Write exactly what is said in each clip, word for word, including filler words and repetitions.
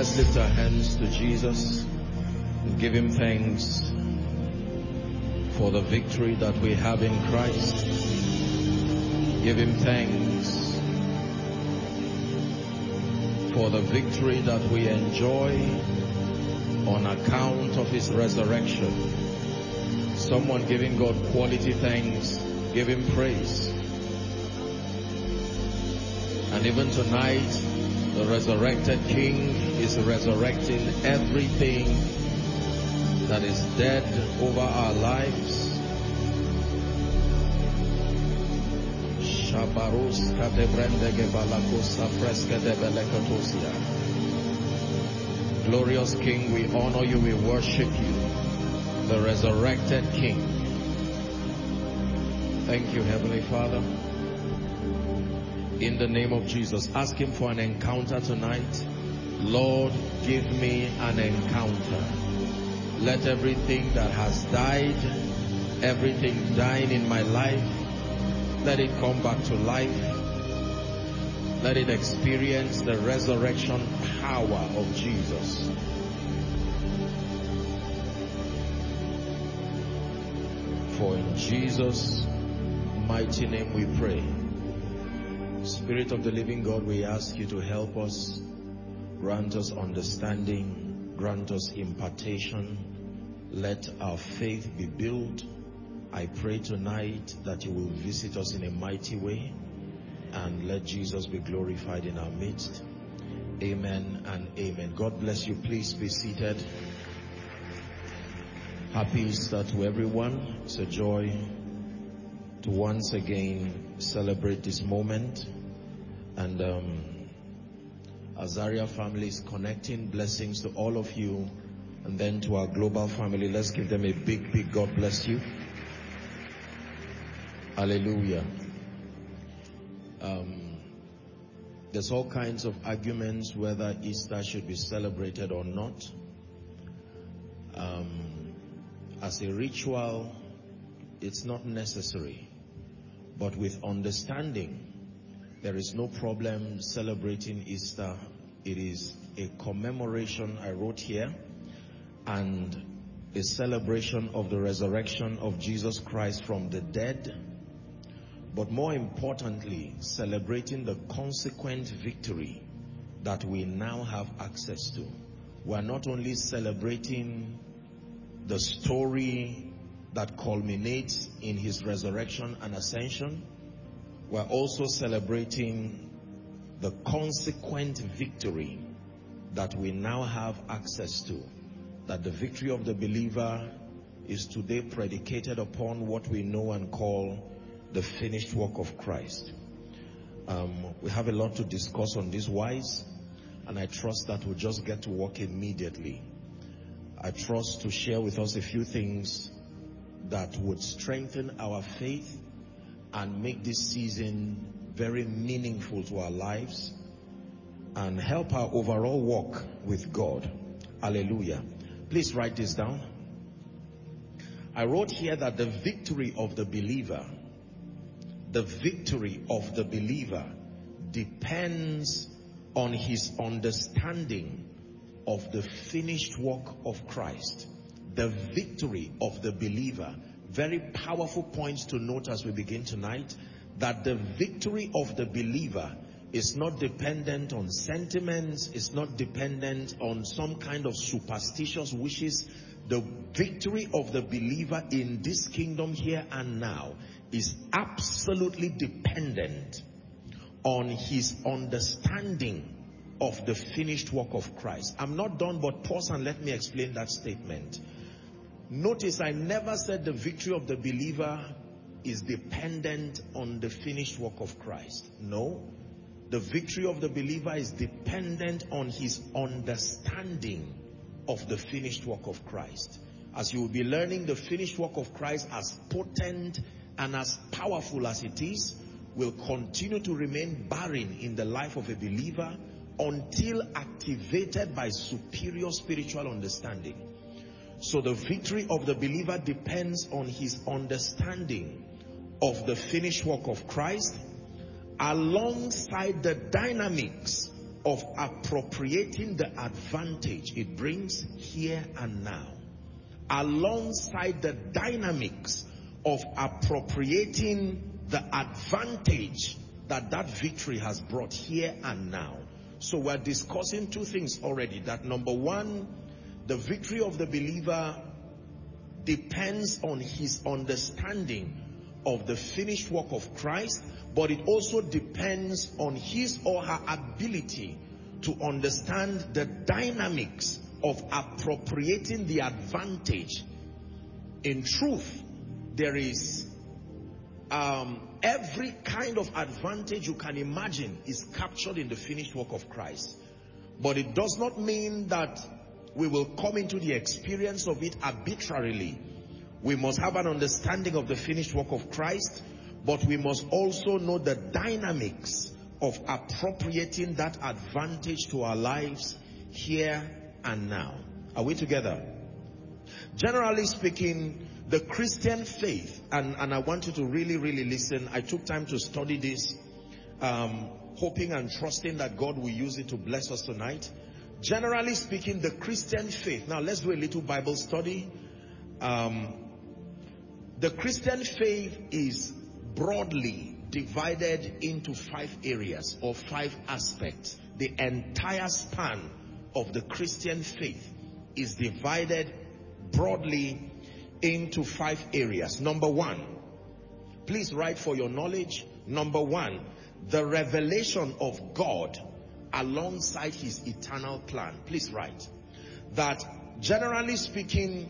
Let's lift our hands to Jesus and give him thanks for the victory that we have in Christ. Give him thanks for the victory that we enjoy on account of his resurrection. Someone giving God quality thanks, give him praise. And even tonight, the resurrected King is resurrecting everything that is dead over our lives. Glorious King, we honor you, we worship you, the resurrected King. Thank you, Heavenly Father. In the name of Jesus, ask him for an encounter tonight. Lord, give me an encounter. Let everything that has died, everything dying in my life, let it come back to life. Let it experience the resurrection power of Jesus. For in Jesus' mighty name we pray. Spirit of the living God, we ask you to help us, grant us understanding, grant us impartation. Let our faith be built. I pray tonight that you will visit us in a mighty way and let Jesus be glorified in our midst. Amen and amen. God bless you. Please be seated. Happy Easter to everyone. It's a joy to once again celebrate this moment. And um, Azaria family is connecting. Blessings to all of you. And then to our global family, let's give them a big, big God bless you. Hallelujah. Um, there's all kinds of arguments whether Easter should be celebrated or not. Um, as a ritual, it's not necessary. But with understanding, there is no problem celebrating Easter. It is a commemoration, I wrote here, and a celebration of the resurrection of Jesus Christ from the dead. But more importantly, celebrating the consequent victory that we now have access to. We are not only celebrating the story that culminates in his resurrection and ascension, we're also celebrating the consequent victory that we now have access to. That the victory of the believer is today predicated upon what we know and call the finished work of Christ. Um, we have a lot to discuss on this wise, and I trust that we'll just get to work immediately. I trust to share with us a few things that would strengthen our faith and make this season very meaningful to our lives and help our overall walk with God. Hallelujah. Please write this down. I wrote here that the victory of the believer, the victory of the believer depends on his understanding of the finished work of Christ. The victory of the believer. Very powerful points to note as we begin tonight, that the victory of the believer is not dependent on sentiments, it's not dependent on some kind of superstitious wishes. The victory of the believer in this kingdom here and now is absolutely dependent on his understanding of the finished work of Christ. I'm not done, but pause and let me explain that statement. Notice I never said the victory of the believer is dependent on the finished work of Christ. No. The victory of the believer is dependent on his understanding of the finished work of Christ. As you will be learning, the finished work of Christ, as potent and as powerful as it is, will continue to remain barren in the life of a believer until activated by superior spiritual understanding. So the victory of the believer depends on his understanding of the finished work of Christ alongside the dynamics of appropriating the advantage it brings here and now, alongside the dynamics of appropriating the advantage that that victory has brought here and now. So we're discussing two things already. That number one, the victory of the believer depends on his understanding of the finished work of Christ, but it also depends on his or her ability to understand the dynamics of appropriating the advantage. In truth, there is um, every kind of advantage you can imagine is captured in the finished work of Christ. But it does not mean that we will come into the experience of it arbitrarily. We must have an understanding of the finished work of Christ, but we must also know the dynamics of appropriating that advantage to our lives here and now. Are we together? Generally speaking, the Christian faith, and, and I want you to really, really listen. I took time to study this, um, hoping and trusting that God will use it to bless us tonight. Generally speaking, the Christian faith. Now let's do a little Bible study. Um, the Christian faith is broadly divided into five areas or five aspects. The entire span of the Christian faith is divided broadly into five areas. Number one, please write for your knowledge. Number one, the revelation of God alongside his eternal plan. Please write that, generally speaking,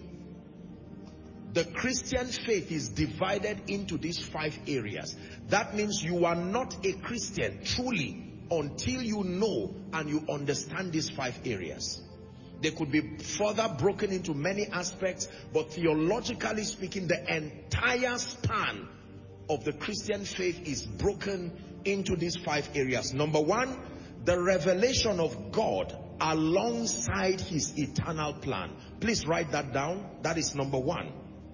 the Christian faith is divided into these five areas. That means you are not a Christian truly until you know and you understand these five areas. They could be further broken into many aspects, but theologically speaking, the entire span of the Christian faith is broken into these five areas. Number one, the revelation of God alongside his eternal plan. Please write that down. That is number one.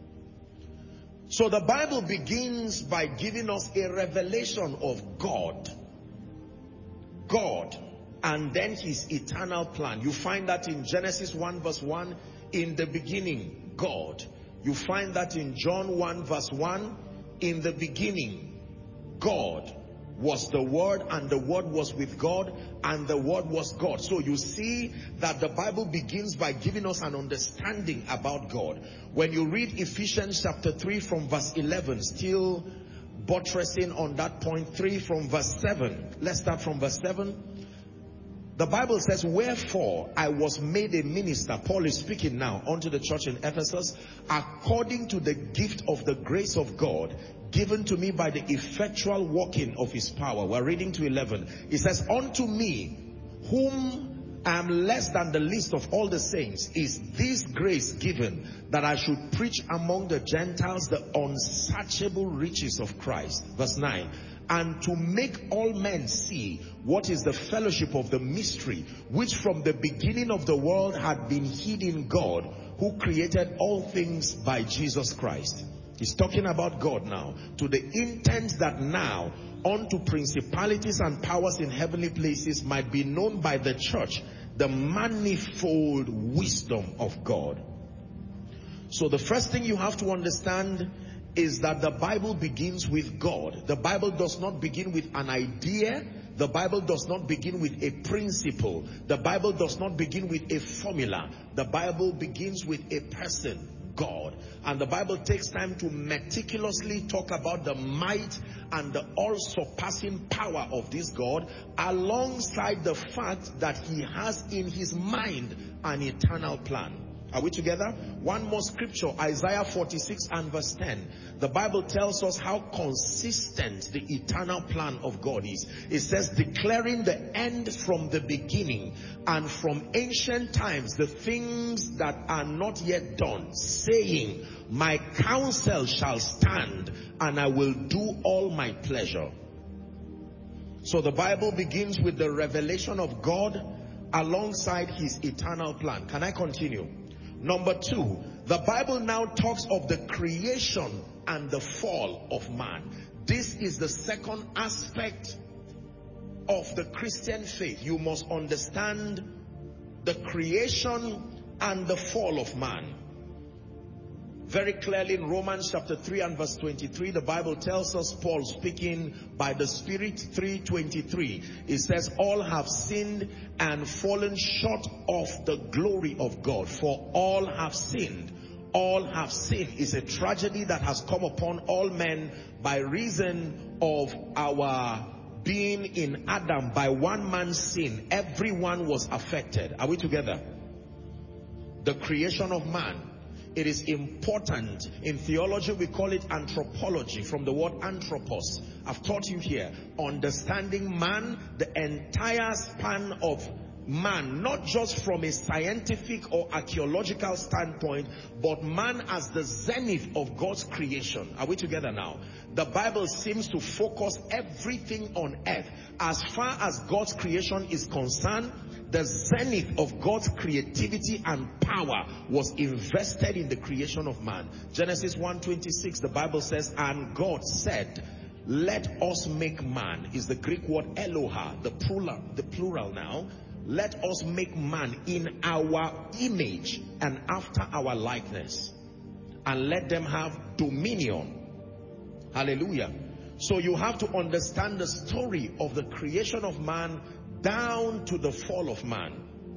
So the Bible begins by giving us a revelation of God. God. And then his eternal plan. You find that in Genesis one verse one, in the beginning, God. You find that in John one verse one, in the beginning, God was the Word, and the Word was with God, and the Word was God. So you see that the Bible begins by giving us an understanding about God. When you read Ephesians chapter three from verse eleven, still buttressing on that point, three from verse seven. Let's start from verse seven. The Bible says, wherefore I was made a minister. Paul is speaking now unto the church in Ephesus, according to the gift of the grace of God given to me by the effectual working of his power. We're reading to eleven. It says, unto me, whom I am less than the least of all the saints, is this grace given, that I should preach among the Gentiles the unsearchable riches of Christ. Verse nine. And to make all men see what is the fellowship of the mystery, which from the beginning of the world had been hid in God, who created all things by Jesus Christ. He's talking about God now, to the intent that now unto principalities and powers in heavenly places might be known by the church the manifold wisdom of God. So the first thing you have to understand is that the Bible begins with God. The Bible does not begin with an idea. The Bible does not begin with a principle. The Bible does not begin with a formula. The Bible begins with a person, God. And the Bible takes time to meticulously talk about the might and the all-surpassing power of this God, alongside the fact that he has in his mind an eternal plan. Are we together? One more scripture, Isaiah forty-six and verse ten. The Bible tells us how consistent the eternal plan of God is. It says, declaring the end from the beginning and from ancient times the things that are not yet done, saying, my counsel shall stand and I will do all my pleasure. So the Bible begins with the revelation of God alongside his eternal plan. Can I continue? Number two, the Bible now talks of the creation and the fall of man. This is the second aspect of the Christian faith, you must understand the creation and the fall of man. Very clearly in Romans chapter three and verse twenty-three, the Bible tells us, Paul speaking by the Spirit, three twenty-three, it says, all have sinned and fallen short of the glory of God, for all have sinned. All have sinned is a tragedy that has come upon all men by reason of our being in Adam. By one man's sin, everyone was affected. Are we together? The creation of man. It is important. In theology, we call it anthropology, from the word anthropos. I've taught you here. Understanding man, the entire span of man, not just from a scientific or archaeological standpoint, but man as the zenith of God's creation. Are we together now? The Bible seems to focus everything on earth. As far as God's creation is concerned, the zenith of God's creativity and power was invested in the creation of man. Genesis one twenty-six, the Bible says, and God said, let us make man, is the Greek word Eloha, the plural, the plural now. Let us make man in our image and after our likeness, and let them have dominion. Hallelujah. So you have to understand the story of the creation of man down to the fall of man.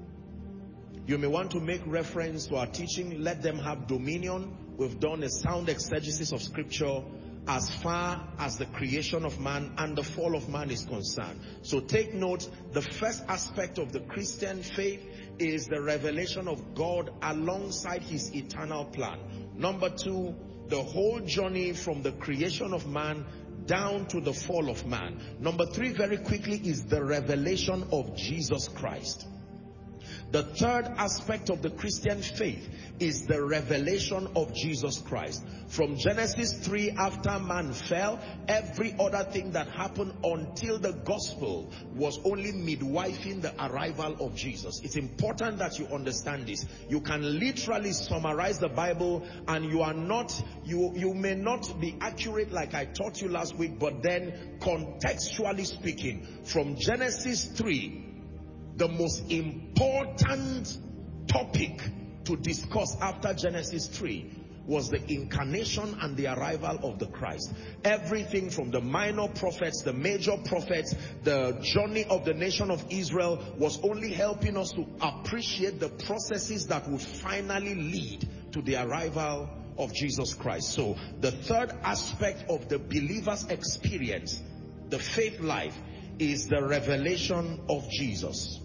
You may want to make reference to our teaching, let them have dominion. We've done a sound exegesis of scripture as far as the creation of man and the fall of man is concerned. So take note, the first aspect of the Christian faith is the revelation of God alongside his eternal plan. Number two, the whole journey from the creation of man down to the fall of man. Number three, very quickly, is the revelation of Jesus Christ. The third aspect of the Christian faith is the revelation of Jesus Christ. From Genesis three, after man fell, every other thing that happened until the gospel was only midwifing the arrival of Jesus. It's important that you understand this. You can literally summarize the Bible and you are not, you, you may not be accurate like I taught you last week, but then contextually speaking, from Genesis three, the most important topic to discuss after Genesis three was the incarnation and the arrival of the Christ. Everything from the minor prophets, the major prophets, the journey of the nation of Israel was only helping us to appreciate the processes that would finally lead to the arrival of Jesus Christ. So the third aspect of the believer's experience, the faith life, is the revelation of Jesus.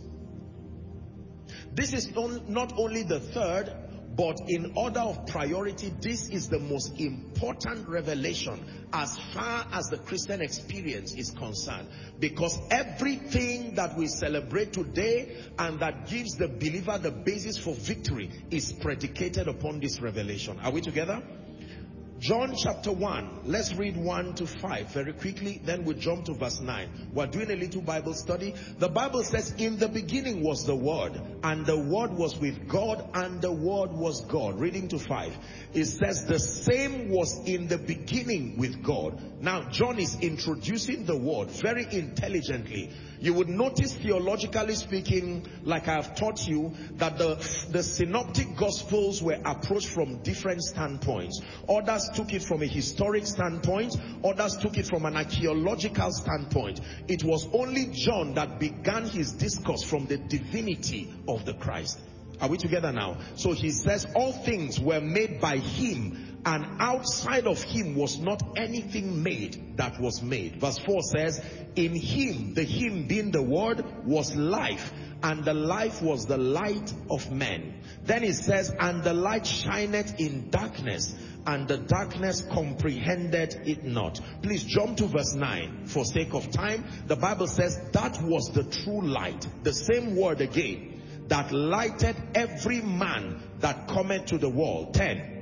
This is not only the third, but in order of priority, this is the most important revelation as far as the Christian experience is concerned. Because everything that we celebrate today and that gives the believer the basis for victory is predicated upon this revelation. Are we together? John chapter one, let's read one to five very quickly, then we'll jump to verse nine. We're doing a little Bible study. The Bible says, in the beginning was the Word, and the Word was with God, and the Word was God. Reading to five, it says, the same was in the beginning with God. Now, John is introducing the Word very intelligently. You would notice, theologically speaking, like I have taught you, that the, the synoptic gospels were approached from different standpoints. Others took it from a historic standpoint. Others took it from an archaeological standpoint. It was only John that began his discourse from the divinity of the Christ. Are we together now? So he says, all things were made by him, and outside of him was not anything made that was made. Verse four says, in him, the him being the Word, was life, and the life was the light of men. Then it says, and the light shineth in darkness, and the darkness comprehended it not. Please jump to verse nine for sake of time. The Bible says that was the true light. The same word again, that lighted every man that cometh to the world. ten.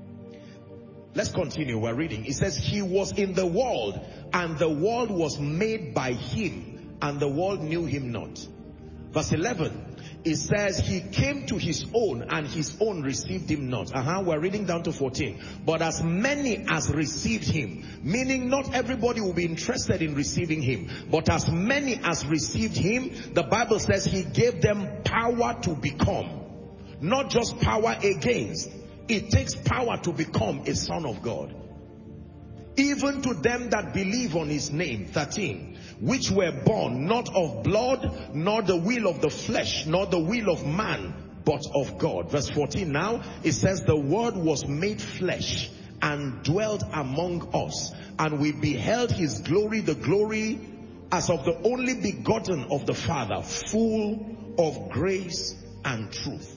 Let's continue. We're reading. It says, he was in the world, and the world was made by him, and the world knew him not. Verse eleven. It says, he came to his own and his own received him not. Uh-huh, we're reading down to fourteen. But as many as received him, meaning not everybody will be interested in receiving him, but as many as received him, the Bible says he gave them power to become. Not just power against. It takes power to become a son of God. Even to them that believe on his name. thirteen. Which were born not of blood, nor the will of the flesh, nor the will of man, but of God. Verse fourteen now, it says, the word was made flesh and dwelt among us, and we beheld his glory, the glory as of the only begotten of the Father, full of grace and truth.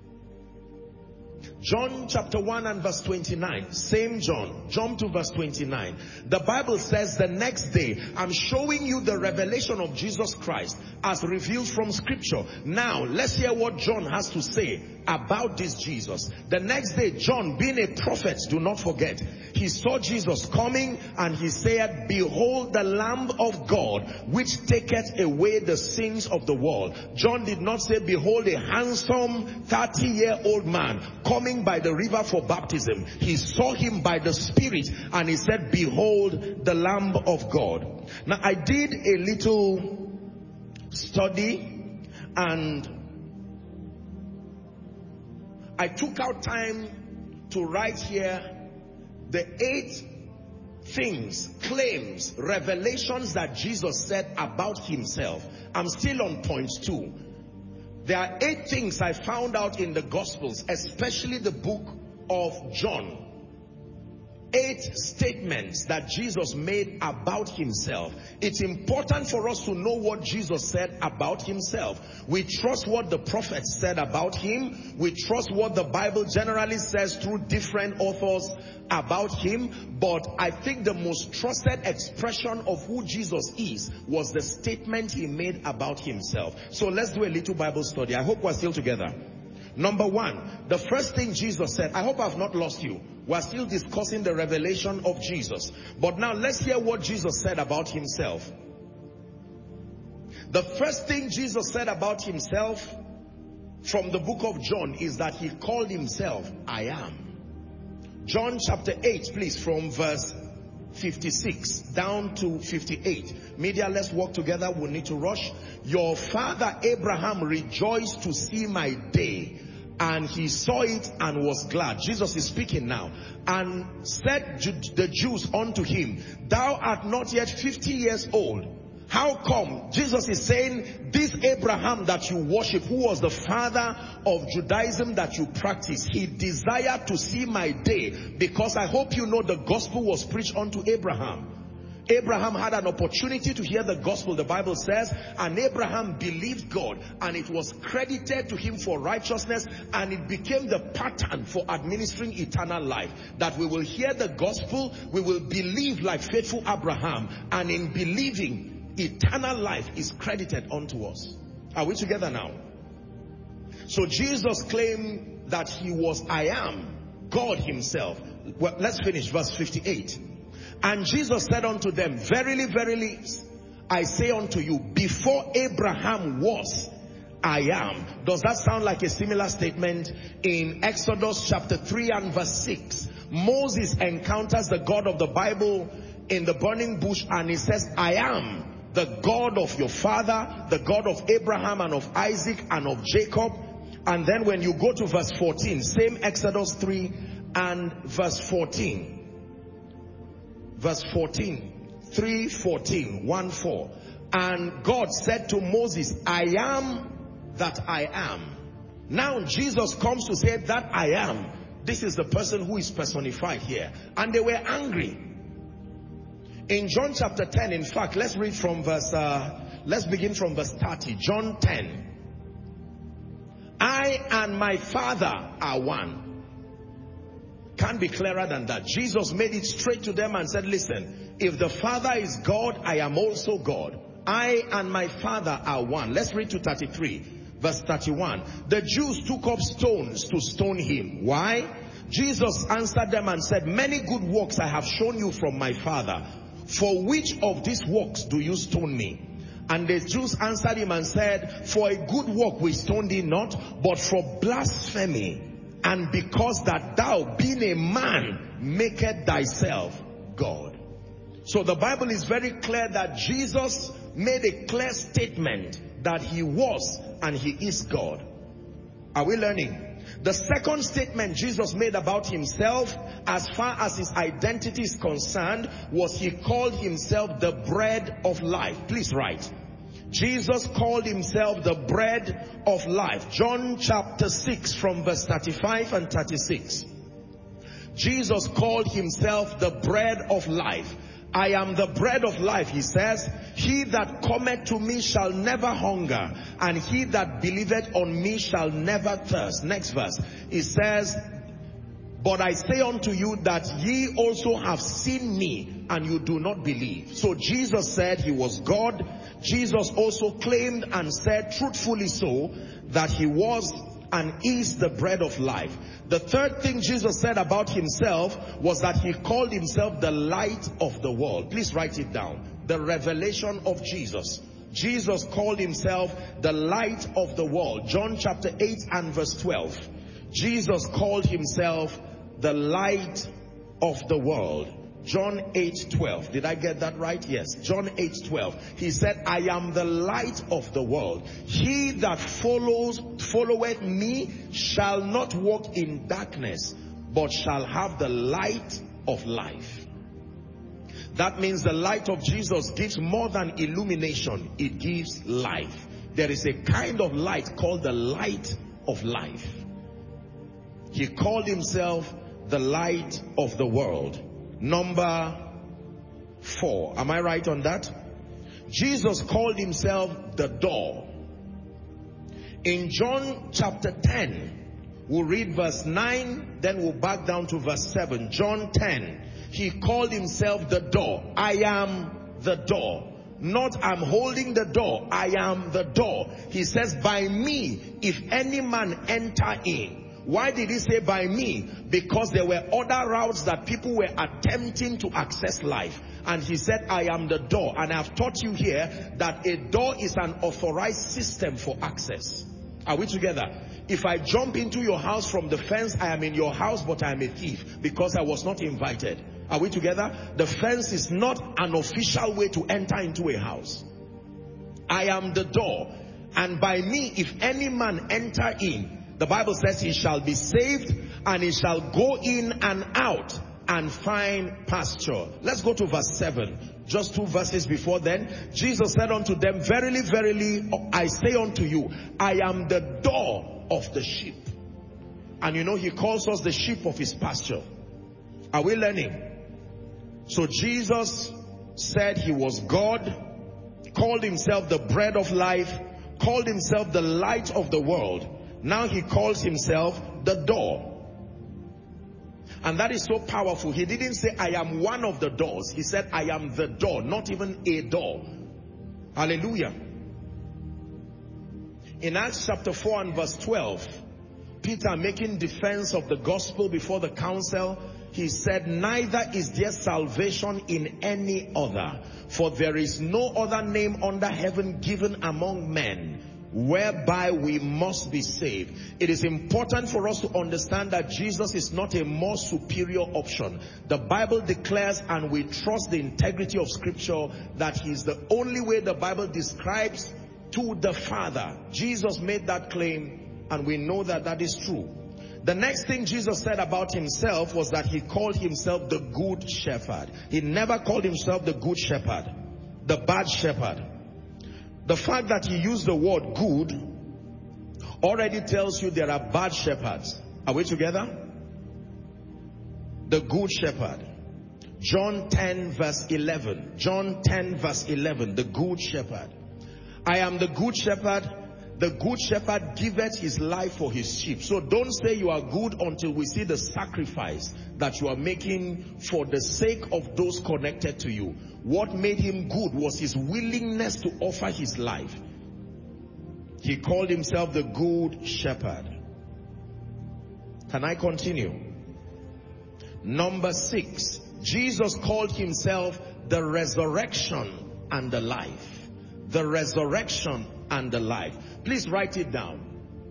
John chapter one and verse twenty-nine. Same John. Jump to verse twenty-nine. The Bible says the next day, I'm showing you the revelation of Jesus Christ as revealed from scripture. Now, let's hear what John has to say about this Jesus. The next day, John, being a prophet, do not forget, he saw Jesus coming and he said, behold the Lamb of God, which taketh away the sins of the world. John did not say, behold a handsome thirty-year-old man coming by the river for baptism. He saw him by the Spirit and he said, behold the Lamb of God. Now, I did a little study and I took out time to write here the eight things, claims, revelations that Jesus said about himself. I'm still on point two. There are eight things I found out in the Gospels, especially the book of John. Eight statements that Jesus made about himself. It's important for us to know what Jesus said about himself. We trust what the prophets said about him. We trust what the Bible generally says through different authors about him. But I think the most trusted expression of who Jesus is was the statement he made about himself. So let's do a little Bible study. I hope we're still together. Number one, the first thing Jesus said, I hope I've not lost you. We're still discussing the revelation of Jesus. But now let's hear what Jesus said about himself. The first thing Jesus said about himself from the book of John is that he called himself, I am. John chapter eight, please, from verse fifty-six down to fifty-eight. Media, let's work together. We'll need to rush. Your father Abraham rejoiced to see my day, and he saw it and was glad. Jesus is speaking now. And said the Jews unto him, thou art not yet fifty years old. How come? Jesus is saying, this Abraham that you worship, who was the father of Judaism that you practice, he desired to see my day, because I hope you know the gospel was preached unto Abraham. Abraham had an opportunity to hear the gospel, the Bible says, and Abraham believed God, and it was credited to him for righteousness, and it became the pattern for administering eternal life. That we will hear the gospel, we will believe like faithful Abraham, and in believing, eternal life is credited unto us. Are we together now? So Jesus claimed that he was I am, God himself. Well, let's finish verse fifty-eight. And Jesus said unto them, verily, verily, I say unto you, before Abraham was, I am. Does that sound like a similar statement in Exodus chapter three and verse six? Moses encounters the God of the Bible in the burning bush, and he says, I am the God of your father, the God of Abraham and of Isaac and of Jacob. And then when you go to verse fourteen, same Exodus three and verse fourteen. Verse fourteen, three fourteen, one four. And God said to Moses, I am that I am. Now Jesus comes to say that I am. This is the person who is personified here. And they were angry. In John chapter ten, in fact, let's read from verse, uh, let's begin from verse thirty. John ten. I and my Father are one. Can't be clearer than that. Jesus made it straight to them and said, listen, if the Father is God, I am also God. I and my Father are one. Let's read to thirty-three. Verse thirty-one. The Jews took up stones to stone him. Why? Jesus answered them and said, many good works I have shown you from my Father. For which of these works do you stone me? And the Jews answered him and said, for a good work we stoned thee not, but for blasphemy, and because that thou, being a man, makest thyself God. So the Bible is very clear that Jesus made a clear statement that he was and he is God. Are we learning? The second statement Jesus made about himself, as far as his identity is concerned, was he called himself the bread of life. Please write. Jesus called himself the bread of life. John chapter six from verse thirty-five and thirty-six. Jesus called himself the bread of life. I am the bread of life, he says. He that cometh to me shall never hunger, and he that believeth on me shall never thirst. Next verse. It says, but I say unto you that ye also have seen me, and you do not believe. So Jesus said he was God. Jesus also claimed and said truthfully so that he was and is the bread of life. The third thing Jesus said about himself was that he called himself the light of the world. Please write it down. The revelation of Jesus. Jesus called himself the light of the world. John chapter eight and verse twelve. Jesus called himself the light of the world. John eight twelve. Did I get that right? Yes. John eight twelve. He said, I am the light of the world. He that follows, followeth me shall not walk in darkness, but shall have the light of life. That means the light of Jesus gives more than illumination. It gives life. There is a kind of light called the light of life. He called himself the light of the world. Number four. Am I right on that? Jesus called himself the door. In John chapter ten, we'll read verse nine, then we'll back down to verse seven. John ten, he called himself the door. I am the door. Not I'm holding the door. I am the door. He says, by me, if any man enter in. Why did he say by me? Because there were other routes that people were attempting to access life. And he said, I am the door. And I've taught you here that a door is an authorized system for access. Are we together? If I jump into your house from the fence, I am in your house, but I am a thief because I was not invited. Are we together? The fence is not an official way to enter into a house. I am the door. And by me, if any man enter in, the Bible says he shall be saved, and he shall go in and out and find pasture. Let's go to verse seven. Just two verses before then. Jesus said unto them, verily, verily, I say unto you, I am the door of the sheep. And you know, he calls us the sheep of his pasture. Are we learning? So Jesus said he was God, called himself the bread of life, called himself the light of the world. Now he calls himself the door. And that is so powerful. He didn't say, I am one of the doors. He said, I am the door, not even a door. Hallelujah. In Acts chapter four and verse twelve, Peter, making defense of the gospel before the council, he said, neither is there salvation in any other, for there is no other name under heaven given among men whereby we must be saved. It is important for us to understand that Jesus is not a more superior option. The Bible declares, and we trust the integrity of Scripture, that he is the only way the Bible describes to the Father. Jesus made that claim, and we know that that is true. The next thing Jesus said about himself was that he called himself the good shepherd. He never called himself the good shepherd, the bad shepherd. The fact that he used the word good already tells you there are bad shepherds. Are we together? The good shepherd. John ten verse eleven. John ten verse eleven. The good shepherd. I am the good shepherd. The good shepherd giveth his life for his sheep. So don't say you are good until we see the sacrifice that you are making for the sake of those connected to you. What made him good was his willingness to offer his life. He called himself the good shepherd. Can I continue? Number six, Jesus called himself the resurrection and the life. the resurrection, and the life. Please write it down.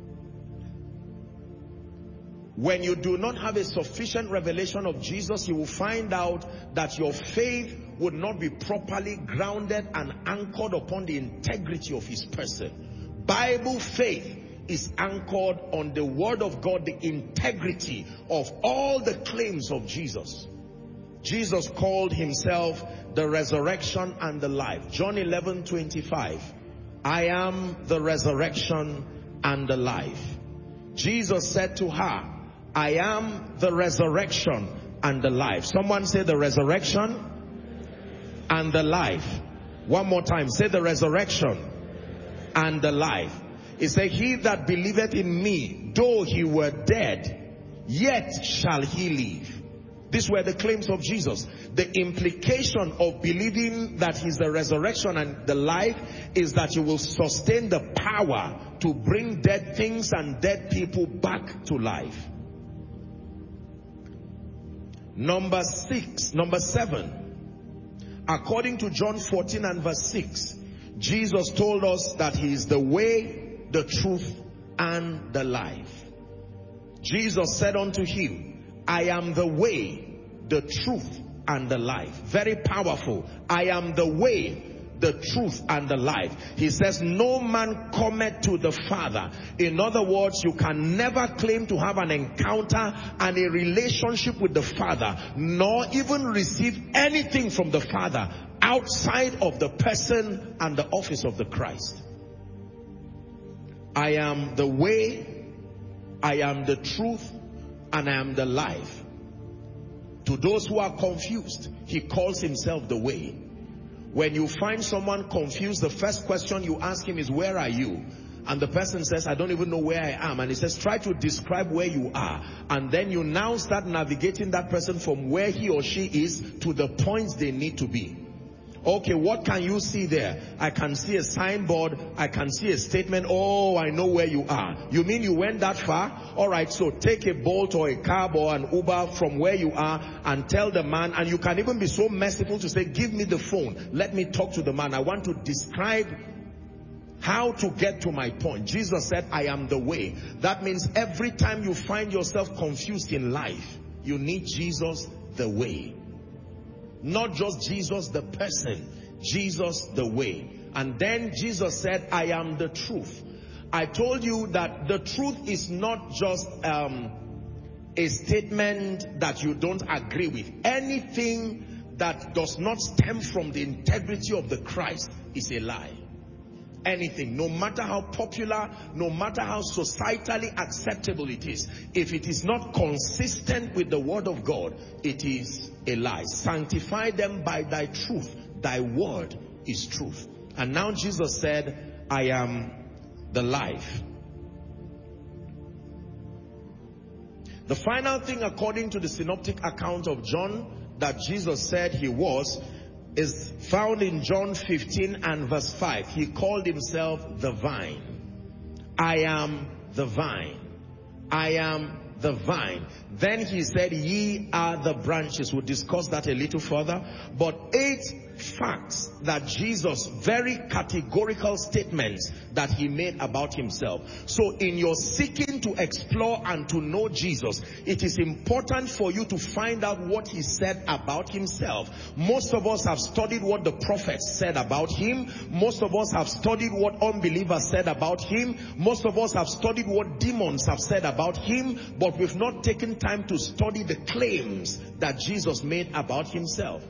When you do not have a sufficient revelation of Jesus, you will find out that your faith would not be properly grounded and anchored upon the integrity of his person. Bible faith is anchored on the word of God, the integrity of all the claims of Jesus. Jesus called himself the resurrection and the life. John eleven twenty-five. I am the resurrection and the life. Jesus said to her, I am the resurrection and the life. Someone say the resurrection and the life. One more time. Say the resurrection and the life. It says, he that believeth in me, though he were dead, yet shall he live. These were the claims of Jesus. The implication of believing that he's the resurrection and the life is that you will sustain the power to bring dead things and dead people back to life. Number six, number seven, according to John fourteen and verse six, Jesus told us that he is the way, the truth, and the life. Jesus said unto him, I am the way, the truth, and the life. Very powerful. I am the way, the truth, and the life. He says, no man cometh to the Father. In other words, you can never claim to have an encounter and a relationship with the Father, nor even receive anything from the Father outside of the person and the office of the Christ. I am the way, I am the truth, and I am the life. To those who are confused, he calls himself the way. When you find someone confused, the first question you ask him is, where are you? And the person says, I don't even know where I am. And he says, try to describe where you are. And then you now start navigating that person from where he or she is to the points they need to be. Okay, what can you see there? I can see a signboard. I can see a statement. Oh, I know where you are. You mean you went that far? All right, so take a Bolt or a cab or an Uber from where you are and tell the man. And you can even be so merciful to say, give me the phone. Let me talk to the man. I want to describe how to get to my point. Jesus said, I am the way. That means every time you find yourself confused in life, you need Jesus the way. Not just Jesus the person, Jesus the way. And then Jesus said, I am the truth. I told you that the truth is not just um, a statement that you don't agree with. Anything that does not stem from the integrity of the Christ is a lie. Anything, no matter how popular, no matter how societally acceptable it is, if it is not consistent with the word of God, it is a lie. Sanctify them by thy truth. Thy word is truth. And now Jesus said, I am the life. The final thing, according to the synoptic account of John, that Jesus said he was, is found in John fifteen and verse five. He called himself the vine. I am the vine. I am the vine. Then he said, ye are the branches. We'll discuss that a little further. But eight facts that Jesus, very categorical statements that he made about himself. So in your seeking to explore and to know Jesus, it is important for you to find out what he said about himself. Most of us have studied what the prophets said about him. Most of us have studied what unbelievers said about him. Most of us have studied what demons have said about him, but we've not taken time to study the claims that Jesus made about himself.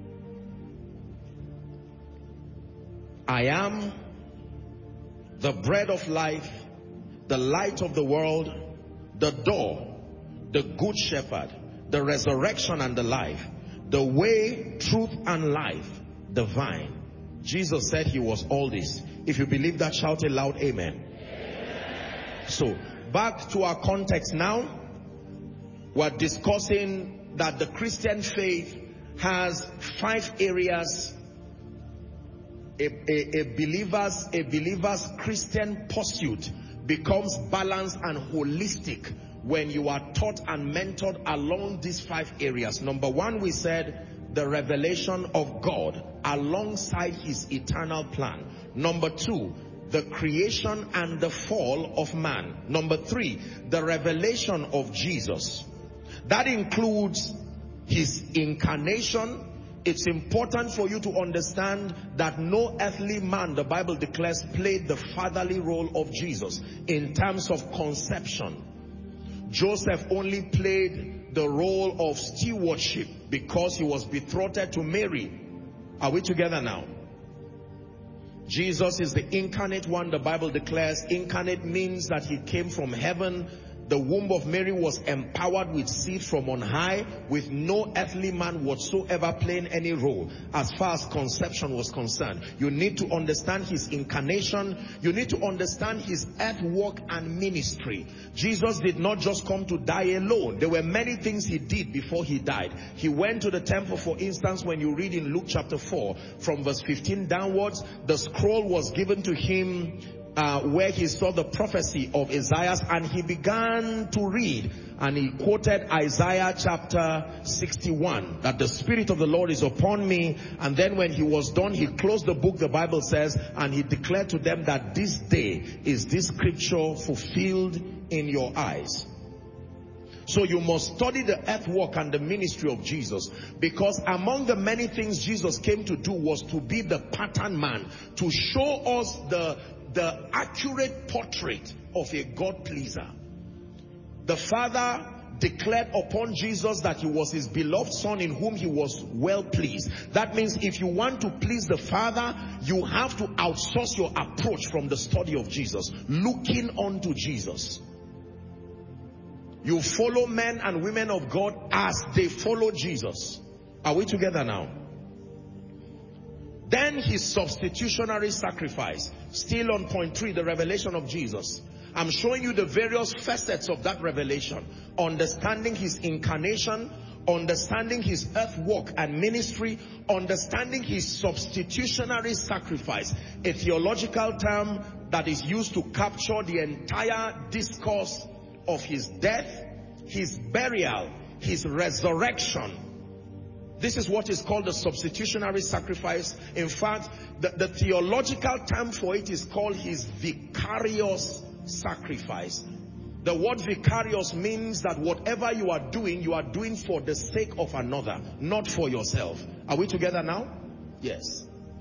I am the bread of life, the light of the world, the door, the good shepherd, the resurrection and the life, the way, truth, and life, the vine. Jesus said he was all this. If you believe that, shout a loud amen. Amen. So, back to our context now. We're discussing that the Christian faith has five areas. A, a, a believer's a believer's Christian pursuit becomes balanced and holistic when you are taught and mentored along these five areas. Number one, we said the revelation of God alongside his eternal plan. Number two, the creation and the fall of man. Number three, the revelation of Jesus. That includes his incarnation. It's important for you to understand that no earthly man, the Bible declares, played the fatherly role of Jesus in terms of conception. Joseph only played the role of stewardship because he was betrothed to Mary. Are we together now? Jesus is the incarnate one. The Bible declares incarnate means that he came from heaven. The womb of Mary was empowered with seed from on high, with no earthly man whatsoever playing any role as far as conception was concerned. You need to understand his incarnation. You need to understand his earth work and ministry. Jesus did not just come to die alone. There were many things he did before he died. He went to the temple, for instance. When you read in Luke chapter four, from verse fifteen downwards, the scroll was given to him Uh, where he saw the prophecy of Isaiah, and he began to read, and he quoted Isaiah chapter sixty-one, that the Spirit of the Lord is upon me. And then when he was done, he closed the book, the Bible says, and he declared to them that this day is this scripture fulfilled in your eyes. So you must study the earth work and the ministry of Jesus, because among the many things Jesus came to do was to be the pattern man, to show us the the accurate portrait of a God pleaser. The Father declared upon Jesus that he was his beloved Son in whom he was well pleased. That means if you want to please the Father, you have to outsource your approach from the study of Jesus, looking unto Jesus. You follow men and women of God as they follow Jesus. Are we together now? Then his substitutionary sacrifice. Still on point three, the revelation of Jesus. I'm showing you the various facets of that revelation. Understanding his incarnation, understanding his earth work and ministry, understanding his substitutionary sacrifice. A theological term that is used to capture the entire discourse of his death, his burial, his resurrection. This is what is called the substitutionary sacrifice. In fact, the, the theological term for it is called his vicarious sacrifice. The word vicarious means that whatever you are doing, you are doing for the sake of another, not for yourself. Are we together now? Yes.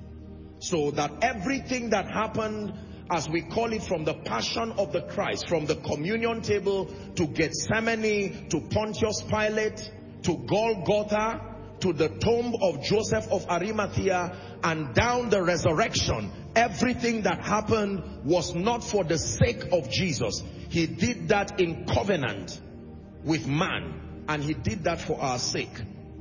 So that everything that happened, as we call it, from the passion of the Christ, from the communion table to Gethsemane, to Pontius Pilate, to Golgotha, to the tomb of Joseph of Arimathea, and down the resurrection, everything that happened was not for the sake of Jesus. He did that in covenant with man, and he did that for our sake.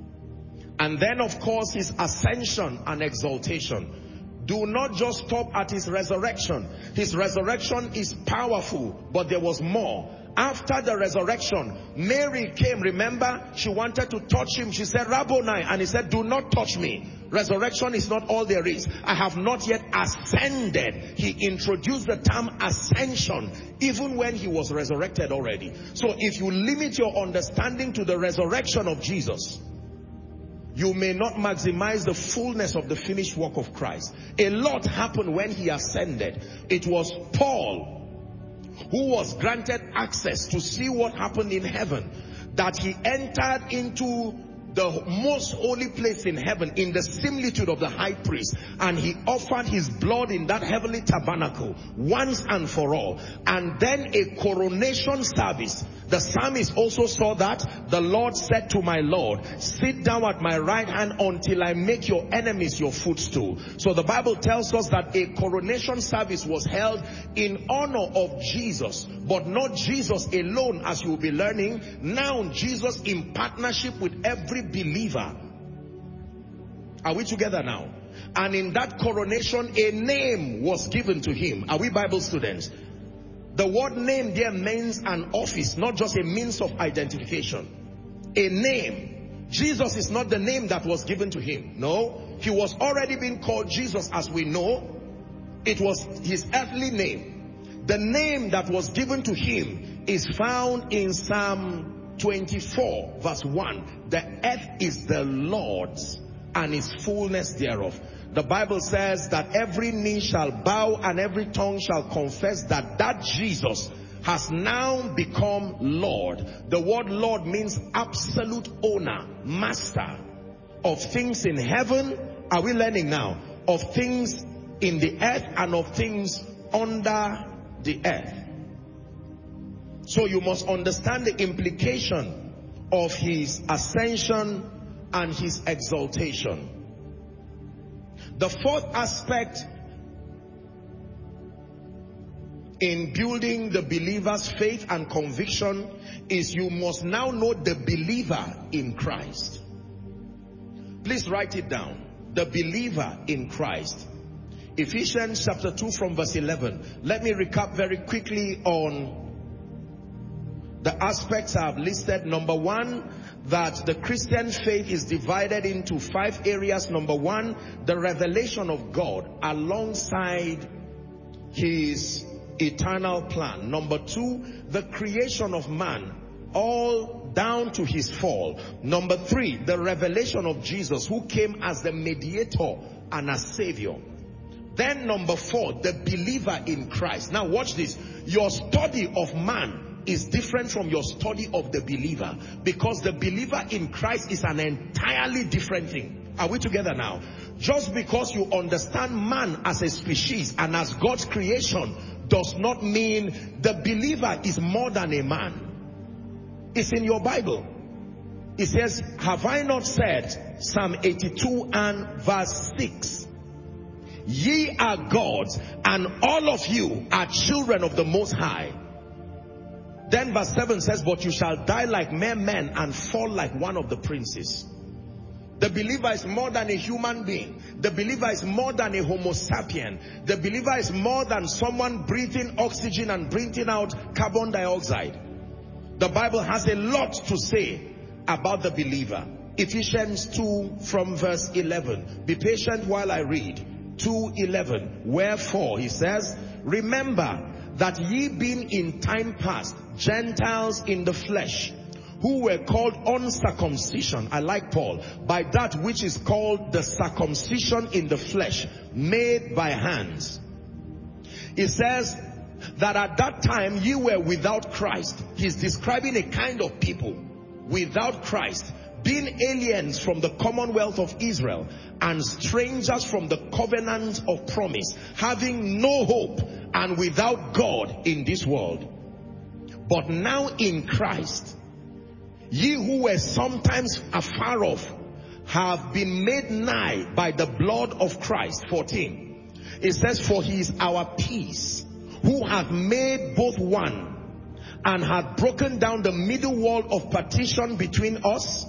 And then, of course, his ascension and exaltation. Do not just stop at his resurrection. His resurrection is powerful, but there was more. After the resurrection, Mary came, remember, she wanted to touch him. She said, Rabboni, and he said, do not touch me. Resurrection is not all there is. I have not yet ascended. He introduced the term ascension, even when he was resurrected already. So if you limit your understanding to the resurrection of Jesus, you may not maximize the fullness of the finished work of Christ. A lot happened when he ascended. It was Paul who was granted access to see what happened in heaven, that he entered into the most holy place in heaven in the similitude of the high priest, and he offered his blood in that heavenly tabernacle once and for all. And then a coronation service. The psalmist also saw that. The Lord said to my Lord, sit down at my right hand until I make your enemies your footstool. So the Bible tells us that a coronation service was held in honor of Jesus, but not Jesus alone, as you will be learning. Now Jesus in partnership with every believer. Are we together now? And in that coronation, a name was given to him. Are we Bible students? The word name there means an office, not just a means of identification. A name. Jesus is not the name that was given to him. No, he was already being called Jesus, as we know. It was his earthly name. The name that was given to him is found in Psalm twenty-four verse one. The earth is the Lord's and his fullness thereof. The Bible says that every knee shall bow and every tongue shall confess that that Jesus has now become Lord. The word Lord means absolute owner, master of things in heaven. Are we learning now? Of things in the earth and of things under the earth. So you must understand the implication of his ascension and his exaltation. The fourth aspect in building the believer's faith and conviction is you must now know the believer in Christ. Please write it down. The believer in Christ. Ephesians chapter two from verse eleven. Let me recap very quickly on the aspects I have listed. Number one, that the Christian faith is divided into five areas. Number one, the revelation of God alongside his eternal plan. Number two, the creation of man, all down to his fall. Number three, the revelation of Jesus, who came as the mediator and as savior. Then number four, the believer in Christ. Now watch this. Your study of man is different from your study of the believer, because the believer in Christ is an entirely different thing. Are we together now? Just because you understand man as a species and as God's creation does not mean the believer is more than a man. It's in your Bible. It says, have I not said, Psalm eighty-two and verse six, ye are gods and all of you are children of the Most High. Then verse seven says, but you shall die like mere men and fall like one of the princes. The believer is more than a human being. The believer is more than a Homo sapien. The believer is more than someone breathing oxygen and breathing out carbon dioxide. The Bible has a lot to say about the believer. Ephesians two from verse eleven. Be patient while I read. two eleven. Wherefore, he says, remember that ye being in time past Gentiles in the flesh, who were called uncircumcision, I like Paul, by that which is called the circumcision in the flesh, made by hands. It says that at that time ye were without Christ. He's describing a kind of people without Christ, being aliens from the commonwealth of Israel and strangers from the covenant of promise, having no hope and without God in this world. But now in Christ, ye who were sometimes afar off have been made nigh by the blood of Christ. fourteen. It says, for he is our peace, who hath made both one, and hath broken down the middle wall of partition between us.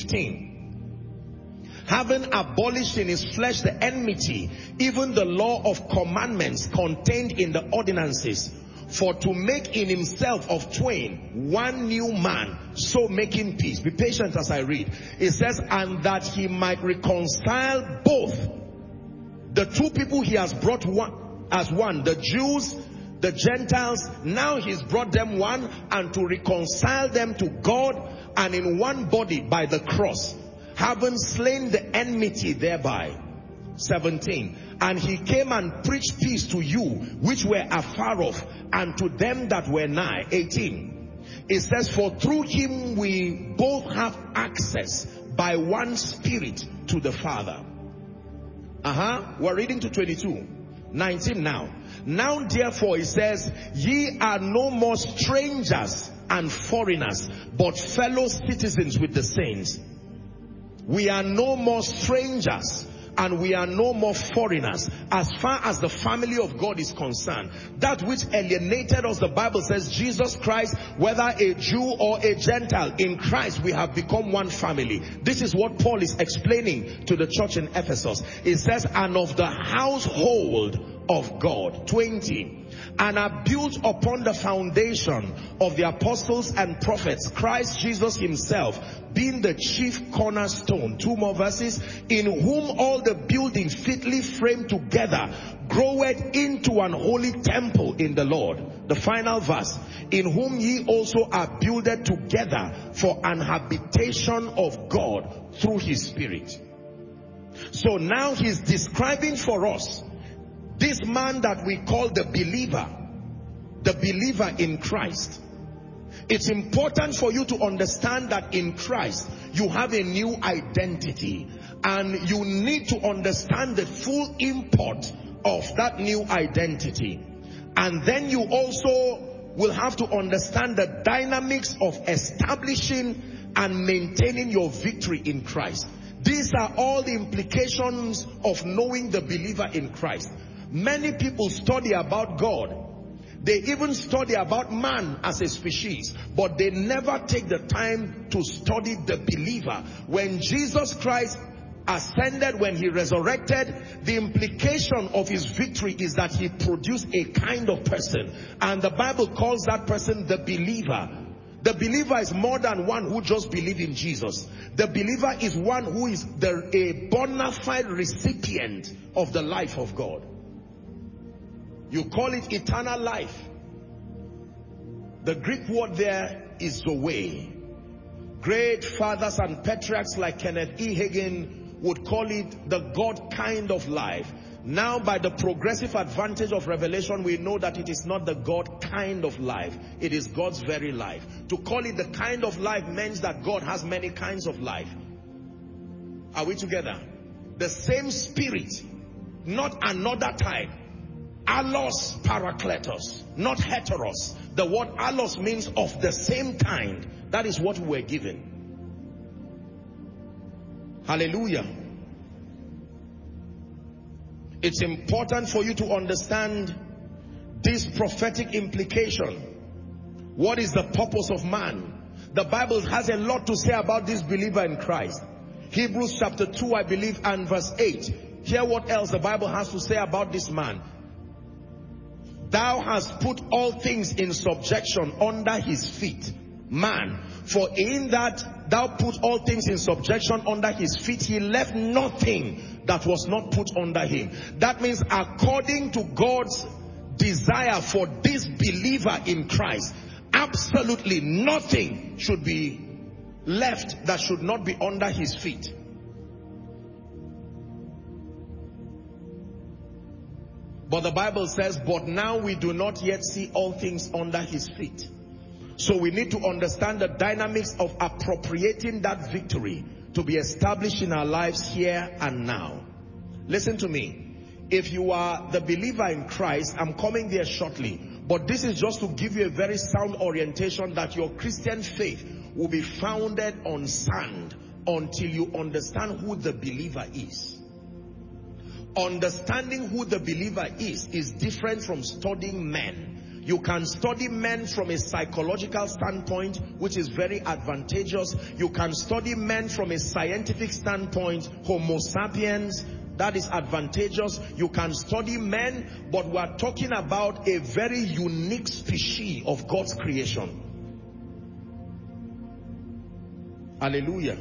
fifteen. Having abolished in his flesh the enmity, even the law of commandments contained in the ordinances, for to make in himself of twain one new man, so making peace. Be patient as I read. It says, and that he might reconcile both the two people he has brought one as one, the Jews, the Gentiles. Now he's brought them one, and to reconcile them to God, and in one body by the cross, having slain the enmity thereby. seventeen. And he came and preached peace to you which were afar off, and to them that were nigh. eighteen. It says, for through him we both have access by one Spirit to the Father. Uh-huh. We're reading to twenty-two. nineteen now. Now therefore, it says, ye are no more strangers and foreigners, but fellow citizens with the saints. We are no more strangers and we are no more foreigners as far as the family of God is concerned. That which alienated us, the Bible says, Jesus Christ, whether a Jew or a Gentile, in Christ we have become one family. This is what Paul is explaining to the church in Ephesus. It says, and of the household of God. twenty. And are built upon the foundation of the apostles and prophets, Christ Jesus himself being the chief cornerstone. Two more verses. In whom all the building fitly framed together groweth into an holy temple in the Lord. The final verse. In whom ye also are builded together for an habitation of God through his Spirit. So now he's describing for us this man that we call the believer, the believer in Christ. It's important for you to understand that in Christ you have a new identity, and you need to understand the full import of that new identity. And then you also will have to understand the dynamics of establishing and maintaining your victory in Christ. These are all the implications of knowing the believer in Christ. Many people study about God. They even study about man as a species, but they never take the time to study the believer. When Jesus Christ ascended, when he resurrected, the implication of his victory is that he produced a kind of person, and the Bible calls that person the believer. The believer is more than one who just believes in Jesus. The believer is one who is the, a bona fide recipient of the life of God. You call it eternal life. The Greek word there is Zoe. Great fathers and patriarchs like Kenneth E. Hagin would call it the God kind of life. Now, by the progressive advantage of revelation, we know that it is not the God kind of life. It is God's very life. To call it the kind of life means that God has many kinds of life. Are we together? The same spirit, not another type. Allos parakletos, not heteros. The word allos means of the same kind. That is what we were given. Hallelujah. It's important for you to understand this prophetic implication. What is the purpose of man? The Bible has a lot to say about this believer in Christ. Hebrews chapter two, I believe, and verse eight. Hear what else the Bible has to say about this man. Thou hast put all things in subjection under his feet. Man, for in that thou put all things in subjection under his feet, he left nothing that was not put under him. That means according to God's desire for this believer in Christ, absolutely nothing should be left that should not be under his feet. But the Bible says, but now we do not yet see all things under his feet. So we need to understand the dynamics of appropriating that victory to be established in our lives here and now. Listen to me. If you are the believer in Christ, I'm coming there shortly, but this is just to give you a very sound orientation that your Christian faith will be founded on sand until you understand who the believer is. Understanding who the believer is is different from studying men. You can study men from a psychological standpoint, which is very advantageous. You can study men from a scientific standpoint, Homo sapiens, that is advantageous. You can study men, but we are talking about a very unique species of God's creation. Hallelujah.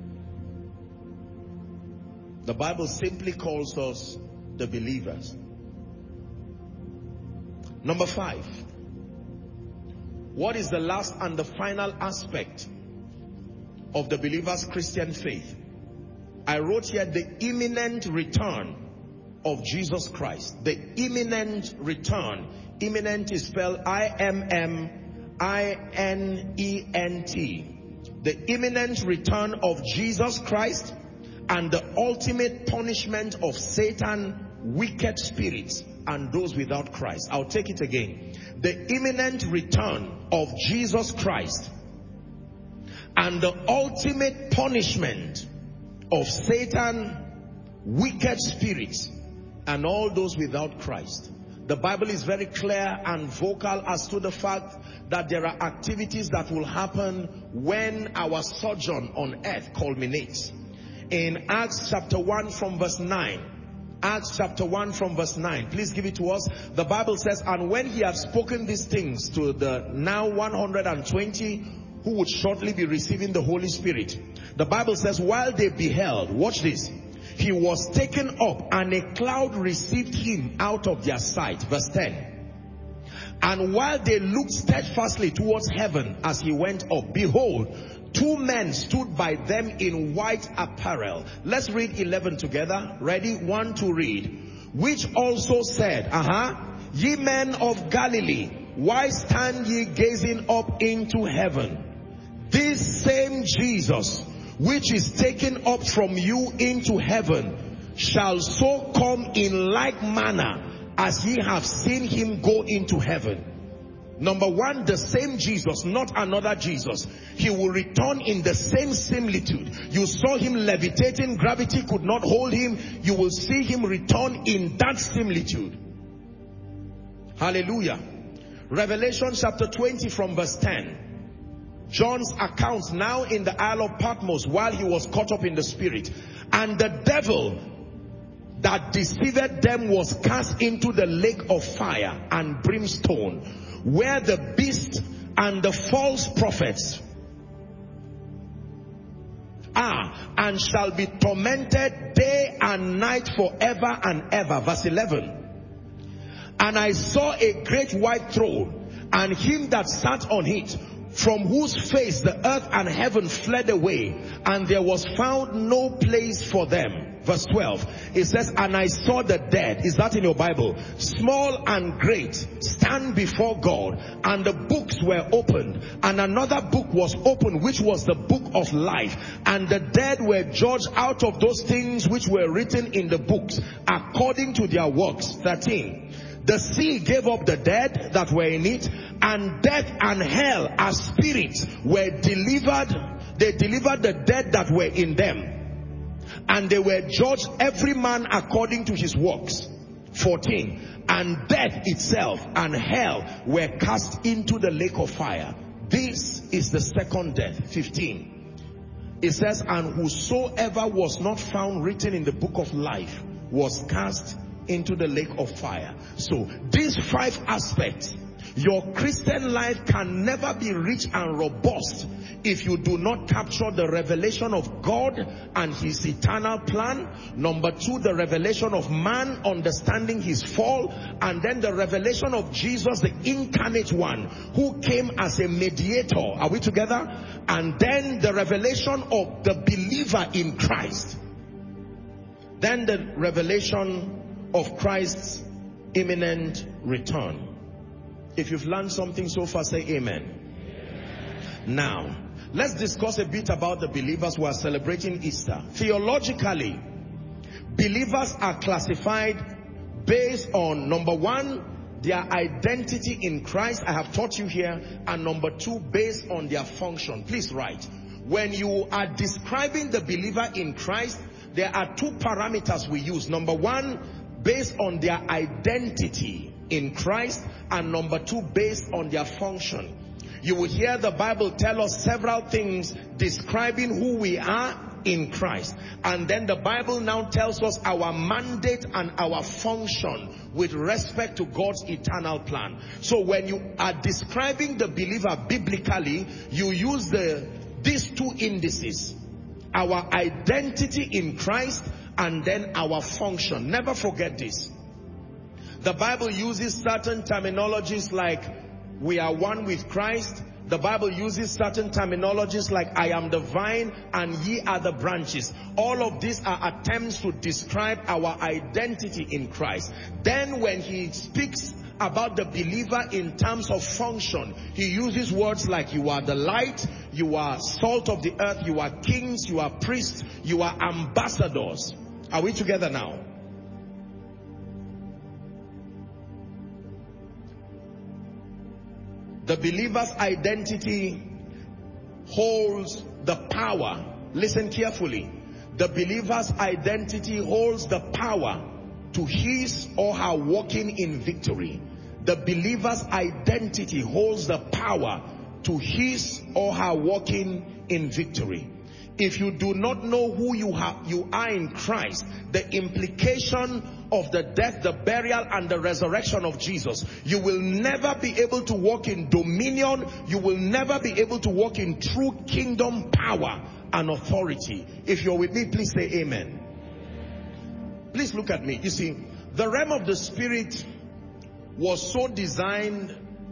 The Bible simply calls us the believers. Number five. What is the last and the final aspect of the believer's Christian faith? I wrote here the imminent return of Jesus Christ. The imminent return. Imminent is spelled I M M I N E N T. The imminent return of Jesus Christ and the ultimate punishment of Satan, wicked spirits, and those without Christ. I'll take it again. The imminent return of Jesus Christ and the ultimate punishment of Satan, wicked spirits, and all those without Christ. The Bible is very clear and vocal as to the fact that there are activities that will happen when our sojourn on earth culminates. In Acts chapter one from verse nine, Acts chapter one from verse nine, please give it to us. The Bible says, and when he had spoken these things to the now one hundred twenty who would shortly be receiving the Holy Spirit, the Bible says, while they beheld, watch this, he was taken up and a cloud received him out of their sight. Verse ten. And while they looked steadfastly towards heaven as he went up, behold, two men stood by them in white apparel. Let's read eleven together. Ready? One to read. Which also said, uh-huh, ye men of Galilee, why stand ye gazing up into heaven? This same Jesus, which is taken up from you into heaven, shall so come in like manner as ye have seen him go into heaven. Number one, the same Jesus, not another Jesus. He will return in the same similitude. You saw him levitating, gravity could not hold him. You will see him return in that similitude. Hallelujah. Revelation chapter twenty from verse ten. John's accounts now in the Isle of Patmos while he was caught up in the spirit. And the devil that deceived them was cast into the lake of fire and brimstone, where the beast and the false prophets are, and shall be tormented day and night forever and ever. Verse eleven. And I saw a great white throne, and him that sat on it, from whose face the earth and heaven fled away, and there was found no place for them. Verse twelve, it says, and I saw the dead, is that in your Bible? Small and great, stand before God, and the books were opened, and another book was opened, which was the book of life, and the dead were judged out of those things which were written in the books, according to their works. thirteen, the sea gave up the dead that were in it, and death and hell as spirits were delivered. They delivered the dead that were in them, and they were judged every man according to his works. fourteen, and death itself and hell were cast into the lake of fire. This is the second death. fifteen, it says, and whosoever was not found written in the book of life was cast into the lake of fire. So these five aspects, your Christian life can never be rich and robust if you do not capture the revelation of God and his eternal plan. Number two, the revelation of man understanding his fall, and then the revelation of Jesus, the incarnate one who came as a mediator. Are we together? And then the revelation of the believer in Christ. Then the revelation of Christ's imminent return. If you've learned something so far, say amen. Amen. Now, let's discuss a bit about the believers who are celebrating Easter. Theologically, believers are classified based on, number one, their identity in Christ. I have taught you here. And number two, based on their function. Please write. When you are describing the believer in Christ, there are two parameters we use. Number one, based on their identity in Christ, and number two, based on their function. You will hear the Bible tell us several things describing who we are in Christ, and then the Bible now tells us our mandate and our function with respect to God's eternal plan. So when you are describing the believer biblically, you use the these two indices: our identity in Christ and then our function. Never forget this. The Bible uses certain terminologies like we are one with Christ. The Bible uses certain terminologies like I am the vine and ye are the branches. All of these are attempts to describe our identity in Christ. Then when he speaks about the believer in terms of function, he uses words like you are the light, you are salt of the earth, you are kings, you are priests, you are ambassadors. Are we together now? The believer's identity holds the power. Listen carefully. The believer's identity holds the power to his or her walking in victory. The believer's identity holds the power to his or her walking in victory. If you do not know who you, have, you are in Christ, the implication of the death, the burial, and the resurrection of Jesus, you will never be able to walk in dominion. You will never be able to walk in true kingdom power and authority. If you're with me, please say amen. Please look at me. You see, the realm of the spirit was so designed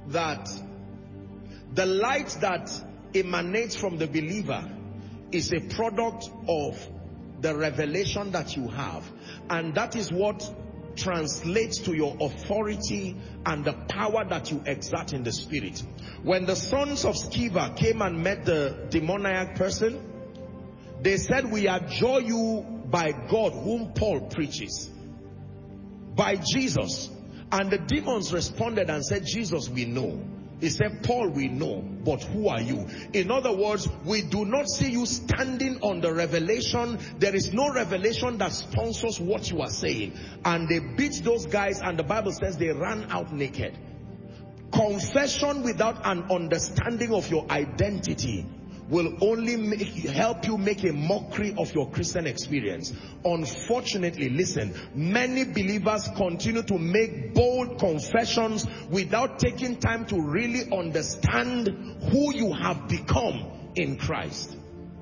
that the light that emanates from the believer is a product of the revelation that you have, and that is what translates to your authority and the power that you exert in the spirit. When the sons of Sceva came and met the demoniac person, they said, we adjure you by God whom Paul preaches, by Jesus. And the demons responded and said, Jesus we know. He said, Paul we know, but who are you? In other words, we do not see you standing on the revelation. There is no revelation that sponsors what you are saying. And they beat those guys, and the Bible says they ran out naked. Confession without an understanding of your identity will only make, help you make a mockery of your Christian experience. Unfortunately, listen, many believers continue to make bold confessions without taking time to really understand who you have become in Christ.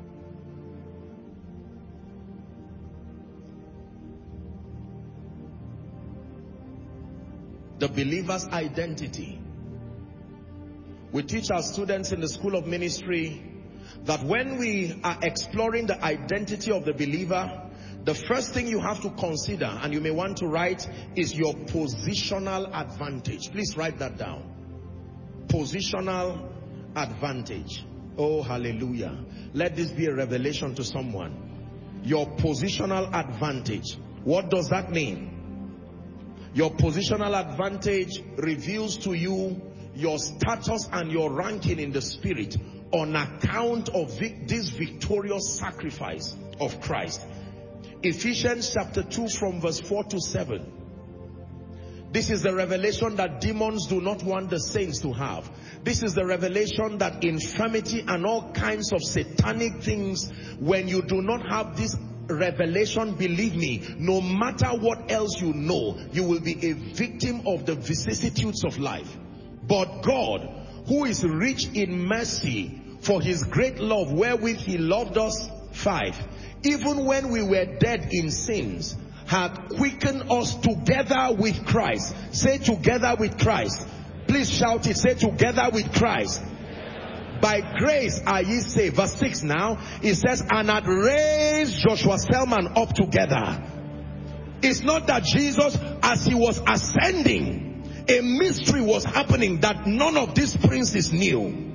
The believer's identity. We teach our students in the School of Ministry that when we are exploring the identity of the believer, the first thing you have to consider, and you may want to write, is your positional advantage. Please write that down. Positional advantage. Oh, hallelujah. Let this be a revelation to someone. Your positional advantage. What does that mean? Your positional advantage reveals to you your status and your ranking in the spirit on account of this victorious sacrifice of Christ. Ephesians chapter two from verse four to seven. This is the revelation that demons do not want the saints to have. This is the revelation that infirmity and all kinds of satanic things, when you do not have this revelation, believe me, no matter what else you know, you will be a victim of the vicissitudes of life. But God, who is rich in mercy, for his great love wherewith he loved us, five, even when we were dead in sins, hath quickened us together with Christ. Say together with Christ. Please shout it. Say together with Christ. By grace are ye saved. Verse six now. It says, and had raised Joshua Selman up together. It's not that Jesus, as he was ascending, a mystery was happening that none of these princes knew.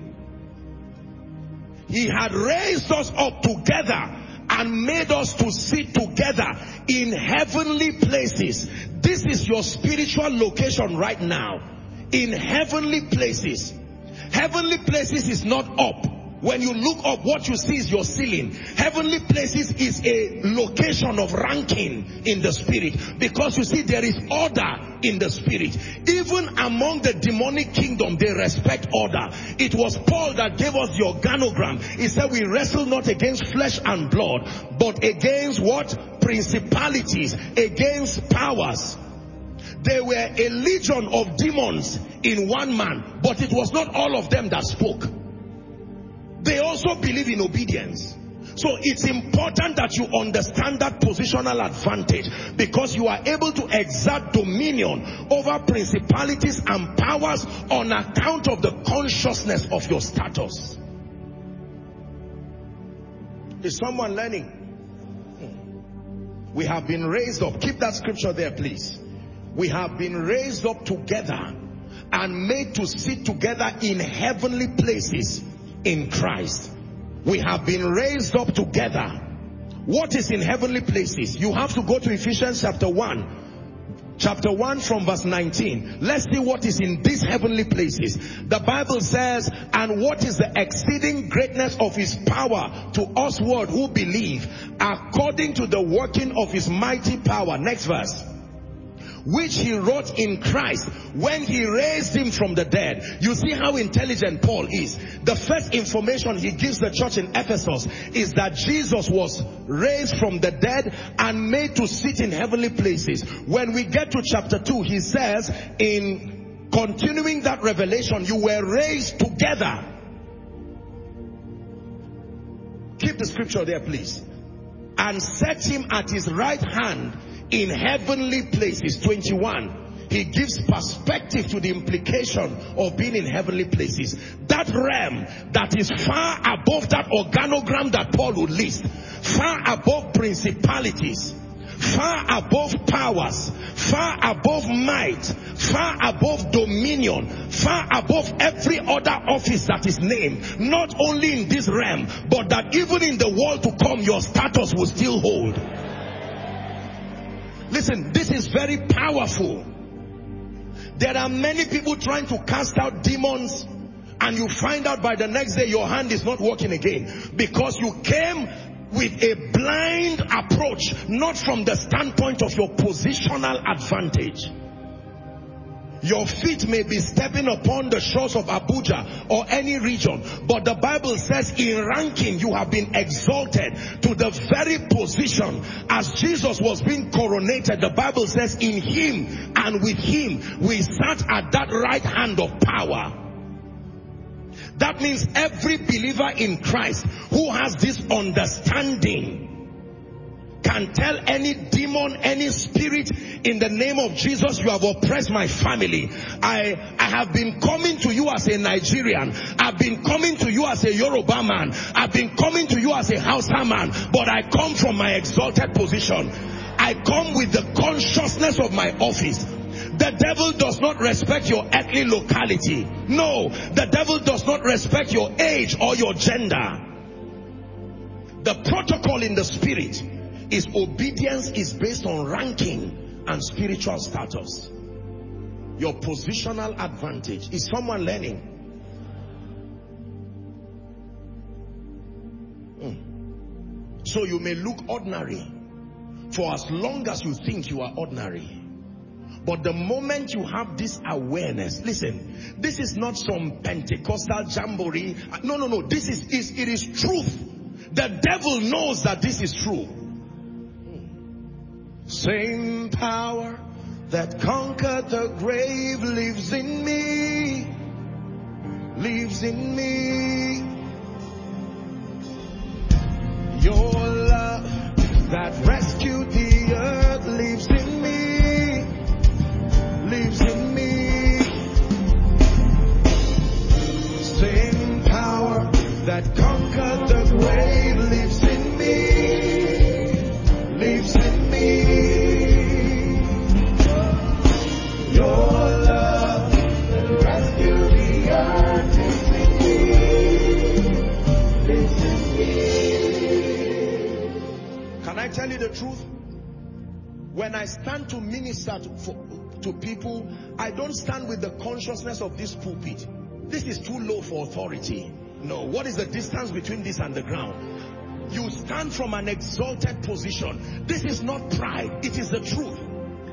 He had raised us up together and made us to sit together in heavenly places. This is your spiritual location right now. In heavenly places. Heavenly places is not up. When you look up, what you see is your ceiling. Heavenly places is a location of ranking in the spirit. Because you see, there is order in the spirit. Even among the demonic kingdom, they respect order. It was Paul that gave us the organogram. He said, we wrestle not against flesh and blood, but against what? Principalities, against powers. There were a legion of demons in one man, but it was not all of them that spoke. They also believe in obedience. So it's important that you understand that positional advantage, because you are able to exert dominion over principalities and powers on account of the consciousness of your status. Is someone learning? We have been raised up. Keep that scripture there, please. We have been raised up together and made to sit together in heavenly places in Christ. We have been raised up together. What is in heavenly places? You have to go to Ephesians chapter one. Chapter one from verse nineteen. Let's see what is in these heavenly places. The Bible says, and what is the exceeding greatness of his power to us word who believe, according to the working of his mighty power. Next verse. Which he wrought in Christ when he raised him from the dead. You see how intelligent Paul is. The first information he gives the church in Ephesus is that Jesus was raised from the dead and made to sit in heavenly places. When we get to chapter two, he says, in continuing that revelation, you were raised together. Keep the scripture there, please. And set him at his right hand in heavenly places. twenty-one. he gives perspective to the implication of being in heavenly places. That realm that is far above that organogram that Paul would list, far above principalities, far above powers, far above might, far above dominion, far above every other office that is named, not only in this realm, but that even in the world to come, your status will still hold. Listen, this is very powerful. There are many people trying to cast out demons, and you find out by the next day your hand is not working again, because you came with a blind approach, not from the standpoint of your positional advantage. Your feet may be stepping upon the shores of Abuja or any region, but the Bible says in ranking you have been exalted to the very position. As Jesus was being coronated, the Bible says in him and with him we sat at that right hand of power. That means every believer in Christ who has this understanding can tell any demon, any spirit, in the name of Jesus, you have oppressed my family. I, I have been coming to you as a Nigerian. I've been coming to you as a Yoruba man. I've been coming to you as a Hausa man. But I come from my exalted position. I come with the consciousness of my office. The devil does not respect your earthly locality. No, the devil does not respect your age or your gender. The protocol in the spirit is obedience is based on ranking and spiritual status. Your positional advantage. Is someone learning? Mm. So you may look ordinary for as long as you think you are ordinary. But the moment you have this awareness, listen, this is not some Pentecostal jamboree. No, no, no. This is, is it is truth. The devil knows that this is true. Same power that conquered the grave lives in me, lives in me. Your love that rescued the earth lives in me, lives in me. Same power that conquered the grave lives in me, lives in me. Your love that rescued the earth lives in me, lives in me. Can I tell you the truth? When I stand to minister to, for, to people, I don't stand with the consciousness of this pulpit. This is too low for authority. No. What is the distance between this and the ground? You stand from an exalted position. This is not pride. It is the truth.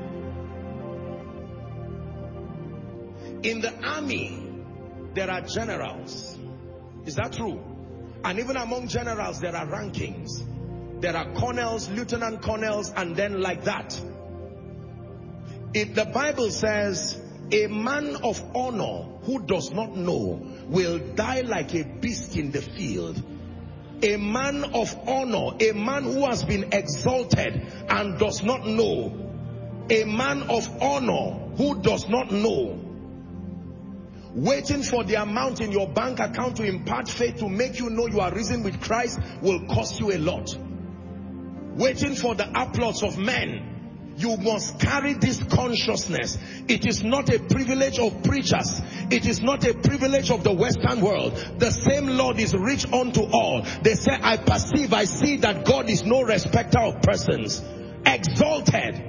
In the army, there are generals. Is that true? And even among generals, there are rankings. There are colonels, lieutenant colonels, and then like that. If the Bible says, a man of honor who does not know will die like a beast in the field. A man of honor, a man who has been exalted and does not know. A man of honor who does not know. Waiting for the amount in your bank account to impart faith to make you know you are risen with Christ will cost you a lot. Waiting for the applause of men. You must carry this consciousness. It is not a privilege of preachers. It is not a privilege of the Western world. The same Lord is rich unto all. They say, I perceive, I see that God is no respecter of persons. Exalted.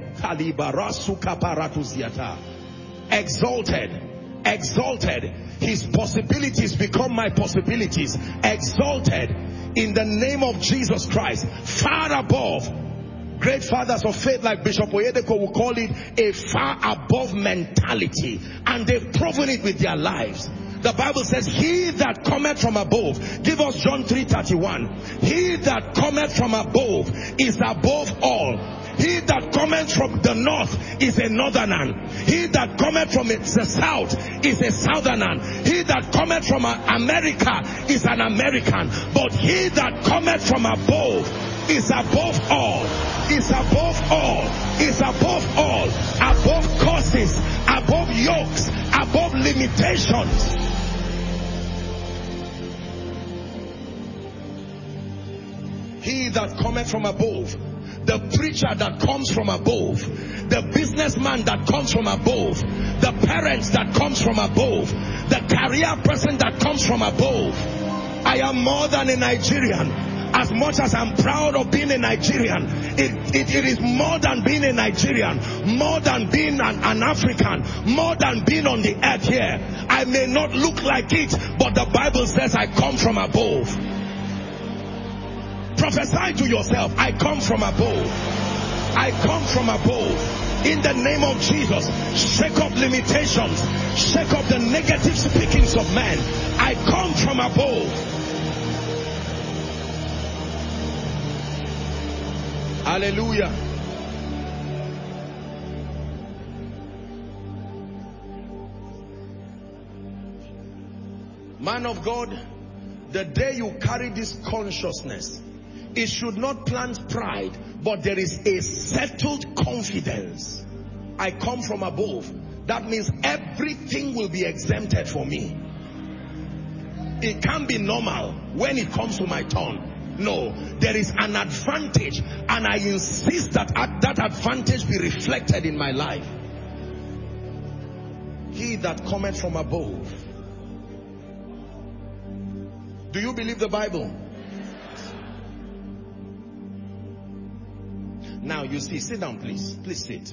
Exalted. Exalted. His possibilities become my possibilities. Exalted in the name of Jesus Christ. Far above. Great fathers of faith like Bishop Oyedepo will call it a far above mentality. And they've proven it with their lives. The Bible says, he that cometh from above. Give us John three thirty-one. He that cometh from above is above all. He that cometh from the north is a northerner. He that cometh from the south is a southerner. He that cometh from America is an American. But he that cometh from above is above all, is above all, is above all, above causes, yokes, above limitations. He that cometh from above, the preacher that comes from above, the businessman that comes from above, the parents that comes from above, the career person that comes from above. I am more than a Nigerian. As much as I'm proud of being a Nigerian, it, it, it is more than being a Nigerian, more than being an, an African, more than being on the earth here. I may not look like it, but the Bible says I come from above. Prophesy to yourself, I come from above. I come from above. In the name of Jesus, shake up limitations, shake up the negative speakings of men. I come from above. Hallelujah. Man of God, the day you carry this consciousness, it should not plant pride, but there is a settled confidence. I come from above. That means everything will be exempted for me. It can't be normal when it comes to my turn. No, there is an advantage, and I insist that that advantage be reflected in my life. He that cometh from above. Do you believe the Bible? Now you see, sit down please, please sit.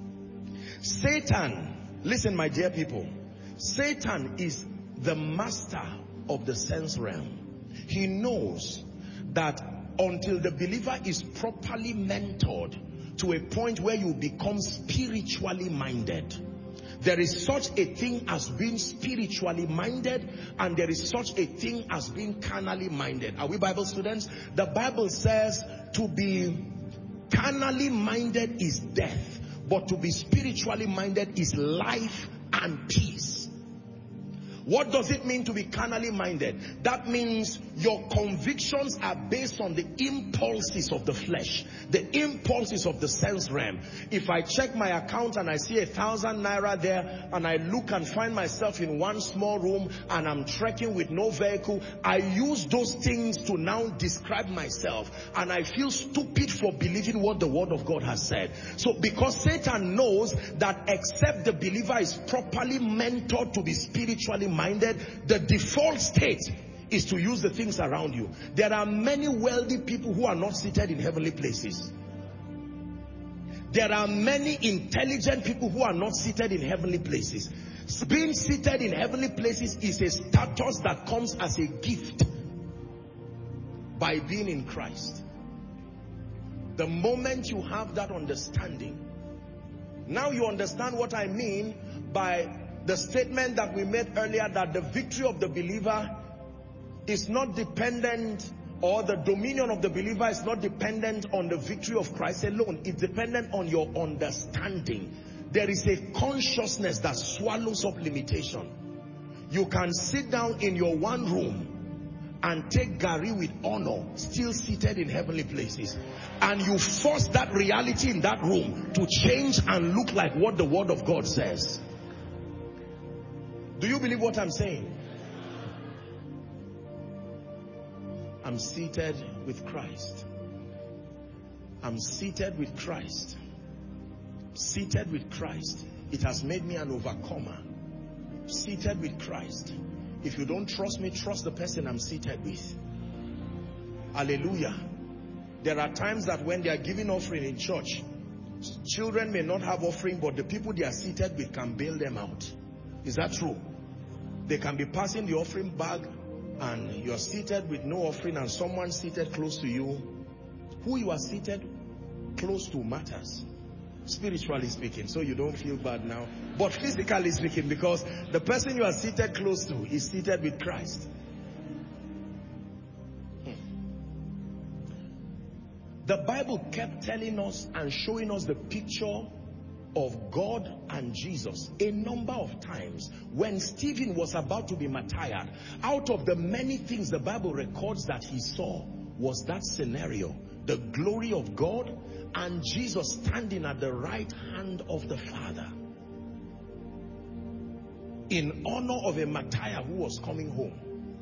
Satan, listen my dear people, Satan is the master of the sense realm. He knows that until the believer is properly mentored to a point where you become spiritually minded, there is such a thing as being spiritually minded, and there is such a thing as being carnally minded. Are we Bible students? The Bible says to be carnally minded is death, but to be spiritually minded is life and peace. What does it mean to be carnally minded? That means your convictions are based on the impulses of the flesh, the impulses of the sense realm. If I check my account and I see a thousand naira there, and I look and find myself in one small room and I'm trekking with no vehicle, I use those things to now describe myself, and I feel stupid for believing what the word of God has said. So because Satan knows that except the believer is properly mentored to be spiritually minded, the default state is to use the things around you. There are many wealthy people who are not seated in heavenly places. There are many intelligent people who are not seated in heavenly places. Being seated in heavenly places is a status that comes as a gift by being in Christ. The moment you have that understanding, now you understand what I mean by the statement that we made earlier, that the victory of the believer is not dependent, or the dominion of the believer is not dependent on the victory of Christ alone. It's dependent on your understanding. There is a consciousness that swallows up limitation. You can sit down in your one room and take Gary with honor, still seated in heavenly places, and you force that reality in that room to change and look like what the word of God says. Do you believe what I'm saying? I'm seated with Christ. I'm seated with Christ. Seated with Christ. It has made me an overcomer. Seated with Christ. If you don't trust me, trust the person I'm seated with. Hallelujah. There are times that when they are giving offering in church, children may not have offering, but the people they are seated with can bail them out. Is that true? They can be passing the offering bag, and you are seated with no offering, and someone seated close to you. Who you are seated close to matters, spiritually speaking, so you don't feel bad now. But physically speaking, because the person you are seated close to is seated with Christ. Hmm. The Bible kept telling us and showing us the picture of God and Jesus a number of times. When Stephen was about to be martyred, out of the many things the Bible records that he saw was that scenario, the glory of God and Jesus standing at the right hand of the Father. in honor of a Messiah who was coming home.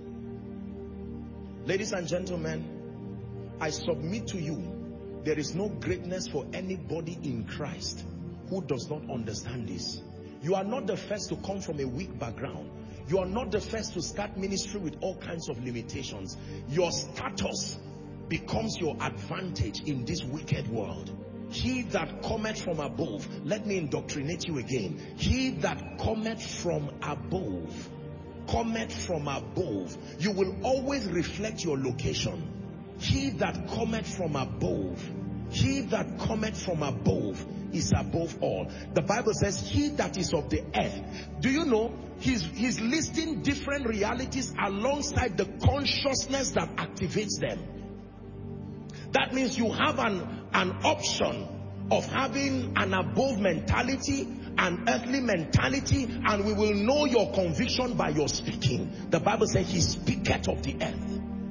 Ladies and gentlemen, I submit to you, there is no greatness for anybody in Christ who does not understand this. You are not the first to come from a weak background. You are not the first to start ministry with all kinds of limitations. Your status becomes your advantage in this wicked world. He that cometh from above, let me indoctrinate you again. He that cometh from above, cometh from above. You will always reflect your location. He that cometh from above, he that cometh from above is above all. The Bible says he that is of the earth. Do you know he's, he's listing different realities alongside the consciousness that activates them. That means you have an, an option of having an above mentality, an earthly mentality, and we will know your conviction by your speaking. The Bible says he speaketh of the earth.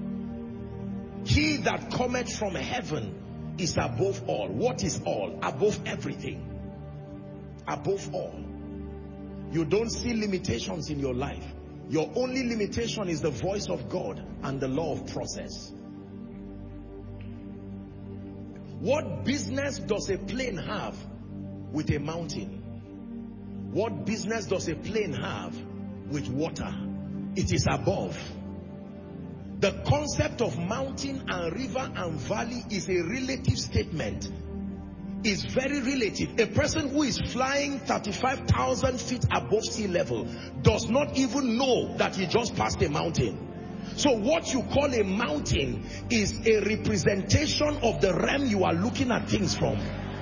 He that cometh from heaven is above all. What is all? Above everything. Above all. You don't see limitations in your life. Your only limitation is the voice of God and the law of process. What business does a plane have with a mountain? What business does a plane have with water? It is above. The concept of mountain and river and valley is a relative statement. It's very relative. A person who is flying thirty-five thousand feet above sea level does not even know that he just passed a mountain. So what you call a mountain is a representation of the realm you are looking at things from.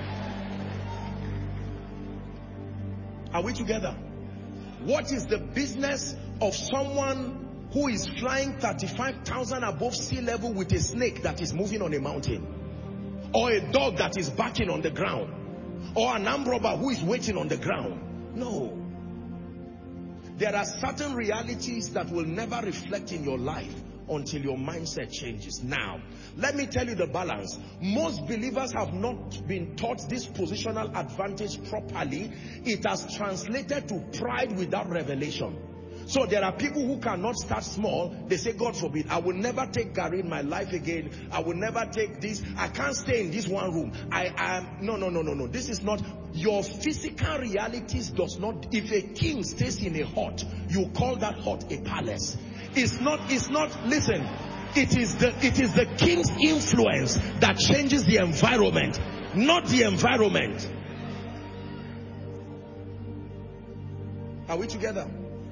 Are we together? What is the business of someone who is flying thirty-five thousand above sea level with a snake that is moving on a mountain? Or a dog that is barking on the ground? Or an armed robber who is waiting on the ground? No. There are certain realities that will never reflect in your life until your mindset changes. Now, let me tell you the balance. Most believers have not been taught this positional advantage properly. It has translated to pride without revelation. So there are people who cannot start small. They say, God forbid, I will never take Gary in my life again. I will never take this. I can't stay in this one room. I am, no, no, no, no, no. This is not, your physical realities does not, if a king stays in a hut, you call that hut a palace. It's not, it's not, listen, it is the, it is the king's influence that changes the environment, not the environment. Are we together?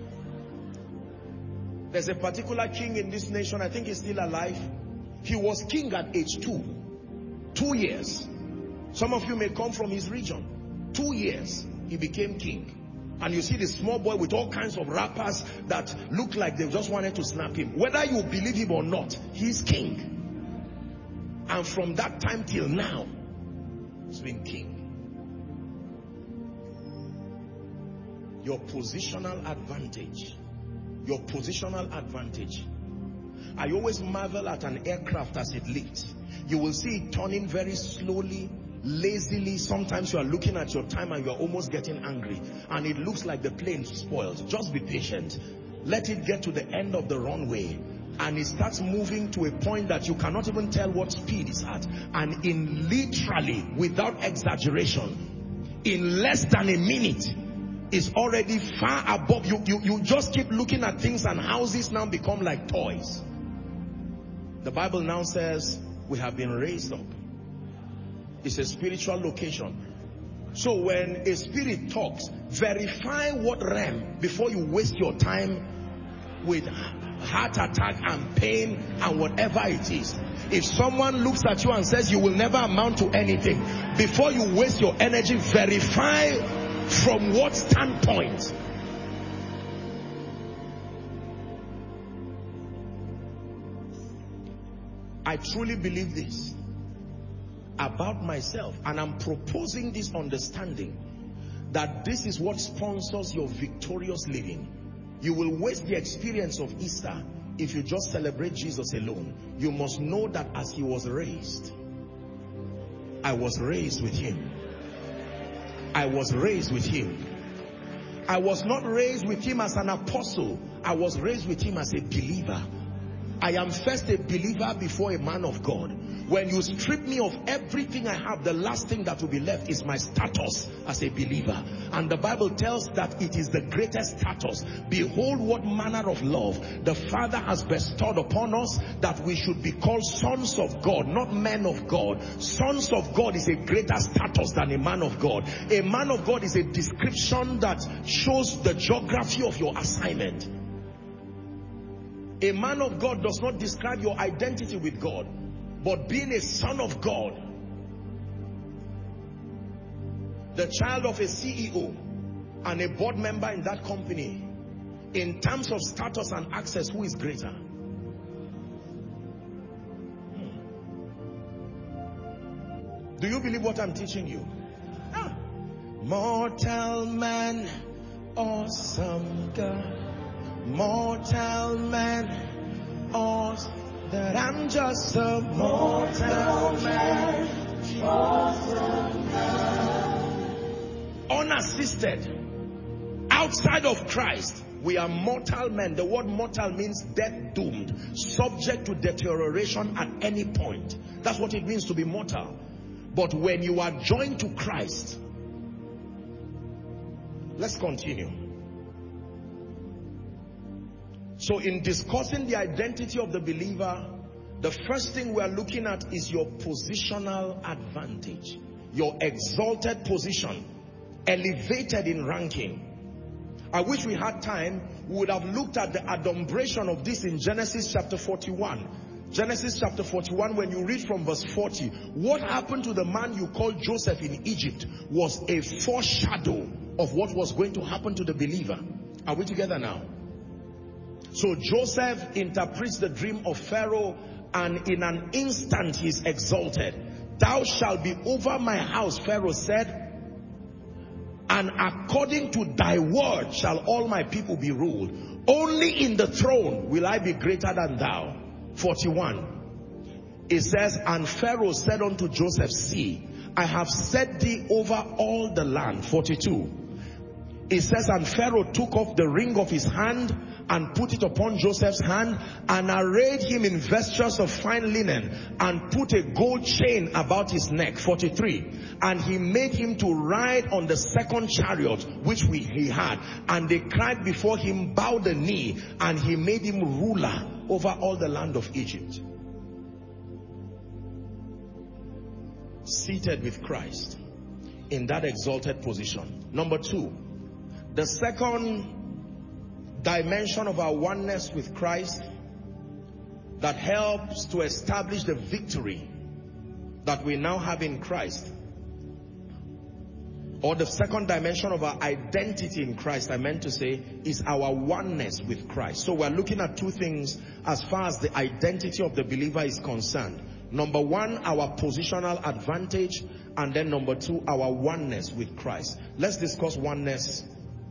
There's a particular king in this nation, I think he's still alive. He was king at age two. Two years. Some of you may come from his region. Two years, he became king. And you see this small boy with all kinds of rappers that look like they just wanted to snap him. Whether you believe him or not, he's king. And from that time till now, he's been king. Your positional advantage. Your positional advantage. I always marvel at an aircraft as it lifts. You will see it turning very slowly, lazily. Sometimes you are looking at your time and you are almost getting angry. And it looks like the plane spoiled. Just be patient. Let it get to the end of the runway. And it starts moving to a point that you cannot even tell what speed it's at. And in literally, without exaggeration, in less than a minute, is already far above you. You you just keep looking at things and houses now become like toys. The Bible now says we have been raised up. It's a spiritual location. So when a spirit talks, verify what realm before you waste your time with heart attack and pain and whatever it is. If someone looks at you and says you will never amount to anything, before you waste your energy, verify from what standpoint. I truly believe this about myself, and I'm proposing this understanding that this is what sponsors your victorious living. You will waste the experience of Easter if you just celebrate Jesus alone. You must know that as he was raised, I was raised with him. I was raised with him. I was not raised with him as an apostle. I was raised with him as a believer. I am first a believer before a man of God. When you strip me of everything I have, the last thing that will be left is my status as a believer. And the Bible tells that it is the greatest status. Behold what manner of love the Father has bestowed upon us, that we should be called sons of God, not men of God. Sons of God is a greater status than a man of God. A man of God is a description that shows the geography of your assignment. A man of God does not describe your identity with God, but being a son of God, the child of a C E O and a board member in that company, in terms of status and access, who is greater? Hmm. Do you believe what I'm teaching you? Ah. Mortal man, awesome God. Mortal man, awesome. That I'm just a mortal man, awesome man. Unassisted, outside of Christ, we are mortal men. The word mortal means death doomed, subject to deterioration at any point. That's what it means to be mortal. But when you are joined to Christ, let's continue. So in discussing the identity of the believer, the first thing we are looking at is your positional advantage, your exalted position, elevated in ranking. I wish we had time, we would have looked at the adumbration of this in Genesis chapter forty-one. Genesis chapter forty-one, when you read from verse forty, what happened to the man you called Joseph in Egypt was a foreshadow of what was going to happen to the believer. Are we together now? So Joseph interprets the dream of Pharaoh, and in an instant he is exalted. Thou shalt be over my house, Pharaoh said, and according to thy word shall all my people be ruled. Only in the throne will I be greater than thou. forty-one. It says, and Pharaoh said unto Joseph, see, I have set thee over all the land. forty-two. It says, and Pharaoh took off the ring of his hand and put it upon Joseph's hand, and arrayed him in vestures of fine linen, and put a gold chain about his neck. forty-three. And he made him to ride on the second chariot which we, he had. And they cried before him, bow the knee, and he made him ruler over all the land of Egypt. Seated with Christ in that exalted position. Number two, the second dimension of our oneness with Christ that helps to establish the victory that we now have in Christ, or the second dimension of our identity in Christ, I meant to say, is our oneness with Christ. So we're looking at two things as far as the identity of the believer is concerned. Number one, our positional advantage, and then number two, our oneness with Christ. Let's discuss oneness.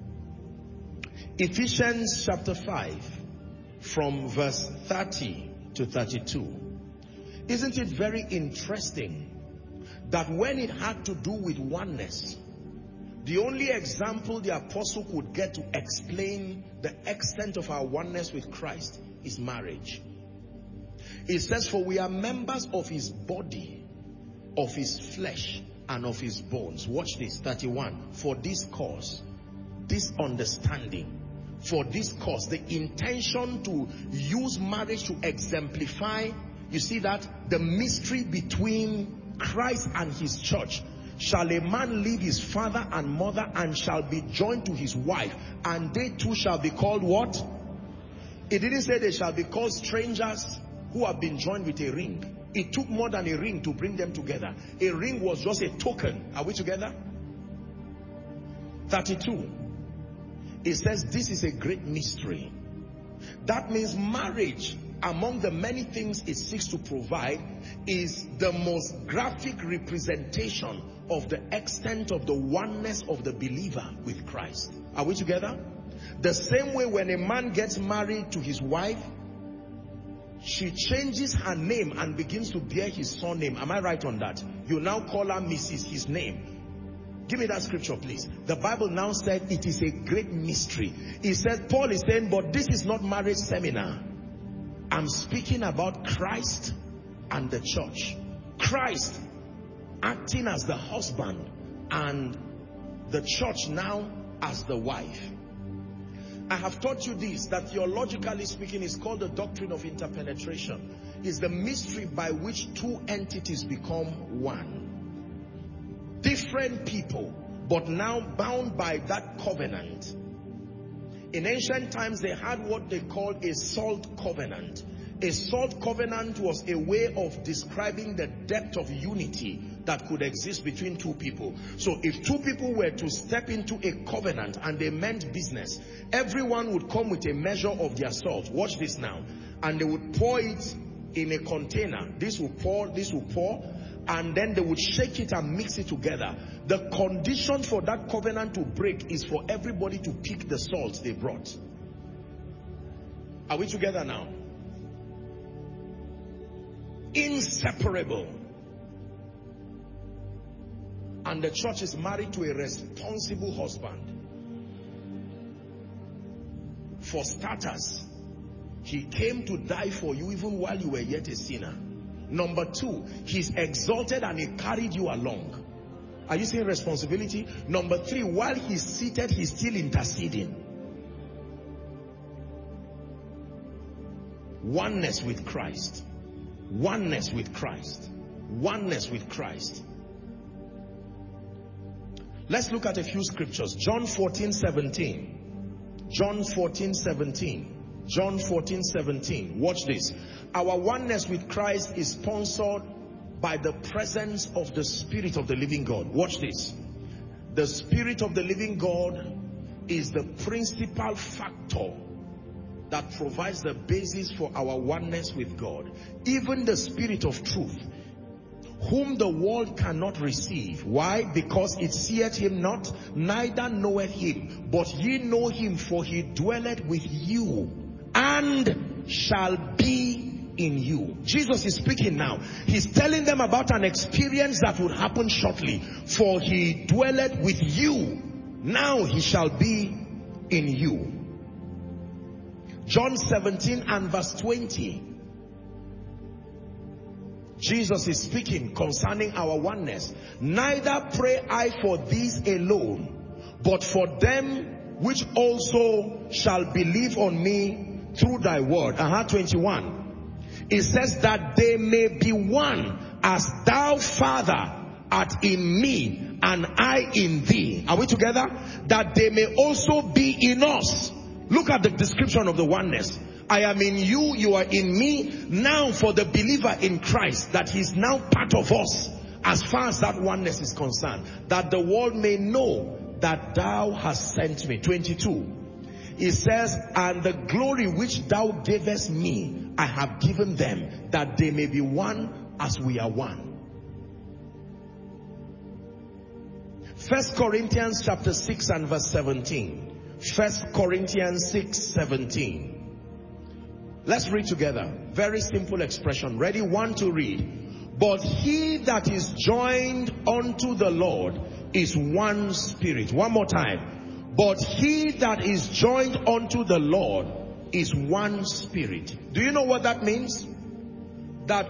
Ephesians chapter five, from verse thirty to thirty-two. Isn't it very interesting that when it had to do with oneness, the only example the apostle could get to explain the extent of our oneness with Christ is marriage. It says, for we are members of his body, of his flesh, and of his bones. Watch this, thirty-one. For this cause, this understanding, for this cause, the intention to use marriage to exemplify, you see that, the mystery between Christ and his church. Shall a man leave his father and mother, and shall be joined to his wife, and they two shall be called what? It didn't say they shall be called strangers who have been joined with a ring. It took more than a ring to bring them together. A ring was just a token. Are we together? thirty-two. It says this is a great mystery. That means marriage, among the many things it seeks to provide, is the most graphic representation of the extent of the oneness of the believer with Christ. Are we together? The same way when a man gets married to his wife, she changes her name and begins to bear his surname. Am I right on that? You now call her Missus his name. Give me that scripture, please. The Bible now said it is a great mystery. It says, Paul is saying, but this is not marriage seminar. I'm speaking about Christ and the church. Christ acting as the husband and the church now as the wife. I have taught you this, that theologically speaking is called the doctrine of interpenetration. It's the mystery by which two entities become one. Different people, but now bound by that covenant. In ancient times, they had what they called a salt covenant. A salt covenant was a way of describing the depth of unity that could exist between two people. So if two people were to step into a covenant and they meant business, everyone would come with a measure of their salt. Watch this now. And they would pour it in a container. This will pour, this will pour, and then they would shake it and mix it together. The condition for that covenant to break is for everybody to pick the salt they brought. Are we together now? Inseparable. And the church is married to a responsible husband. For starters, he came to die for you even while you were yet a sinner. Number two, he's exalted and he carried you along. Are you seeing responsibility? Number three, while he's seated, he's still interceding. Oneness with Christ. Oneness with Christ. Oneness with Christ. Let's look at a few scriptures. John fourteen seventeen. John fourteen seventeen. John fourteen seventeen. Watch this. Our oneness with Christ is sponsored by the presence of the Spirit of the living God. Watch this. The Spirit of the living God is the principal factor that provides the basis for our oneness with God. Even the Spirit of truth, whom the world cannot receive. Why? Because it seeth him not, neither knoweth him. But ye know him, for he dwelleth with you, and shall be in you. Jesus is speaking now. He's telling them about an experience that would happen shortly. For he dwelleth with you, now he shall be in you. John seventeen and verse twenty. Jesus is speaking concerning our oneness. Neither pray I for these alone, but for them which also shall believe on me through thy word. Uh-huh, twenty-one. It says that they may be one, as thou, Father, art in me and I in thee. Are we together? That they may also be in us. Look at the description of the oneness. I am in you, you are in me. Now for the believer in Christ, that he is now part of us as far as that oneness is concerned, that the world may know that thou hast sent me. twenty-two. It says, and the glory which thou gavest me, I have given them, that they may be one as we are one. First Corinthians chapter six and verse seventeen. First Corinthians six seventeen. Let's read together. Very simple expression. Ready? One to read. But he that is joined unto the Lord is one spirit. One more time. But he that is joined unto the Lord is one spirit. Do you know what that means? That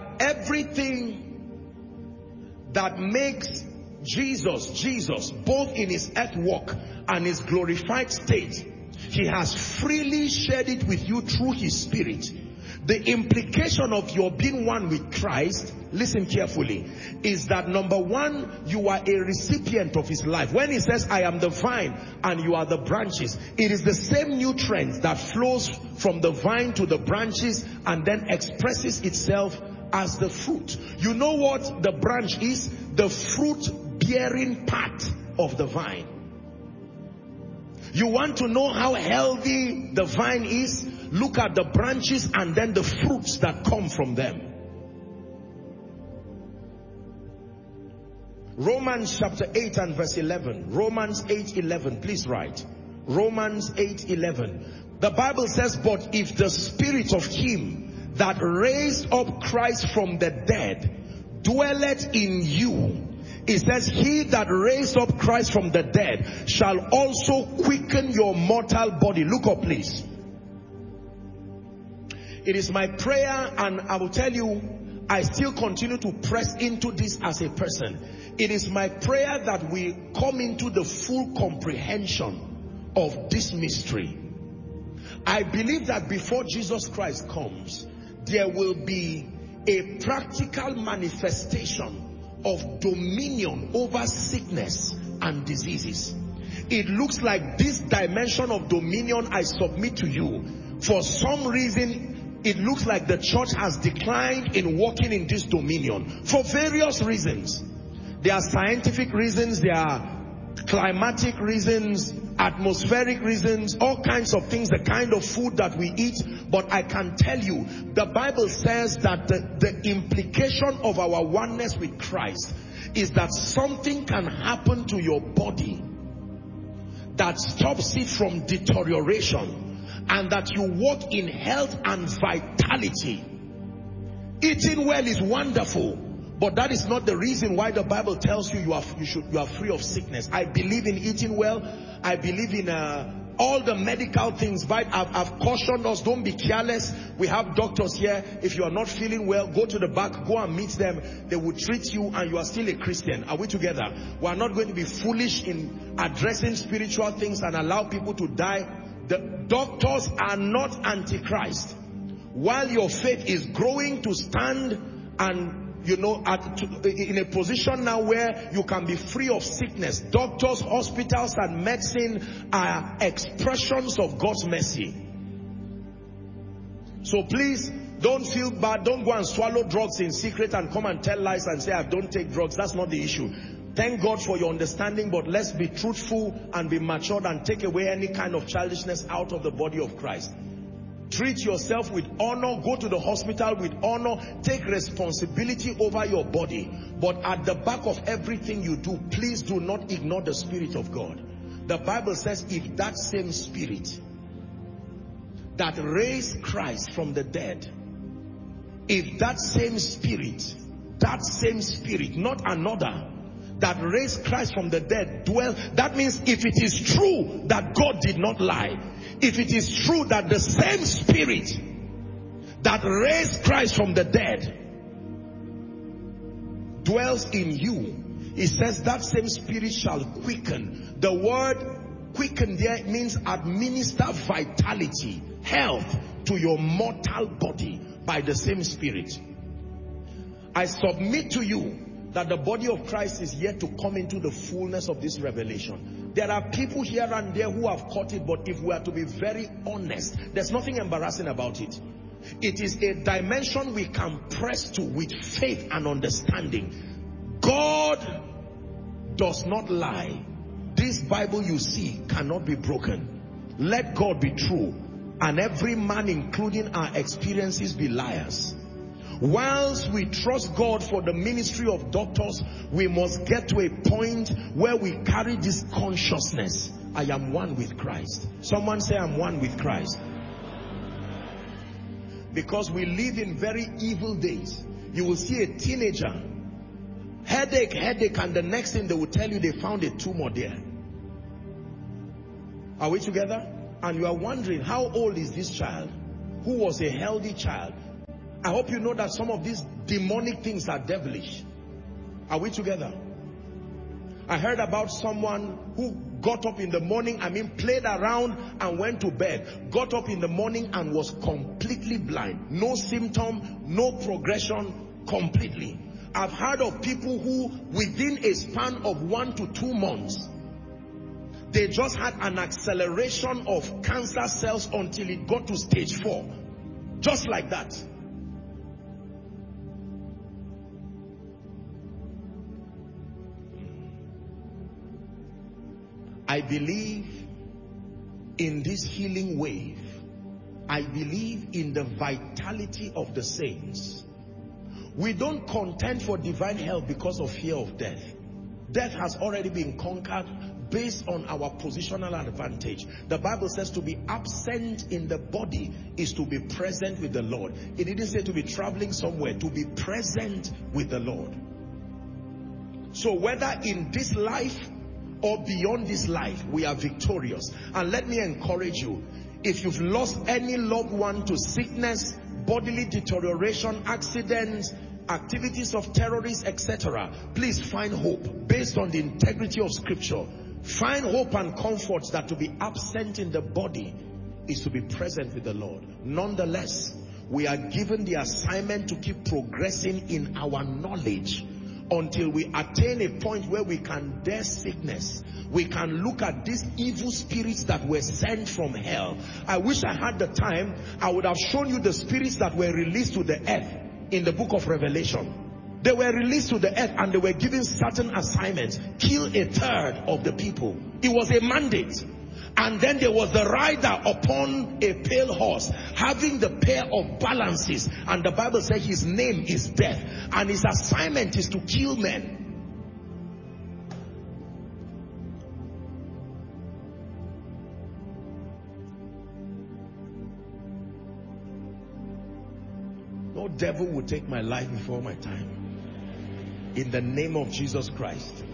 everything that makes Jesus, Jesus, both in his earth walk and his glorified state, he has freely shared it with you through his Spirit. The implication of your being one with Christ, listen carefully, is that number one, you are a recipient of his life. When he says, I am the vine and you are the branches, it is the same nutrient that flows from the vine to the branches and then expresses itself as the fruit. You know what the branch is? The fruit bearing part of the vine. You want to know how healthy the vine is? Look at the branches and then the fruits that come from them. Romans chapter eight and verse eleven. Romans eight eleven. Please write. Romans eight eleven. The Bible says, but if the spirit of him that raised up Christ from the dead dwelleth in you, It says, he that raised up Christ from the dead shall also quicken your mortal body. Look up, please. It is my prayer, and I will tell you, I still continue to press into this as a person. It is my prayer that we come into the full comprehension of this mystery. I believe that before Jesus Christ comes, there will be a practical manifestation of dominion over sickness and diseases. It looks like this dimension of dominion, I submit to you, for some reason it looks like the church has declined in walking in this dominion for various reasons. There are scientific reasons, there are climatic reasons, atmospheric reasons, all kinds of things, the kind of food that we eat. But I can tell you, the Bible says that the, the implication of our oneness with Christ is that something can happen to your body that stops it from deterioration, and that you walk in health and vitality. Eating well is wonderful, but that is not the reason why the Bible tells you you are, you should, you are free of sickness. I believe in eating well. I believe in uh, all the medical things. But I've, I've cautioned us, don't be careless. We have doctors here. If you are not feeling well, go to the back, go and meet them. They will treat you, and you are still a Christian. Are we together? We are not going to be foolish in addressing spiritual things and allow people to die. The doctors are not antichrist. While your faith is growing to stand and, you know, at, to, in a position now where you can be free of sickness, doctors, hospitals, and medicine are expressions of God's mercy. So please, don't feel bad. Don't go and swallow drugs in secret and come and tell lies and say, I don't take drugs. That's not the issue. Thank God for your understanding, but let's be truthful and be matured and take away any kind of childishness out of the body of Christ. Treat yourself with honor. Go to the hospital with honor. Take responsibility over your body. But at the back of everything you do, please do not ignore the Spirit of God. The Bible says, if that same Spirit that raised Christ from the dead, if that same Spirit, that same Spirit, not another, that raised Christ from the dead dwell, that means if it is true that God did not lie, if it is true that the same Spirit that raised Christ from the dead dwells in you, it says that same Spirit shall quicken. The word quicken there means administer vitality, health to your mortal body by the same Spirit. I submit to you that the body of Christ is yet to come into the fullness of this revelation. There are people here and there who have caught it, but if we are to be very honest, there's nothing embarrassing about it. It is a dimension we can press to with faith and understanding. God does not lie. This Bible you see cannot be broken. Let God be true, and every man, including our experiences, be liars. Whilst we trust God for the ministry of doctors, we must get to a point where we carry this consciousness. I am one with Christ. Someone say, I'm one with Christ. Because we live in very evil days. You will see a teenager, headache, headache, and the next thing they will tell you they found a tumor there. Are we together? And you are wondering, how old is this child who was a healthy child? I hope you know that some of these demonic things are devilish. Are we together? I heard about someone who got up in the morning, I mean played around and went to bed. Got up in the morning and was completely blind. No symptom, no progression, completely. I've heard of people who within a span of one to two months, they just had an acceleration of cancer cells until it got to stage four. Just like that. I believe in this healing wave. I believe in the vitality of the saints. We don't contend for divine health because of fear of death. Death has already been conquered based on our positional advantage. The Bible says to be absent in the body is to be present with the Lord. It didn't say to be traveling somewhere, to be present with the Lord. So whether in this life or beyond this life, we are victorious. And let me encourage you, if you've lost any loved one to sickness, bodily deterioration, accidents, activities of terrorists, et cetera, please find hope based on the integrity of scripture. Find hope and comfort that to be absent in the body is to be present with the Lord. Nonetheless, we are given the assignment to keep progressing in our knowledge until we attain a point where we can dare sickness. We can look at these evil spirits that were sent from hell. I wish I had the time. I would have shown you the spirits that were released to the earth in the book of Revelation. They were released to the earth and they were given certain assignments. Kill a third of the people. It was a mandate. And then there was the rider upon a pale horse, having the pair of balances. And the Bible says his name is Death. And his assignment is to kill men. No devil will take my life before my time. In the name of Jesus Christ.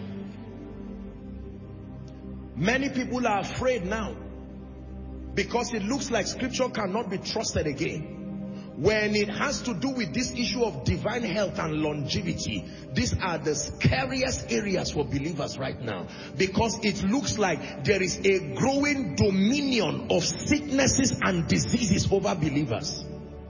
Many people are afraid now because it looks like scripture cannot be trusted again. When it has to do with this issue of divine health and longevity, these are the scariest areas for believers right now, because it looks like there is a growing dominion of sicknesses and diseases over believers.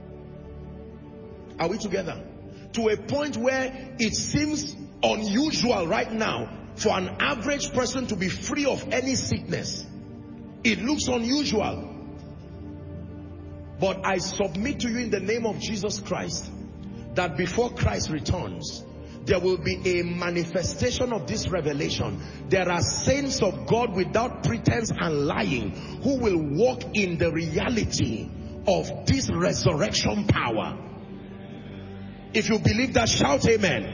Are we together? To a point where it seems unusual right now for an average person to be free of any sickness. It looks unusual. But I submit to you in the name of Jesus Christ that before Christ returns, there will be a manifestation of this revelation. There are saints of God without pretense and lying who will walk in the reality of this resurrection power. If you believe that, shout amen.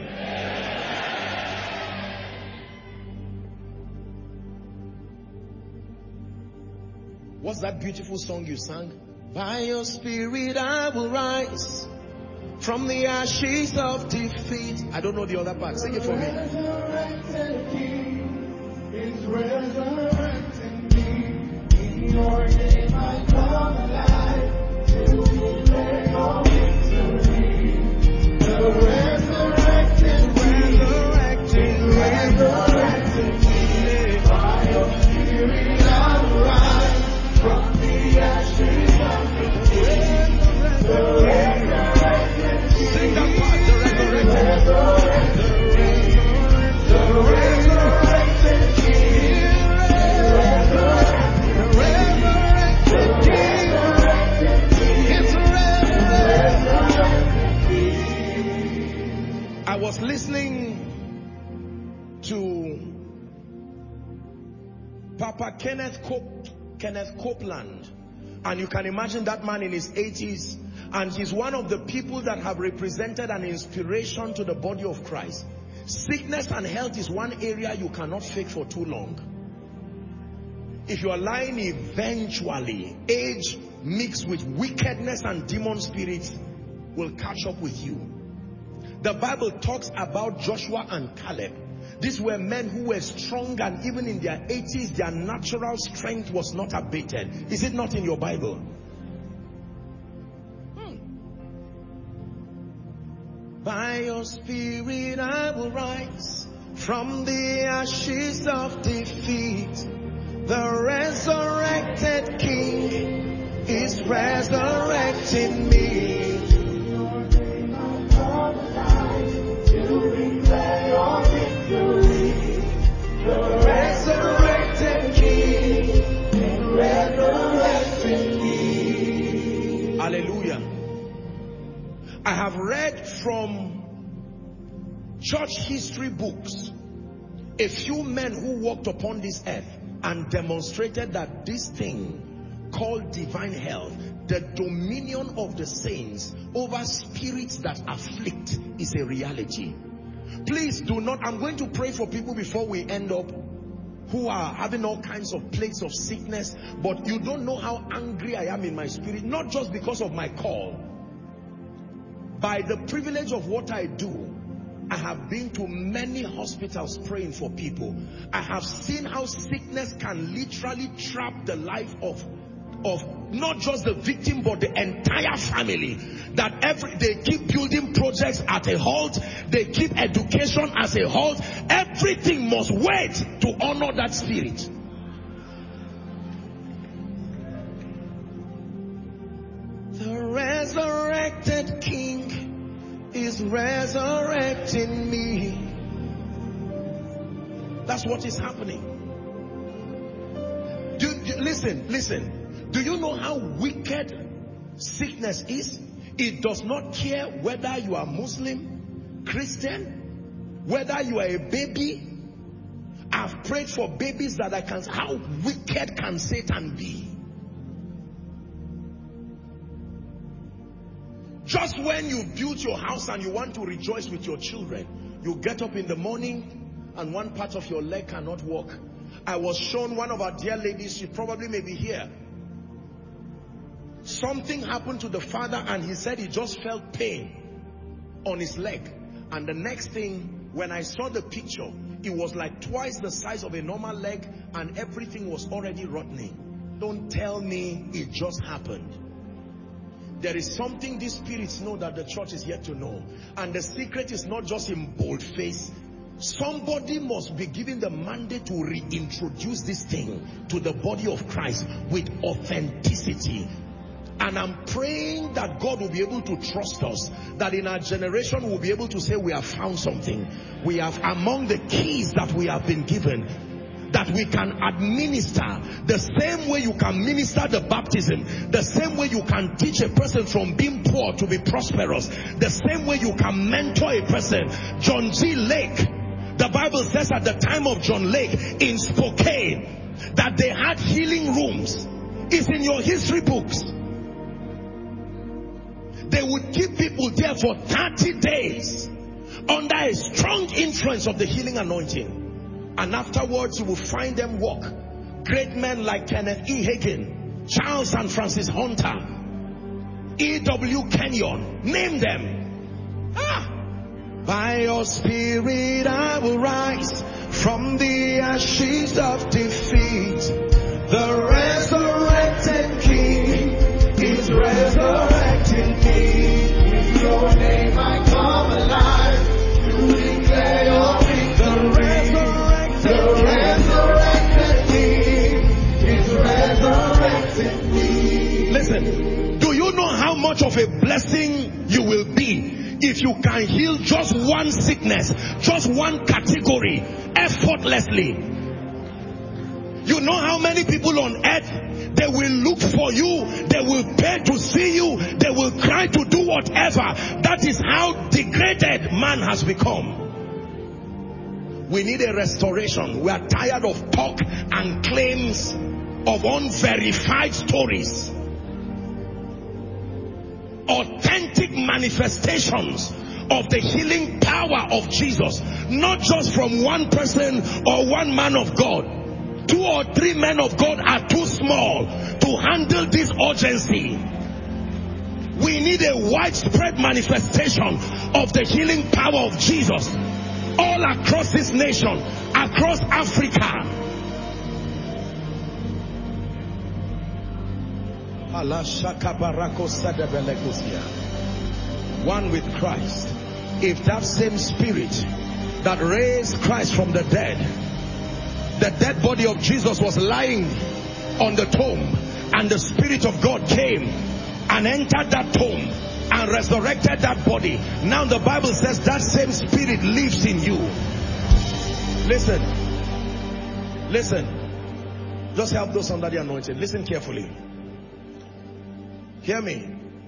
What's that beautiful song you sang? By your spirit I will rise from the ashes of defeat. I don't know the other part. Sing it for me. Resurrected King is resurrecting me. In your name I come alive to declare your victory. The resurrected King is resurrecting me. By your spirit I will rise from the ashes of defeat. The resurrected King. Sing that part. The resurrected King. The resurrected King. The resurrected King. It's resurrected. I was listening to Papa Kenneth Cope. Kenneth Copeland, and you can imagine that man in his eighties, and he's one of the people that have represented an inspiration to the body of Christ. Sickness and health is one area you cannot fake for too long. If you are lying, eventually age mixed with wickedness and demon spirits will catch up with you. The Bible talks about Joshua and Caleb. These were men who were strong, and even in their eighties, their natural strength was not abated. Is it not in your Bible? Hmm. By your spirit I will rise from the ashes of defeat. The resurrected King is resurrecting me. The resurrected King is resurrecting me. Hallelujah. I have read from church history books a few men who walked upon this earth and demonstrated that this thing called divine health, the dominion of the saints over spirits that afflict, is a reality. Please do not, I'm going to pray for people before we end up who are having all kinds of plagues of sickness, but you don't know how angry I am in my spirit, not just because of my call, by the privilege of what I do. I have been to many hospitals praying for people. I have seen how sickness can literally trap the life of, of not just the victim, but the entire family. That every, they keep building projects at a halt. They keep education as a halt. Everything must wait to honor that spirit. The resurrected King is resurrecting me. That's what is happening. Do, do, listen, listen. Do you know how wicked sickness is? It does not care whether you are Muslim, Christian, whether you are a baby. I've prayed for babies that I can. How wicked can Satan be? Just when you build your house and you want to rejoice with your children, you get up in the morning and one part of your leg cannot walk. I was shown one of our dear ladies, she probably may be here. Something happened to the father and he said he just felt pain on his leg. And the next thing, when I saw the picture, it was like twice the size of a normal leg and everything was already rotting. Don't tell me it just happened. There is something these spirits know that the church is yet to know. And the secret is not just in boldface. Somebody must be given the mandate to reintroduce this thing to the body of Christ with authenticity. And I'm praying that God will be able to trust us, that in our generation we'll be able to say we have found something. We have among the keys that we have been given, that we can administer the same way you can minister the baptism, the same way you can teach a person from being poor to be prosperous, the same way you can mentor a person. John G. Lake, the Bible says at the time of John Lake in Spokane that they had healing rooms. It's in your history books. They would keep people there for thirty days under a strong influence of the healing anointing. And afterwards you will find them walk. Great men like Kenneth E. Hagin, Charles and Francis Hunter, E W Kenyon, name them. Ah! By your spirit I will rise from the ashes of defeat. The resurrected King is resurrecting me. In your name I come alive to declare your victory. The resurrected King is resurrecting me. Listen, do you know how much of a blessing you will be if you can heal just one sickness, just one category, effortlessly? You know how many people on earth, they will look for you, they will pay to see you, they will try to do whatever. That is how degraded man has become. We need a restoration. We are tired of talk and claims of unverified stories. Authentic manifestations of the healing power of Jesus, not just from one person or one man of God. Two or three men of God are too small to handle this urgency. We need a widespread manifestation of the healing power of Jesus all across this nation, across Africa. One with Christ. If that same spirit that raised Christ from the dead, the dead body of Jesus was lying on the tomb, and the Spirit of God came and entered that tomb and resurrected that body. Now the Bible says that same spirit lives in you. Listen. Listen. Just help those under the anointing. Listen carefully. Hear me.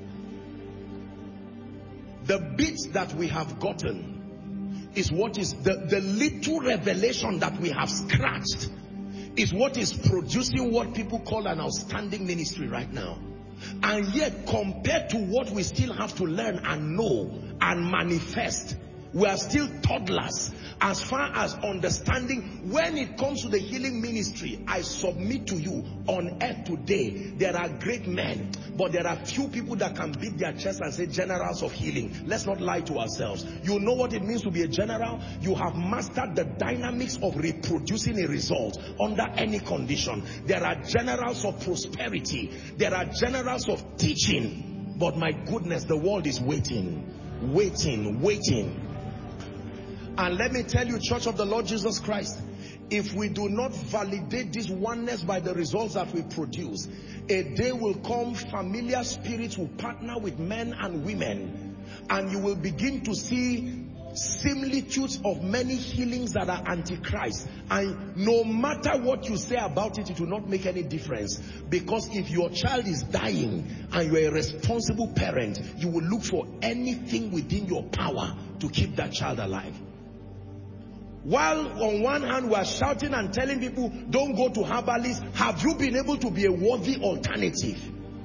The bits that we have gotten is what is the, the little revelation that we have scratched is what is producing what people call an outstanding ministry right now. And yet, compared to what we still have to learn and know and manifest, We are still toddlers as far as understanding. When it comes to the healing ministry, I submit to you, on earth today, there are great men, but there are few people that can beat their chest and say generals of healing. Let's not lie to ourselves. You know what it means to be a general? You have mastered the dynamics of reproducing a result under any condition. There are generals of prosperity. There are generals of teaching. But my goodness, the world is waiting, waiting, waiting. And let me tell you, Church of the Lord Jesus Christ, if we do not validate this oneness by the results that we produce, a day will come, familiar spirits will partner with men and women, and you will begin to see similitudes of many healings that are antichrist. And no matter what you say about it, it will not make any difference. Because if your child is dying and you're a responsible parent, you will look for anything within your power to keep that child alive. While on one hand we are shouting and telling people, don't go to herbalists, have you been able to be a worthy alternative?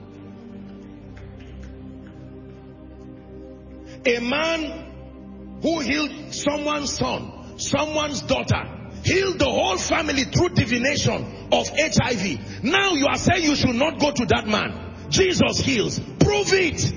A man who healed someone's son, someone's daughter, healed the whole family through divination of H I V. Now you are saying you should not go to that man. Jesus heals. Prove it.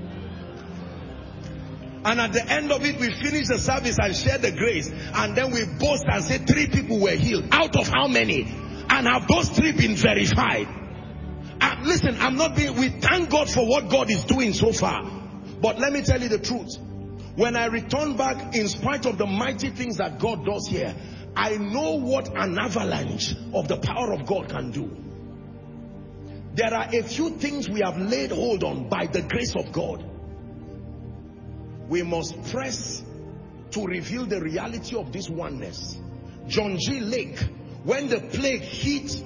And at the end of it, we finish the service and share the grace. And then we boast and say three people were healed. Out of how many? And have those three been verified? Uh, listen, I'm not being, we thank God for what God is doing so far. But let me tell you the truth. When I return back, in spite of the mighty things that God does here, I know what an avalanche of the power of God can do. There are a few things we have laid hold on by the grace of God. We must press to reveal the reality of this oneness. John G. Lake, when the plague hit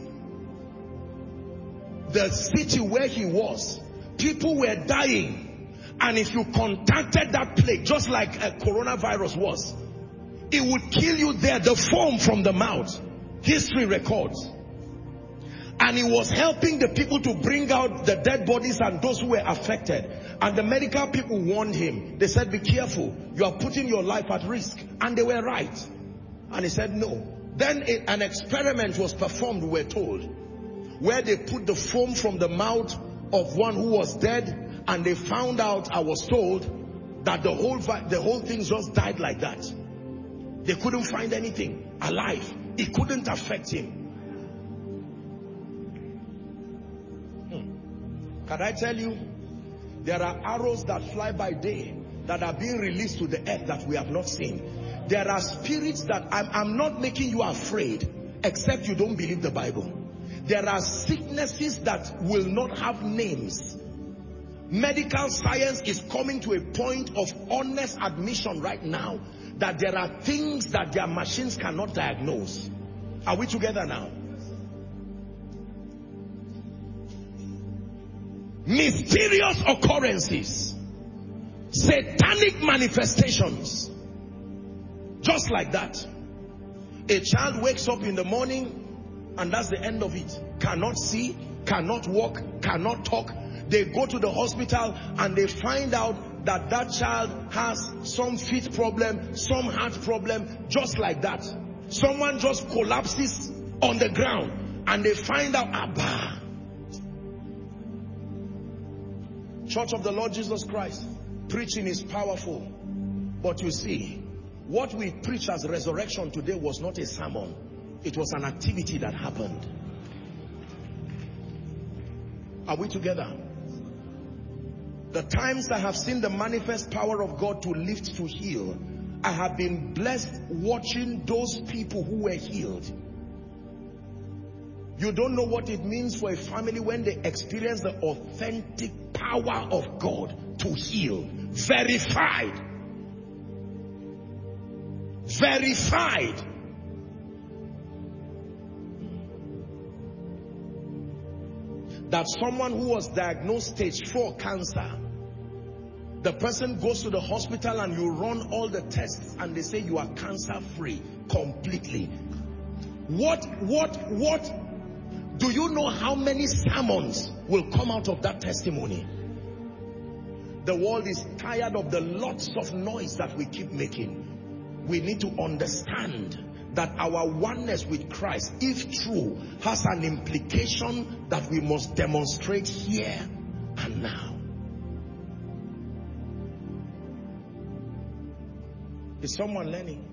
the city where he was, people were dying. And if you contacted that plague, just like a coronavirus was, it would kill you there, the foam from the mouth. History records. And he was helping the people to bring out the dead bodies and those who were affected. And the medical people warned him. They said, be careful. You are putting your life at risk. And they were right. And he said, no. Then a, an experiment was performed, we were told, where they put the foam from the mouth of one who was dead. And they found out, I was told, that the whole, the whole thing just died like that. They couldn't find anything alive. It couldn't affect him. Can I tell you, there are arrows that fly by day that are being released to the earth that we have not seen. There are spirits that I'm, I'm not making you afraid, except you don't believe the Bible. There are sicknesses that will not have names. Medical science is coming to a point of honest admission right now that there are things that their machines cannot diagnose. Are we together now? Mysterious occurrences, satanic manifestations, just like that. A child wakes up in the morning and that's the end of it. Cannot see, cannot walk, cannot talk. They go to the hospital and they find out that that child has some feet problem, some heart problem, just like that. Someone just collapses on the ground and they find out, Abba. Church of the Lord Jesus Christ, preaching is powerful. But you see, what we preach as resurrection today was not a sermon. It was an activity that happened. Are we together? The times I have seen the manifest power of God to lift, to heal, I have been blessed watching those people who were healed. You don't know what it means for a family when they experience the authentic power of God to heal. Verified. Verified. That someone who was diagnosed stage four cancer, the person goes to the hospital and you run all the tests and they say you are cancer free completely. What, what, what? Do you know how many sermons will come out of that testimony? The world is tired of the lots of noise that we keep making. We need to understand that our oneness with Christ, if true, has an implication that we must demonstrate here and now. Is someone learning?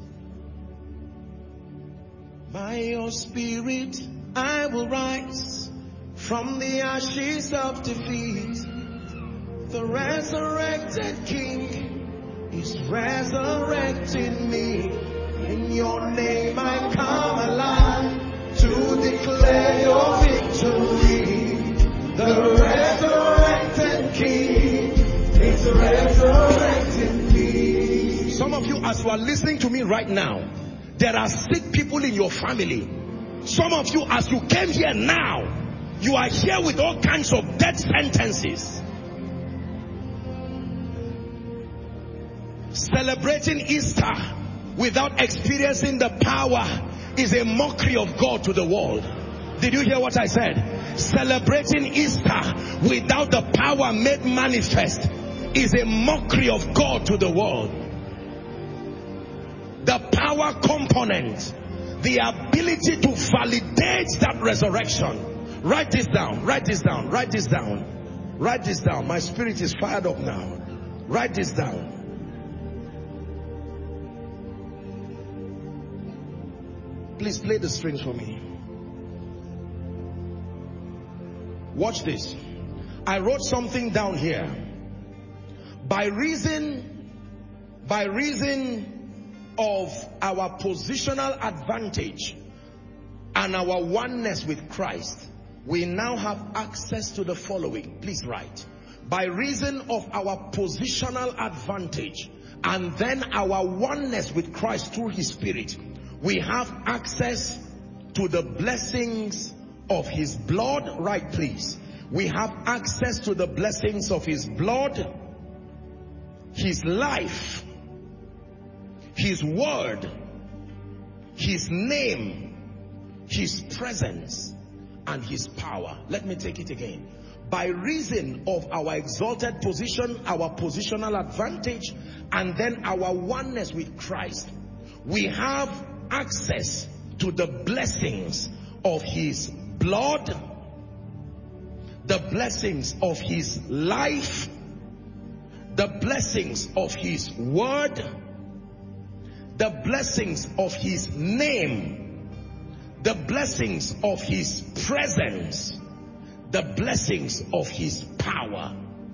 By your spirit I will rise from the ashes of defeat. The resurrected King is resurrecting me. In your name I come alive to declare your victory. The resurrected King is resurrecting me. Some of you, as you are listening to me right now, there are sick people in your family. Some of you, as you came here now, you are here with all kinds of death sentences. Celebrating Easter without experiencing the power is a mockery of God to the world. Did you hear what I said? Celebrating Easter without the power made manifest is a mockery of God to the world. The power component, the ability to validate that resurrection. Write this down, write this down, write this down, write this down. My spirit is fired up now. Write this down. Please play the strings for me. Watch this. I wrote something down here. By reason, by reason of our positional advantage and our oneness with Christ, we now have access to the following. Please write. By reason of our positional advantage and then our oneness with Christ through His Spirit, we have access to the blessings of His blood. Right, please. We have access to the blessings of His blood, His life, His word, His name, His presence, and His power. Let me take it again. By reason of our exalted position, our positional advantage, and then our oneness with Christ, we have access to the blessings of His blood, the blessings of His life, the blessings of His word, the blessings of His name, the blessings of His presence, the blessings of His power.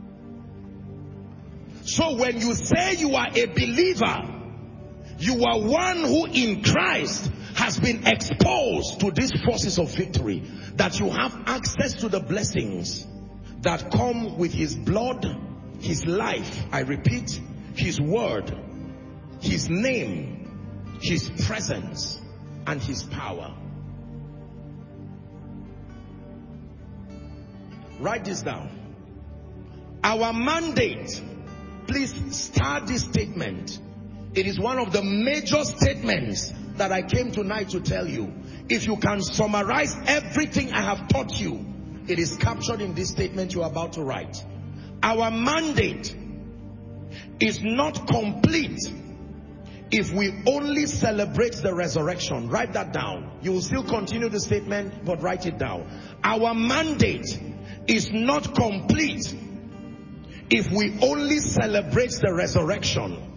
So when you say you are a believer, you are one who in Christ has been exposed to these forces of victory, that you have access to the blessings that come with His blood, His life, I repeat, His word, His name, His presence, and His power. Write this down. Our mandate, please start this statement. It is one of the major statements that I came tonight to tell you. If you can summarize everything I have taught you, it is captured in this statement you are about to write. Our mandate is not complete if we only celebrate the resurrection. Write that down. You will still continue the statement, but write it down. Our mandate is not complete if we only celebrate the resurrection.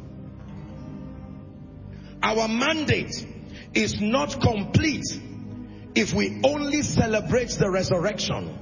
Our mandate is not complete if we only celebrate the resurrection.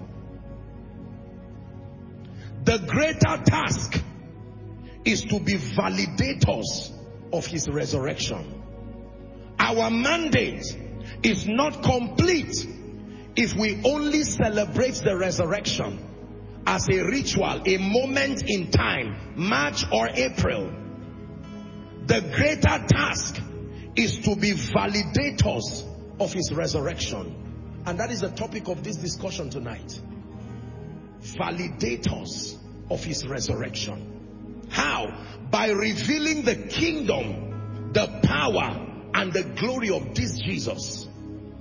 The greater task is to be validators of His resurrection. Our mandate is not complete if we only celebrate the resurrection as a ritual, a moment in time, March or April. The greater task is to be validators of His resurrection. And that is the topic of this discussion tonight. Validators of His resurrection. How? By revealing the kingdom, the power, and the glory of this Jesus. This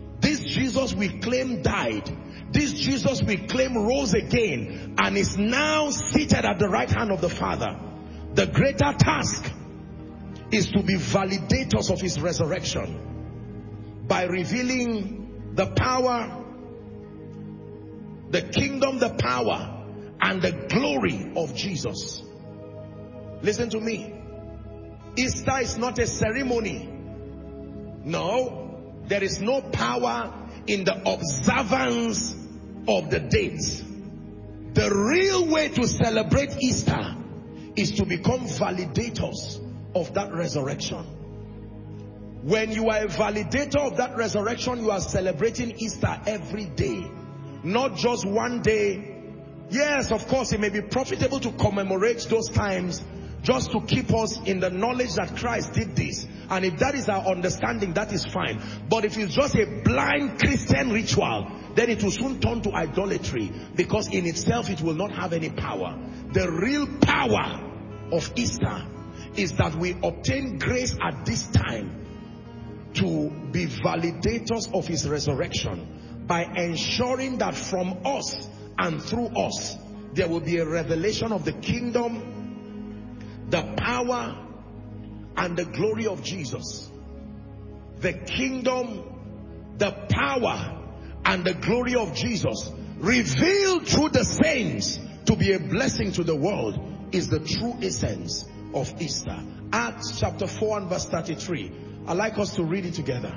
Jesus we claim died. This Jesus we claim rose again and is now seated at the right hand of the Father. The greater task is to be validators of his resurrection by revealing the power, the kingdom, the power, and the glory of Jesus. Listen to me. Easter is not a ceremony. No, there is no power in the observance of the dates. The real way to celebrate Easter is to become validators of that resurrection. When you are a validator of that resurrection, you are celebrating Easter every day, not just one day. Yes, of course, it may be profitable to commemorate those times just to keep us in the knowledge that Christ did this. And if that is our understanding, that is fine. But if it's just a blind Christian ritual, then it will soon turn to idolatry, because in itself it will not have any power. The real power of Easter is that we obtain grace at this time to be validators of his resurrection by ensuring that from us and through us there will be a revelation of the kingdom, the power, and the glory of Jesus. The kingdom, the power, and the glory of Jesus revealed through the saints to be a blessing to the world is the true essence of Easter. Acts chapter four and verse thirty-three. I'd like us to read it together.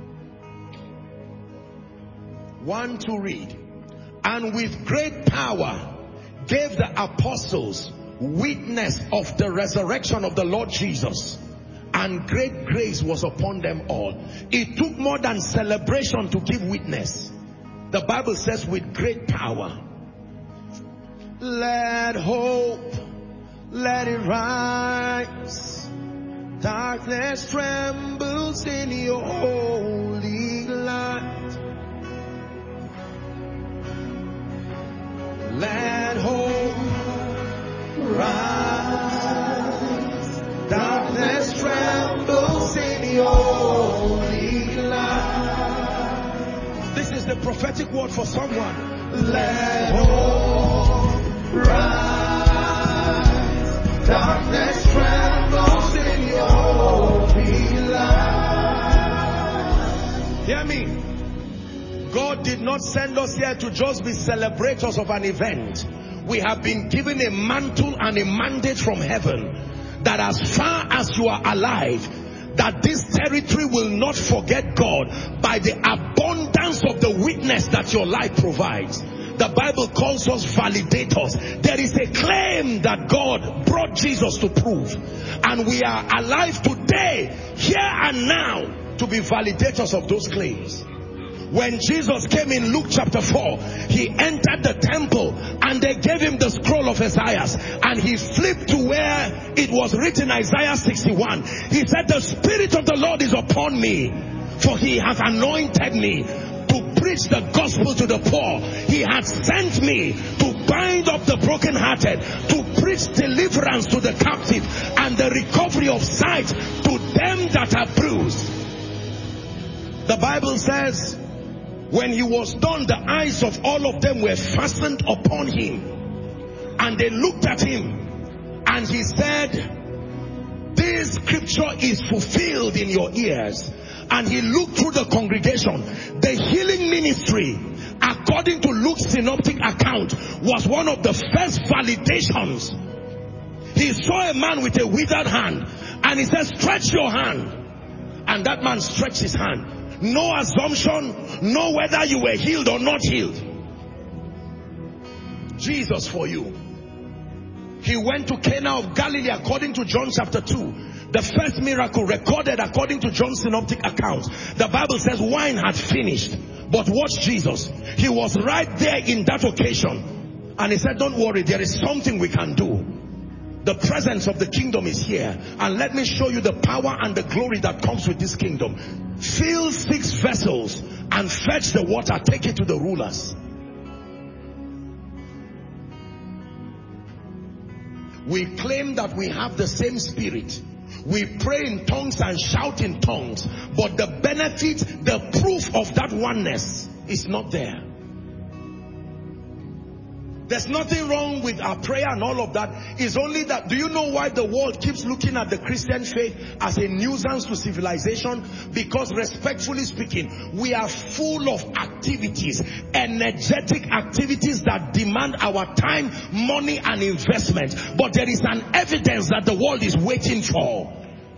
One, two, read. And with great power gave the apostles witness of the resurrection of the Lord Jesus, and great grace was upon them all. It took more than celebration to give witness. The Bible says with great power. Let hope, let it rise. Darkness trembles in your holy light. Let hope rise. Darkness trembles in your holy light. This is the prophetic word for someone. Let hope rise. Darkness trembles in your holy light. Hear me. God did not send us here to just be celebrators of an event. We have been given a mantle and a mandate from heaven that as far as you are alive, that this territory will not forget God by the abundance of the witness that your life provides. The Bible calls us validators. There is a claim that God brought Jesus to prove, and we are alive today, here and now, to be validators of those claims. When Jesus came in Luke chapter four, he entered the temple and they gave him the scroll of Isaiah, and he flipped to where it was written, Isaiah sixty-one. He said, the Spirit of the Lord is upon me, for he hath anointed me to preach the gospel to the poor. He hath sent me to bind up the brokenhearted, to preach deliverance to the captive, and the recovery of sight to them that are bruised. The Bible says, when he was done, the eyes of all of them were fastened upon him, and they looked at him, and he said, this scripture is fulfilled in your ears. And he looked through the congregation. The healing ministry, according to Luke's synoptic account, was one of the first validations. He saw a man with a withered hand, and he said, stretch your hand. And that man stretched his hand. No assumption, no whether you were healed or not healed. Jesus for you. He went to Cana of Galilee according to John chapter two. The first miracle recorded according to John's synoptic accounts. The Bible says wine had finished. But watch Jesus. He was right there in that occasion. And he said, don't worry, there is something we can do. The presence of the kingdom is here. And let me show you the power and the glory that comes with this kingdom. Fill six vessels and fetch the water. Take it to the rulers. We claim that we have the same spirit. We pray in tongues and shout in tongues, but the benefit, the proof of that oneness is not there. There's nothing wrong with our prayer and all of that. It's only that, do you know why the world keeps looking at the Christian faith as a nuisance to civilization? Because respectfully speaking, we are full of activities, energetic activities that demand our time, money and investment. But there is an evidence that the world is waiting for.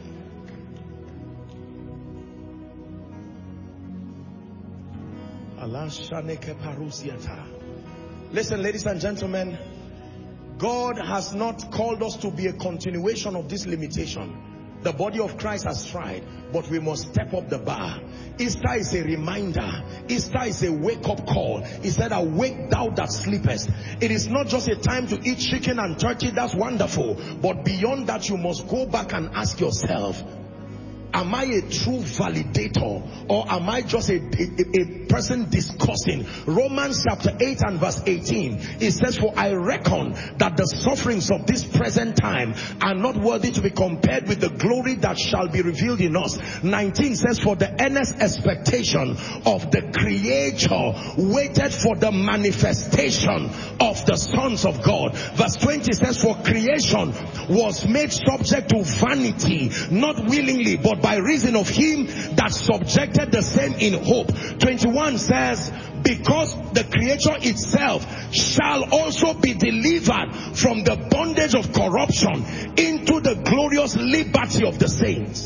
Listen, ladies and gentlemen, God has not called us to be a continuation of this limitation. The body of Christ has tried, but we must step up the bar. Easter is a reminder. Easter is a wake-up call. He said, awake thou that sleepest. It is not just a time to eat chicken and turkey, that's wonderful. But beyond that, you must go back and ask yourself, am I a true validator, or am I just a, a, a person discussing? Romans chapter eight and verse eighteen, it says, for I reckon that the sufferings of this present time are not worthy to be compared with the glory that shall be revealed in us. nineteen says, for the earnest expectation of the Creator waited for the manifestation of the sons of God. Verse twenty says, for creation was made subject to vanity, not willingly, but by reason of him that subjected the same in hope. twenty-one says, because the creature itself shall also be delivered from the bondage of corruption into the glorious liberty of the saints.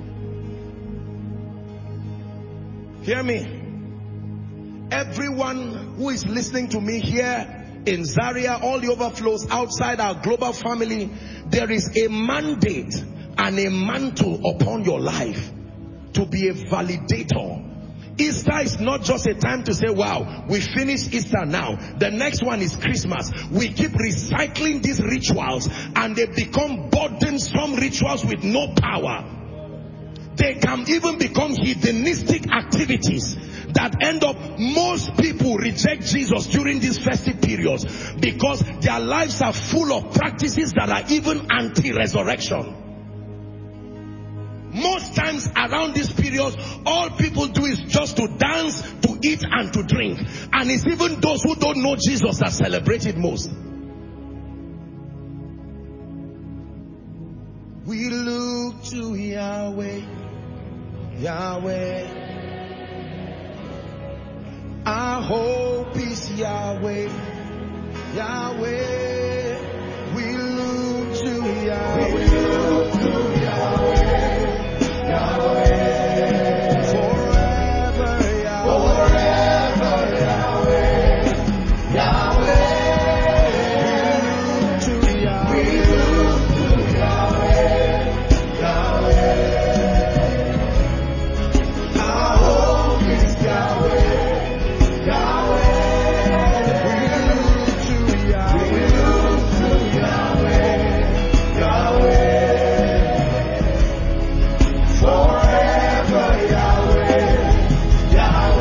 Hear me. Everyone who is listening to me here in Zaria, all the overflows outside our global family, there is a mandate and a mantle upon your life to be a validator. Easter is not just a time to say, wow, we finished Easter now. The next one is Christmas. We keep recycling these rituals and they become burdensome rituals with no power. They can even become hedonistic activities that end up, most people reject Jesus during these festive periods because their lives are full of practices that are even anti-resurrection. Most times around this period, all people do is just to dance, to eat and to drink. And it's even those who don't know Jesus that celebrate it most. We look to Yahweh, Yahweh. Our hope is Yahweh, Yahweh. We look to Yahweh, we look to Yahweh. Yahweh, forever Yahweh, forever Yahweh, Yahweh, we look to Yahweh, we look to Yahweh, Yahweh, our hope is Yahweh, Yahweh, we look to Yahweh, we look to Yahweh, Yahweh. Forever Yahweh,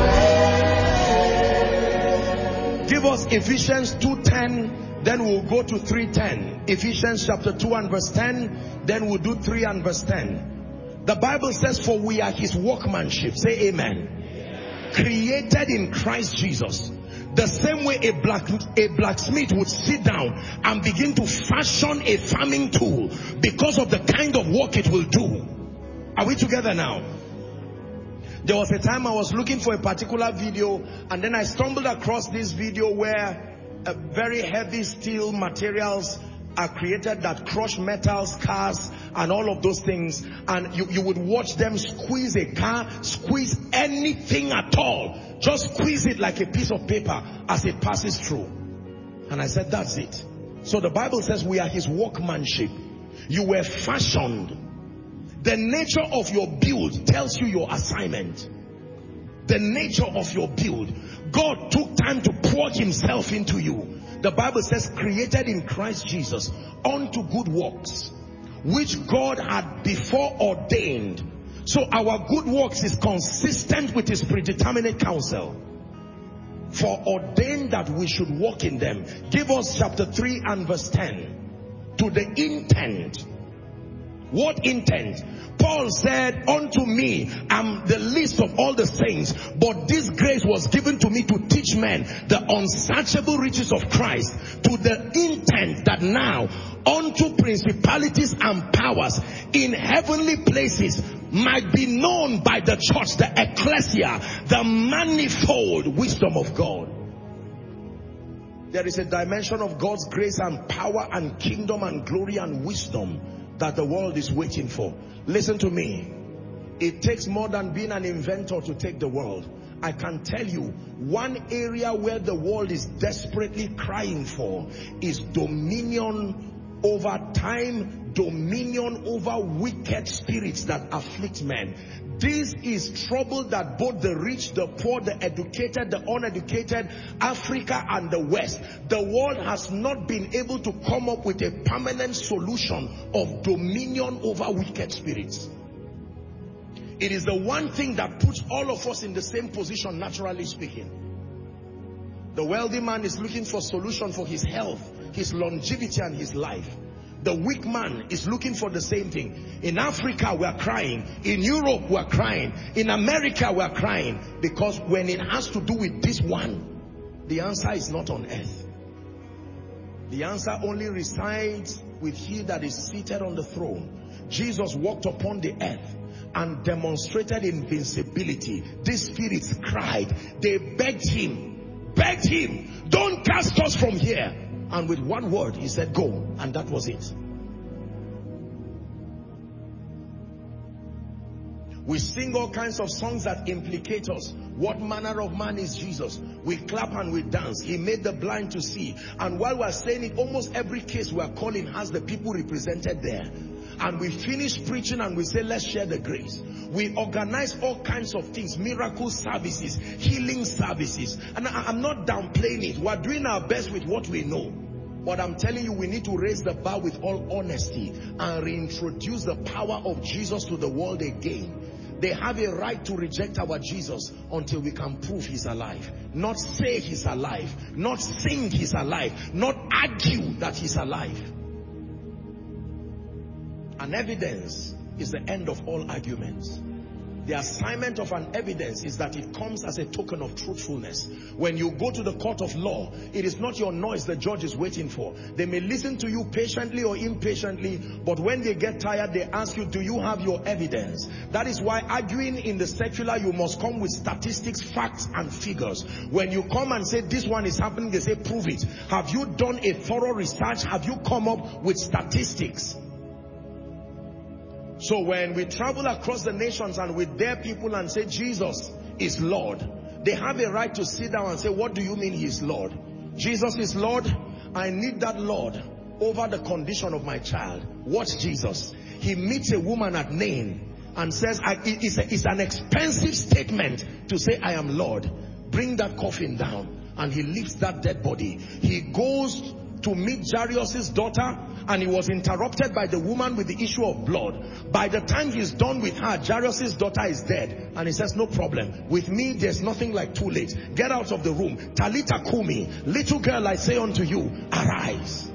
Yahweh. Give us Ephesians two ten, then we'll go to three ten. Ephesians chapter two and verse ten, then we'll do three and verse ten. The Bible says, for we are his workmanship. Say amen. Amen. Created in Christ Jesus. The same way a black a blacksmith would sit down and begin to fashion a farming tool because of the kind of work it will do. Are we together now? There was a time I was looking for a particular video, and then I stumbled across this video where uh, very heavy steel materials are created that crush metals, cars, and all of those things. And you, you would watch them squeeze a car, squeeze anything at all. Just squeeze it like a piece of paper as it passes through. And I said, that's it. So the Bible says we are his workmanship. You were fashioned. The nature of your build tells you your assignment. The nature of your build. God took time to pour himself into you. The Bible says, created in Christ Jesus unto good works, which God had before ordained. So our good works is consistent with his predeterminate counsel. For ordained that we should walk in them. Give us chapter three and verse ten. To the intent What intent? Paul said, unto me, I'm the least of all the saints, but this grace was given to me to teach men the unsearchable riches of Christ, to the intent that now unto principalities and powers in heavenly places might be known by the church, the ecclesia, the manifold wisdom of God. There is a dimension of God's grace and power and kingdom and glory and wisdom that the world is waiting for. Listen to me. It takes more than being an inventor to take the world. I can tell you, one area where the world is desperately crying for is dominion over time, dominion over wicked spirits that afflict men. This is trouble that both the rich, the poor, the educated, the uneducated, Africa and the West, the world has not been able to come up with a permanent solution of dominion over wicked spirits. It is the one thing that puts all of us in the same position, naturally speaking. The wealthy man is looking for solution for his health, his longevity and his life. The weak man is looking for the same thing. In Africa, we are crying. In Europe, we are crying. In America, we are crying. Because when it has to do with this one, the answer is not on earth. The answer only resides with he that is seated on the throne. Jesus walked upon the earth and demonstrated invincibility. These spirits cried. They begged him, begged him, don't cast us from here. And with one word, he said, go. And that was it. We sing all kinds of songs that implicate us. What manner of man is Jesus? We clap and we dance. He made the blind to see. And while we're saying it, almost every case we're calling has the people represented there. And we finish preaching and we say, let's share the grace. We organize all kinds of things, miracle services, healing services. And I'm not downplaying it. We're doing our best with what we know. But I'm telling you, we need to raise the bar with all honesty and reintroduce the power of Jesus to the world again. They have a right to reject our Jesus until we can prove he's alive. Not say he's alive. Not sing he's alive. Not argue that he's alive. An evidence is the end of all arguments. The assignment of an evidence is that it comes as a token of truthfulness. When you go to the court of law, it is not your noise the judge is waiting for. They may listen to you patiently or impatiently, but when they get tired, they ask you, do you have your evidence? That is why arguing in the secular, you must come with statistics, facts, and figures. When you come and say, this one is happening, they say, prove it. Have you done a thorough research? Have you come up with statistics? So when we travel across the nations and we dare people and say Jesus is Lord, they have a right to sit down and say, what do you mean he is Lord? Jesus is Lord. I need that Lord over the condition of my child. Watch Jesus. He meets a woman at Nain and says, I, it's, a, it's an expensive statement to say I am Lord. Bring that coffin down. And he lifts that dead body. He goes to meet Jairus' daughter, and he was interrupted by the woman with the issue of blood. By the time he's done with her, Jairus' daughter is dead. And he says, no problem. With me, there's nothing like too late. Get out of the room. Talita Kumi, little girl, I say unto you, arise.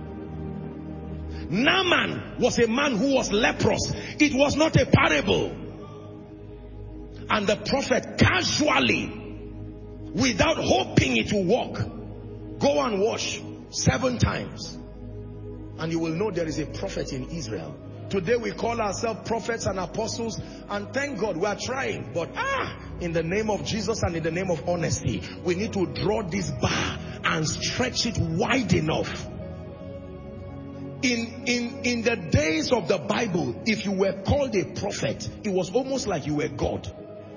Naaman was a man who was leprous. It was not a parable. And the prophet casually, without hoping it will work, go and wash seven times. And you will know there is a prophet in Israel. Today we call ourselves prophets and apostles, and thank God we are trying. But ah, in the name of Jesus and in the name of honesty, we need to draw this bar and stretch it wide enough. In, in, in the days of the Bible, if you were called a prophet, it was almost like you were God.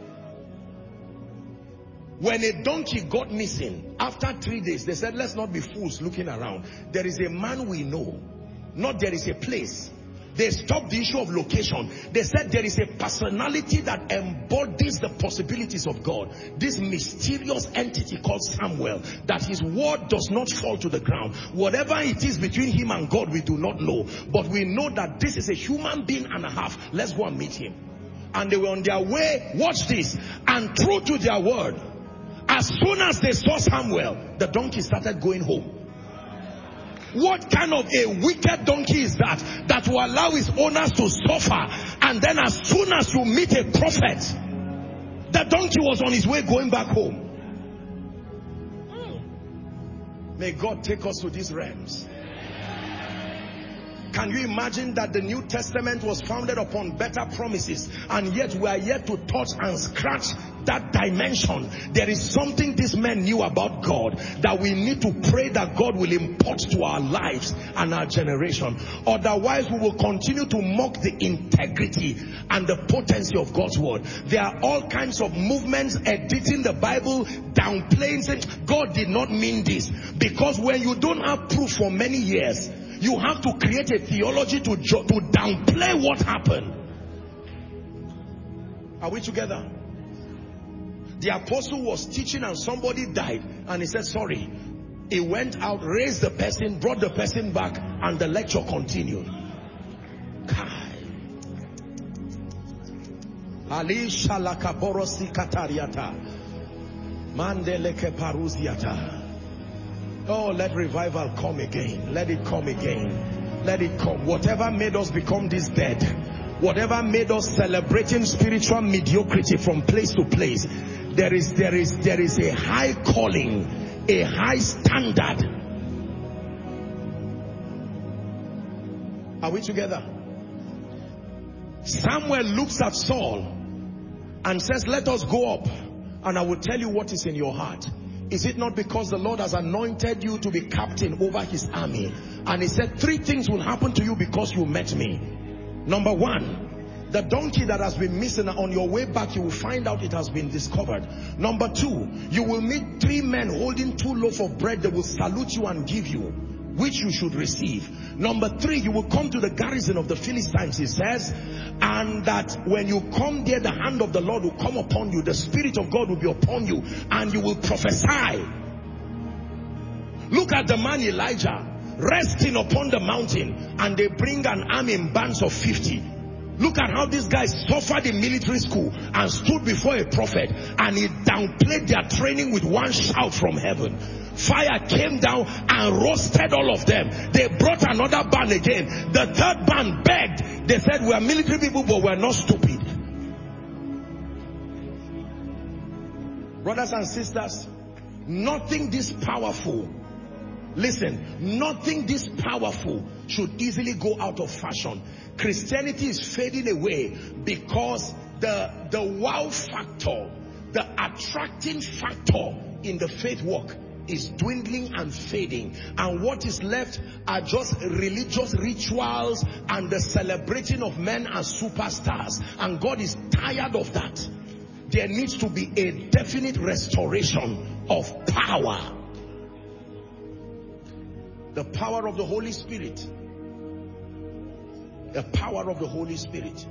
When a donkey got missing, after three days, they said, let's not be fools looking around. There is a man we know, not there is a place. They stopped the issue of location. They said there is a personality that embodies the possibilities of God. This mysterious entity called Samuel, that his word does not fall to the ground. Whatever it is between him and God, we do not know. But we know that this is a human being and a half. Let's go and meet him. And they were on their way, watch this, and true to their word, as soon as they saw Samuel, the donkey started going home. What kind of a wicked donkey is that, that will allow his owners to suffer, and then as soon as you meet a prophet, the donkey was on his way going back home? May God take us to these realms. Can you imagine that the New Testament was founded upon better promises, and yet we are yet to touch and scratch that dimension? There is something these men knew about God that we need to pray that God will impart to our lives and our generation. Otherwise we will continue to mock the integrity and the potency of God's word. There are all kinds of movements editing the Bible, downplaying, saying God did not mean this, because when you don't have proof for many years, you have to create a theology to, to downplay what happened. Are we together? The apostle was teaching and somebody died, and he said sorry. He went out, raised the person, brought the person back, and the lecture continued. Ali shalakaborosi katariata. Mandeleke paruziata. Oh, let revival come again. Let it come again. Let it come. Whatever made us become this dead, whatever made us celebrating spiritual mediocrity from place to place, there is there is there is a high calling, a high standard. Are we together? Samuel looks at Saul and says, let us go up, and I will tell you what is in your heart. Is it not because the Lord has anointed you to be captain over his army? And he said, three things will happen to you because you met me. Number one, the donkey that has been missing, on your way back you will find out it has been discovered. Number two, you will meet three men holding two loaves of bread. They will salute you and give you, which you should receive. Number three, you will come to the garrison of the Philistines, he says, and that when you come there, the hand of the Lord will come upon you, the Spirit of God will be upon you, and you will prophesy. Look at the man Elijah resting upon the mountain, and they bring an army in bands of fifty. Look at how these guys suffered in military school and stood before a prophet, and he downplayed their training with one shout from heaven. Fire came down and roasted all of them. They brought another band again. The third band begged. They said, we are military people, but we are not stupid. Brothers and sisters, nothing this powerful, listen, nothing this powerful should easily go out of fashion. Christianity is fading away because the, the wow factor, the attracting factor in the faith walk is dwindling and fading, and what is left are just religious rituals and the celebrating of men as superstars, and God is tired of that. There needs to be a definite restoration of power. The power of the Holy Spirit. The power of the Holy Spirit.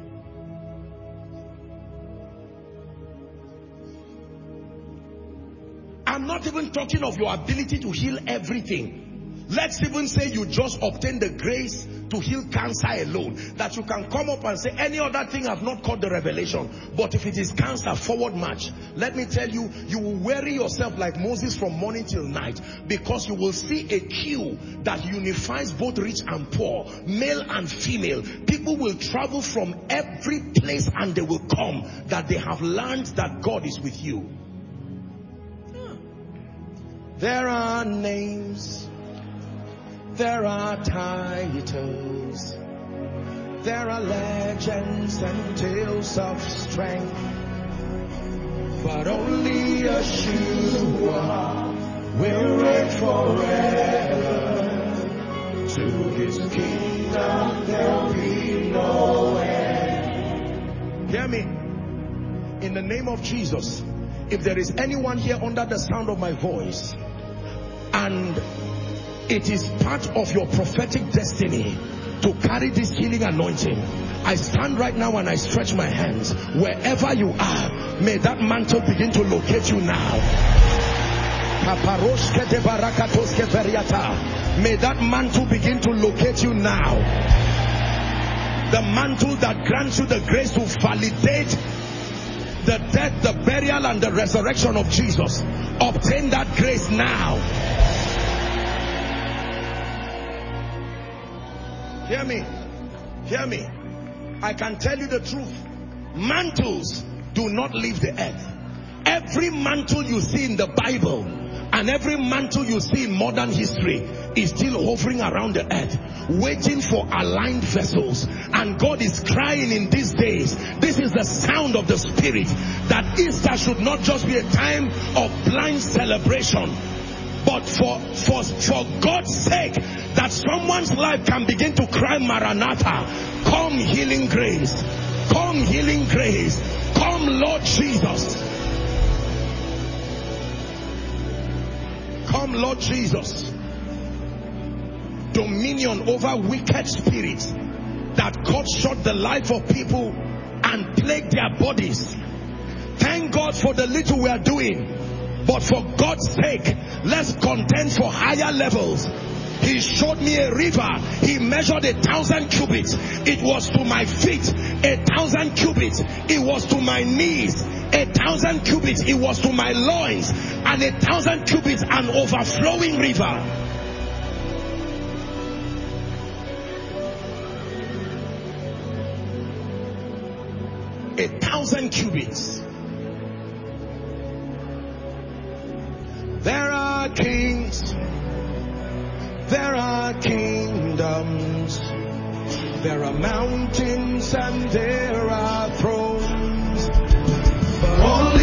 I'm not even talking of your ability to heal everything. Let's even say you just obtain the grace to heal cancer alone, that you can come up and say, any other thing I've not caught the revelation, but if it is cancer, forward march. Let me tell you, you will weary yourself like Moses from morning till night, because you will see a queue that unifies both rich and poor, male and female. People will travel from every place and they will come, that they have learned that God is with you. There are names, there are titles, there are legends and tales of strength, but only Yeshua will reign forever. To his kingdom there'll be no end. Hear me. In the name of Jesus, if there is anyone here under the sound of my voice, and it is part of your prophetic destiny to carry this healing anointing, I stand right now and I stretch my hands. Wherever you are, may that mantle begin to locate you now. May that mantle begin to locate you now. The mantle that grants you the grace to validate the death, the burial, and the resurrection of Jesus. Obtain that grace now. Hear me. Hear me. I can tell you the truth. Mantles do not leave the earth. Every mantle you see in the Bible and every mantle you see in modern history is still hovering around the earth, waiting for aligned vessels. And God is crying in these days. This is the sound of the Spirit, that Easter should not just be a time of blind celebration, but for, for, for God's sake, that someone's life can begin to cry, Maranatha, come healing grace, come healing grace, come Lord Jesus, come Lord Jesus. Dominion over wicked spirits that cut short the life of people and plague their bodies. Thank God for the little we are doing, but for God's sake, let's contend for higher levels. He showed me a river. He measured a thousand cubits. It was to my feet. A thousand cubits. It was to my knees. A thousand cubits. It was to my loins. And a thousand cubits, an overflowing river. A thousand cubits. There are kings. There are kingdoms. There are mountains and there are thrones. But only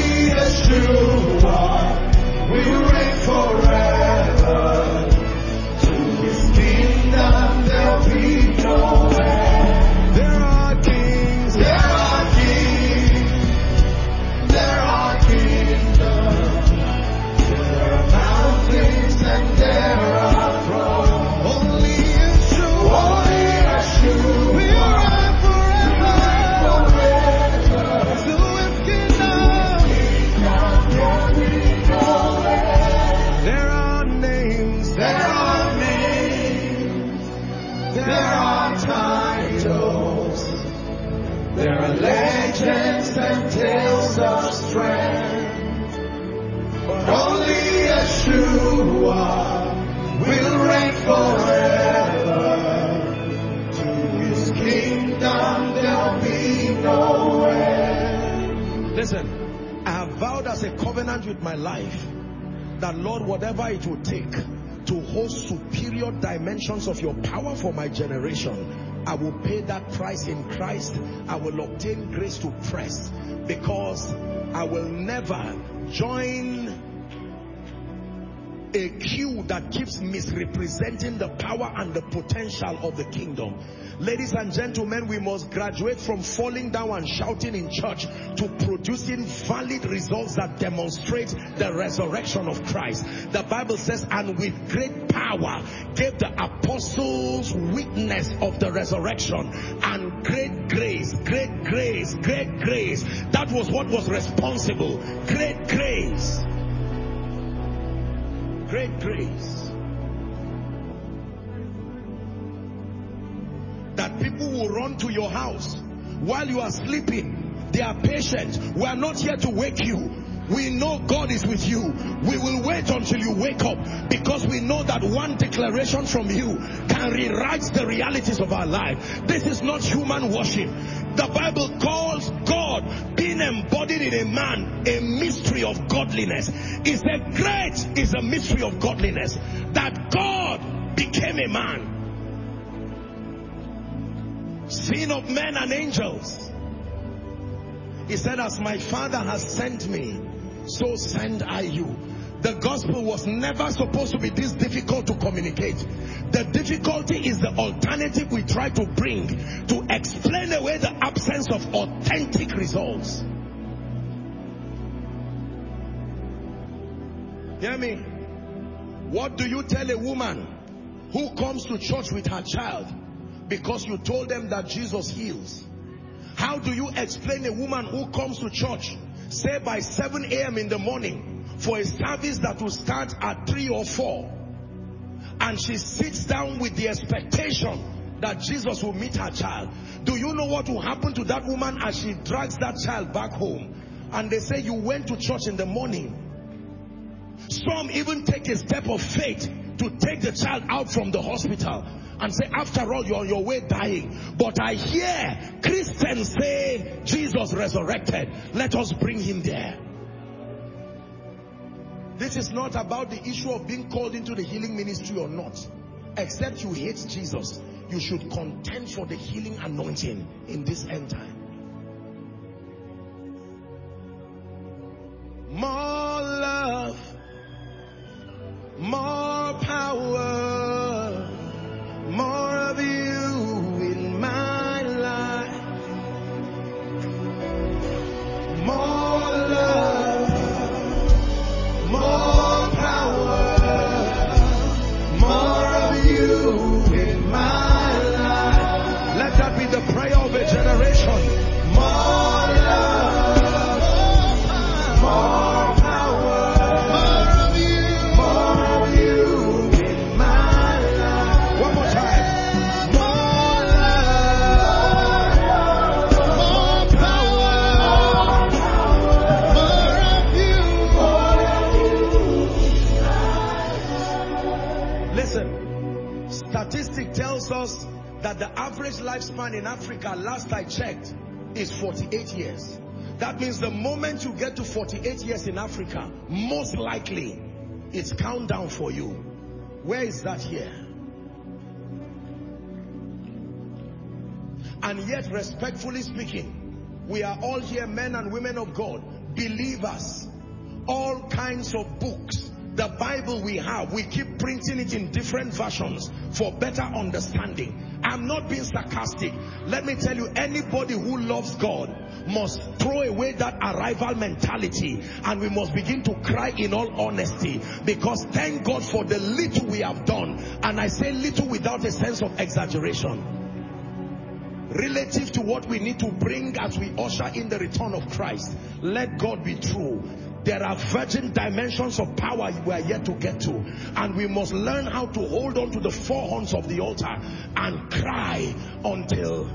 Yeshua will reign forever. To his kingdom there'll be no end. There are kings. There are kings. There are kingdoms. There are mountains and there are thrones. Only Yeshua, only Yeshua will reign forever. Forever. To his kingdom, there'll be no end. There are names, there are names, there are titles, there are legends and tales of strength. But only Yeshua will reign forever. To his kingdom there'll be no end. Listen, I have vowed as a covenant with my life that, Lord, whatever it will take to hold superior dimensions of your power for my generation, I will pay that price in Christ. I will obtain grace to press, because I will never join a queue that keeps misrepresenting the power and the potential of the kingdom. Ladies and gentlemen, we must graduate from falling down and shouting in church to producing valid results that demonstrate the resurrection of Christ. The Bible says, and with great power gave the apostles witness of the resurrection, and great grace, great grace, great grace. That was what was responsible. Great grace. Great grace. That people will run to your house while you are sleeping. They are patient. We are not here to wake you. We know God is with you. We will wait until you wake up, because we know that one declaration from you can rewrite the realities of our life. This is not human worship. The Bible calls God being embodied in a man a mystery of godliness. It's a great is a mystery of godliness, that God became a man, seen of men and angels. He said, as my Father has sent me, so send I you. The gospel was never supposed to be this difficult to communicate. The difficulty is the alternative we try to bring to explain away the absence of authentic results. Hear me? What do you tell a woman who comes to church with her child because you told them that Jesus heals? How do you explain a woman who comes to church, say by seven A M in the morning, for a service that will start at three or four, and she sits down with the expectation that Jesus will meet her child? Do you know what will happen to that woman as she drags that child back home? And they say, you went to church in the morning. Some even take a step of faith to take the child out from the hospital. and say, after all, you're on your way dying. But I hear Christians say, Jesus resurrected. Let us bring him there. This is not about the issue of being called into the healing ministry or not. Except you hate Jesus, you should contend for the healing anointing in this end time. More love, more power, more of you in my life. More love, more power, more of you in my life. Let that be the prayer of a generation. More love, more power, more of you, more of you in my life. One more time. More love, more power, more of you, more of you. Listen, statistic tells us that the average lifespan in Africa, last I checked, is forty-eight years. That means the moment you get to forty-eight years in Africa, most likely it's countdown for you. Where is that here? And yet, respectfully speaking, we are all here, men and women of God, believers, all kinds of books. The Bible we have, we keep printing it in different versions for better understanding. I'm not being sarcastic. Let me tell you, anybody who loves God must throw away that arrival mentality, and we must begin to cry in all honesty, because thank God for the little we have done. And I say little without a sense of exaggeration, relative to what we need to bring as we usher in the return of Christ. Let God be true. There are virgin dimensions of power we are yet to get to, and we must learn how to hold on to the four horns of the altar and cry until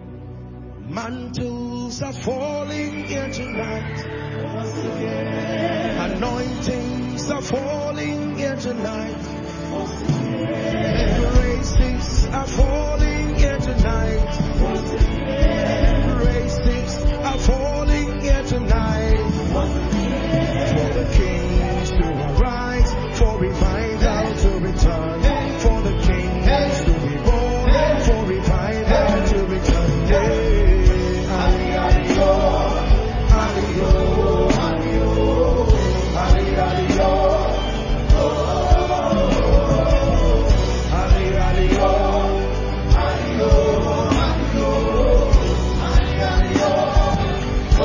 mantles are falling here tonight. Anointings are falling here tonight. Graces are falling here tonight. Graces are falling here tonight. For the kings to arise, for revival to return, for the kings to be born, for revival to return. Hey, Ali, Ali, oh, Ali, oh, Ali, oh, Ali, Ali, oh, oh, Ali, Ali, oh, Ali, oh, Ali, oh, Ali, Ali, oh, oh.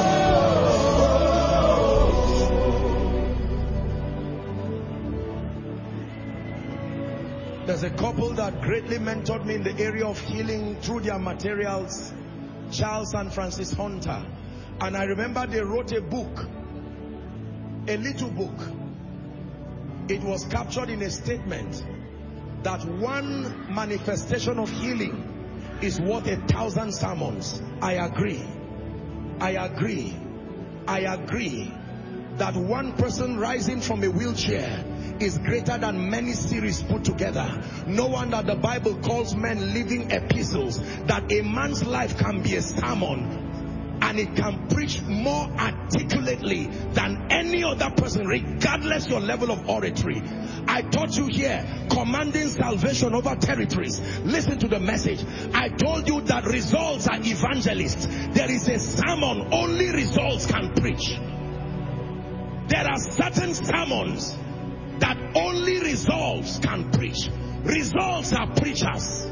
There's a couple that greatly mentored me in the area of healing through their materials, Charles and Francis Hunter. And I remember they wrote a book, a little book. It was captured in a statement that one manifestation of healing is worth a thousand sermons. I agree. I agree. I agree that one person rising from a wheelchair is greater than many series put together. No wonder the Bible calls men living epistles, that a man's life can be a sermon and it can preach more articulately than any other person, regardless your level of oratory. I taught you here, commanding salvation over territories. Listen to the message. I told you that results are evangelists. There is a sermon only results can preach. There are certain sermons that only results can preach. Results are preachers.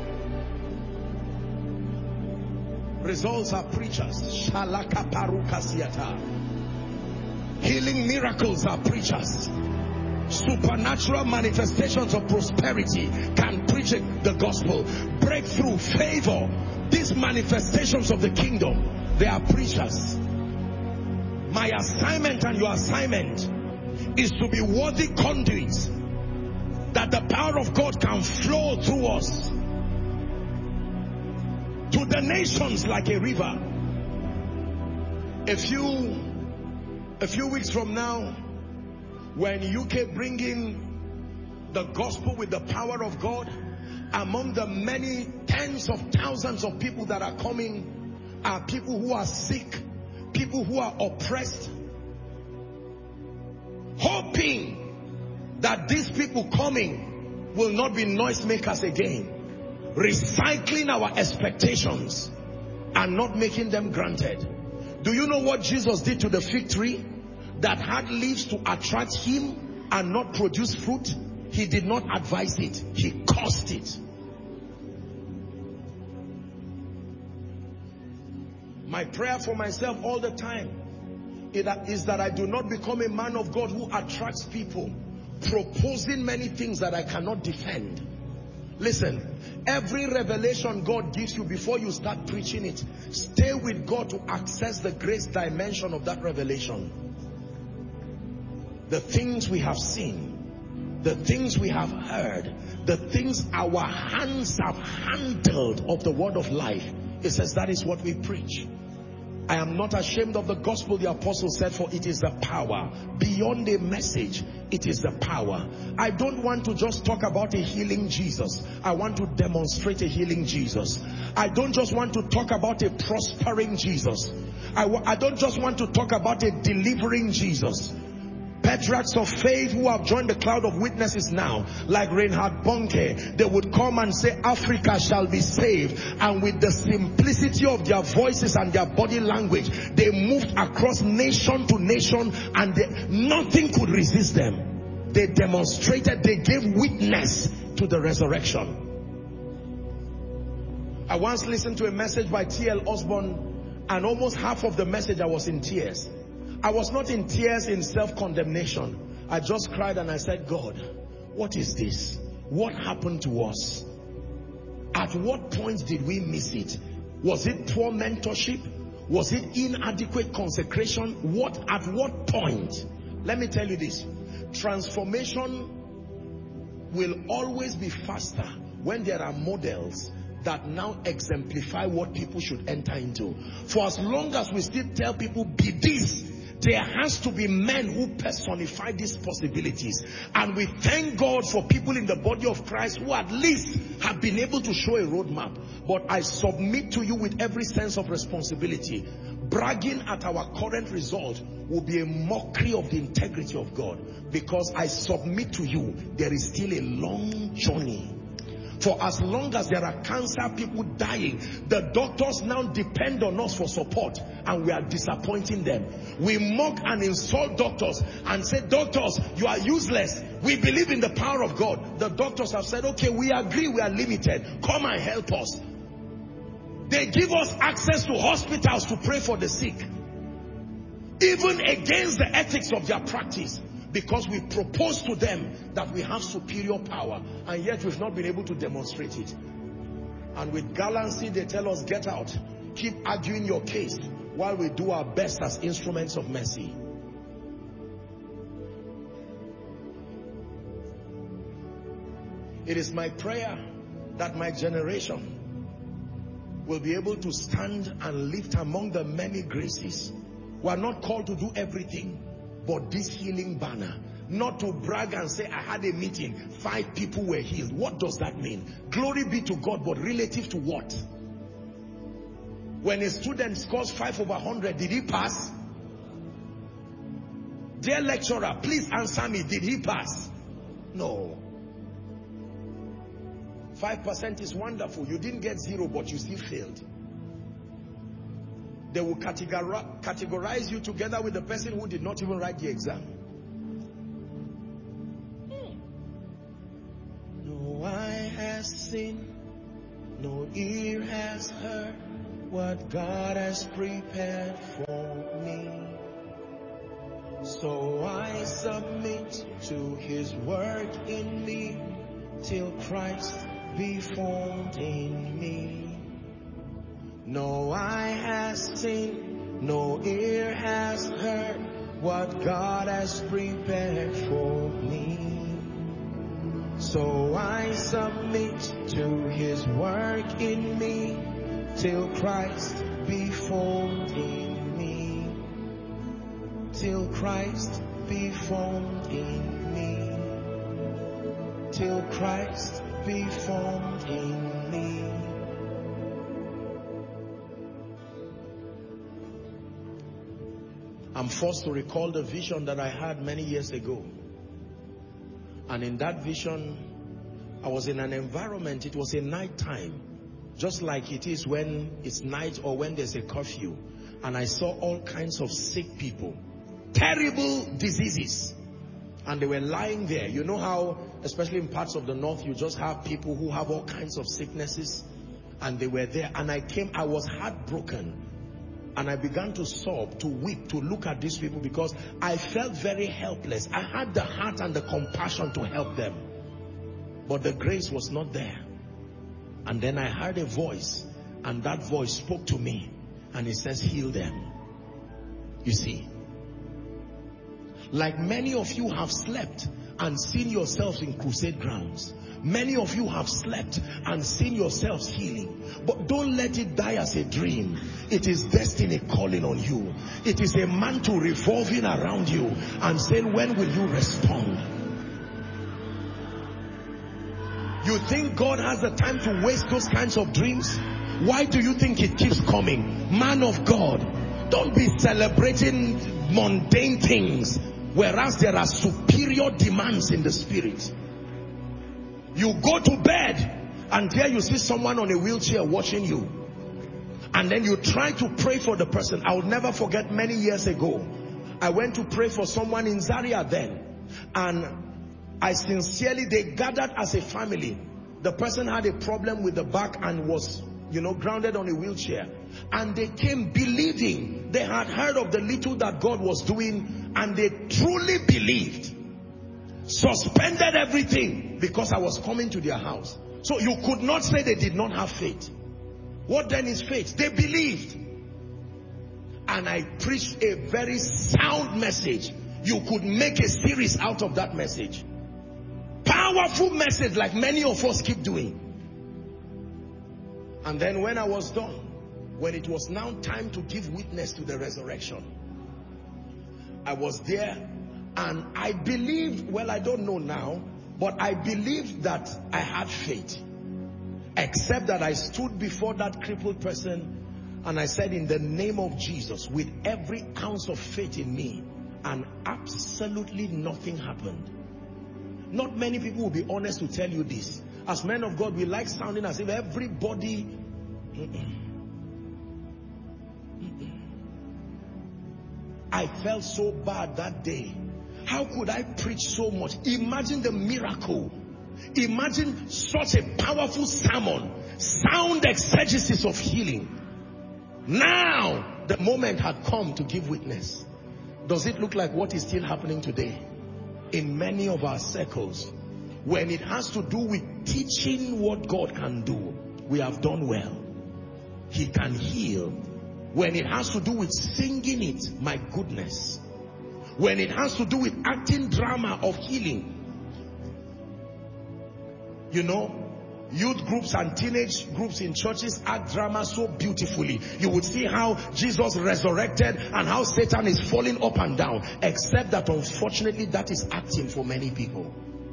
Results are preachers. Shalaka paruka siata. Healing miracles are preachers. Supernatural manifestations of prosperity can preach the gospel. Breakthrough, favor, these manifestations of the kingdom, they are preachers. My assignment and your assignment is to be worthy conduits, that the power of God can flow through us to the nations like a river. A few, a few weeks from now, we're in U K bringing the gospel with the power of God, among the many tens of thousands of people that are coming are people who are sick, people who are oppressed, hoping that these people coming will not be noisemakers again, recycling our expectations and not making them granted. Do you know what Jesus did to the fig tree that had leaves to attract him and not produce fruit? He did not advise it. He cursed it. My prayer for myself all the time is that I do not become a man of God who attracts people, proposing many things that I cannot defend. Listen, every revelation God gives you, before you start preaching it, stay with God to access the grace dimension of that revelation. The things we have seen, the things we have heard, the things our hands have handled of the word of life, it says that is what we preach. I am not ashamed of the gospel, the apostle said, for it is the power. Beyond a message, it is the power. I don't want to just talk about a healing Jesus. I want to demonstrate a healing Jesus. I don't just want to talk about a prospering Jesus. I, I don't just want to talk about a delivering Jesus. Patriarchs of faith who have joined the cloud of witnesses now, like Reinhard Bonnke, they would come and say Africa shall be saved, and with the simplicity of their voices and their body language, they moved across nation to nation, and they, nothing could resist them. They demonstrated, they gave witness to the resurrection. I once listened to a message by T L Osborne, and almost half of the message I was in tears. I was not in tears in self-condemnation. I just cried and I said, God, what is this? What happened to us? At what point did we miss it? Was it poor mentorship? Was it inadequate consecration? What, at what point? Let me tell you this. Transformation will always be faster when there are models that now exemplify what people should enter into. For as long as we still tell people, be this, there has to be men who personify these possibilities. And we thank God for people in the body of Christ who at least have been able to show a roadmap. But I submit to you with every sense of responsibility, bragging at our current result will be a mockery of the integrity of God. Because I submit to you, there is still a long journey. For as long as there are cancer people dying, the doctors now depend on us for support, and we are disappointing them. We mock and insult doctors and say, doctors, you are useless. We believe in the power of God. The doctors have said, okay, we agree we are limited. Come and help us. They give us access to hospitals to pray for the sick, even against the ethics of their practice. Because we propose to them that we have superior power, and yet we've not been able to demonstrate it. And with gallancy they tell us, get out, keep arguing your case, while we do our best as instruments of mercy. It is my prayer that my generation will be able to stand and lift among the many graces. We are not called to do everything, but this healing banner, not to brag and say, I had a meeting, five people were healed. What does that mean? Glory be to God, but relative to what? When a student scores five over one hundred, did he pass? Dear lecturer, please answer me, did he pass? No. five percent is wonderful. You didn't get zero, but you still failed. They will categorize you together with the person who did not even write the exam. Hmm. No eye has seen, no ear has heard what God has prepared for me. So I submit to his work in me till Christ be formed in me. No eye has seen, no ear has heard what God has prepared for me. So I submit to his work in me till Christ be formed in me. Till Christ be formed in me. Till Christ be formed in me. I'm forced to recall the vision that I had many years ago. And in that vision, I was in an environment, it was a night time, just like it is when it's night or when there's a curfew. And I saw all kinds of sick people, terrible diseases. And they were lying there. You know how, especially in parts of the north, you just have people who have all kinds of sicknesses. And they were there. And I came, I was heartbroken. And I began to sob, to weep, to look at these people because I felt very helpless. I had the heart and the compassion to help them. But the grace was not there. And then I heard a voice. And that voice spoke to me. And it says, heal them. You see. Like many of you have slept and seen yourselves in crusade grounds. Many of you have slept and seen yourselves healing. But don't let it die as a dream. It is destiny calling on you. It is a mantle revolving around you and saying, when will you respond? You think God has the time to waste those kinds of dreams? Why do you think it keeps coming? Man of God, don't be celebrating mundane things, whereas there are superior demands in the spirit. You go to bed and there you see someone on a wheelchair watching you. And then you try to pray for the person. I will never forget, many years ago, I went to pray for someone in Zaria then. And I sincerely, they gathered as a family. The person had a problem with the back and was, you know, grounded on a wheelchair. And they came believing. They had heard of the little that God was doing and they truly believed. Suspended everything because I was coming to their house. So you could not say they did not have faith. What then is faith? They believed. And I preached a very sound message. You could make a series out of that message. Powerful message like many of us keep doing. And then when I was done, when it was now time to give witness to the resurrection, I was there. And I believed, well, I don't know now, but I believed that I had faith. Except that I stood before that crippled person and I said, in the name of Jesus, with every ounce of faith in me, and absolutely nothing happened. Not many people will be honest to tell you this. As men of God, we like sounding as if everybody... Mm-mm. Mm-mm. I felt so bad that day. How could I preach so much? Imagine the miracle. Imagine such a powerful sermon. Sound exegesis of healing. Now, the moment had come to give witness. Does it look like what is still happening today? In many of our circles, when it has to do with teaching what God can do, we have done well. He can heal. When it has to do with singing it, my goodness. When it has to do with acting drama of healing, you know, youth groups and teenage groups in churches act drama so beautifully. You would see how Jesus resurrected and how Satan is falling up and down. Except that unfortunately that is acting for many people.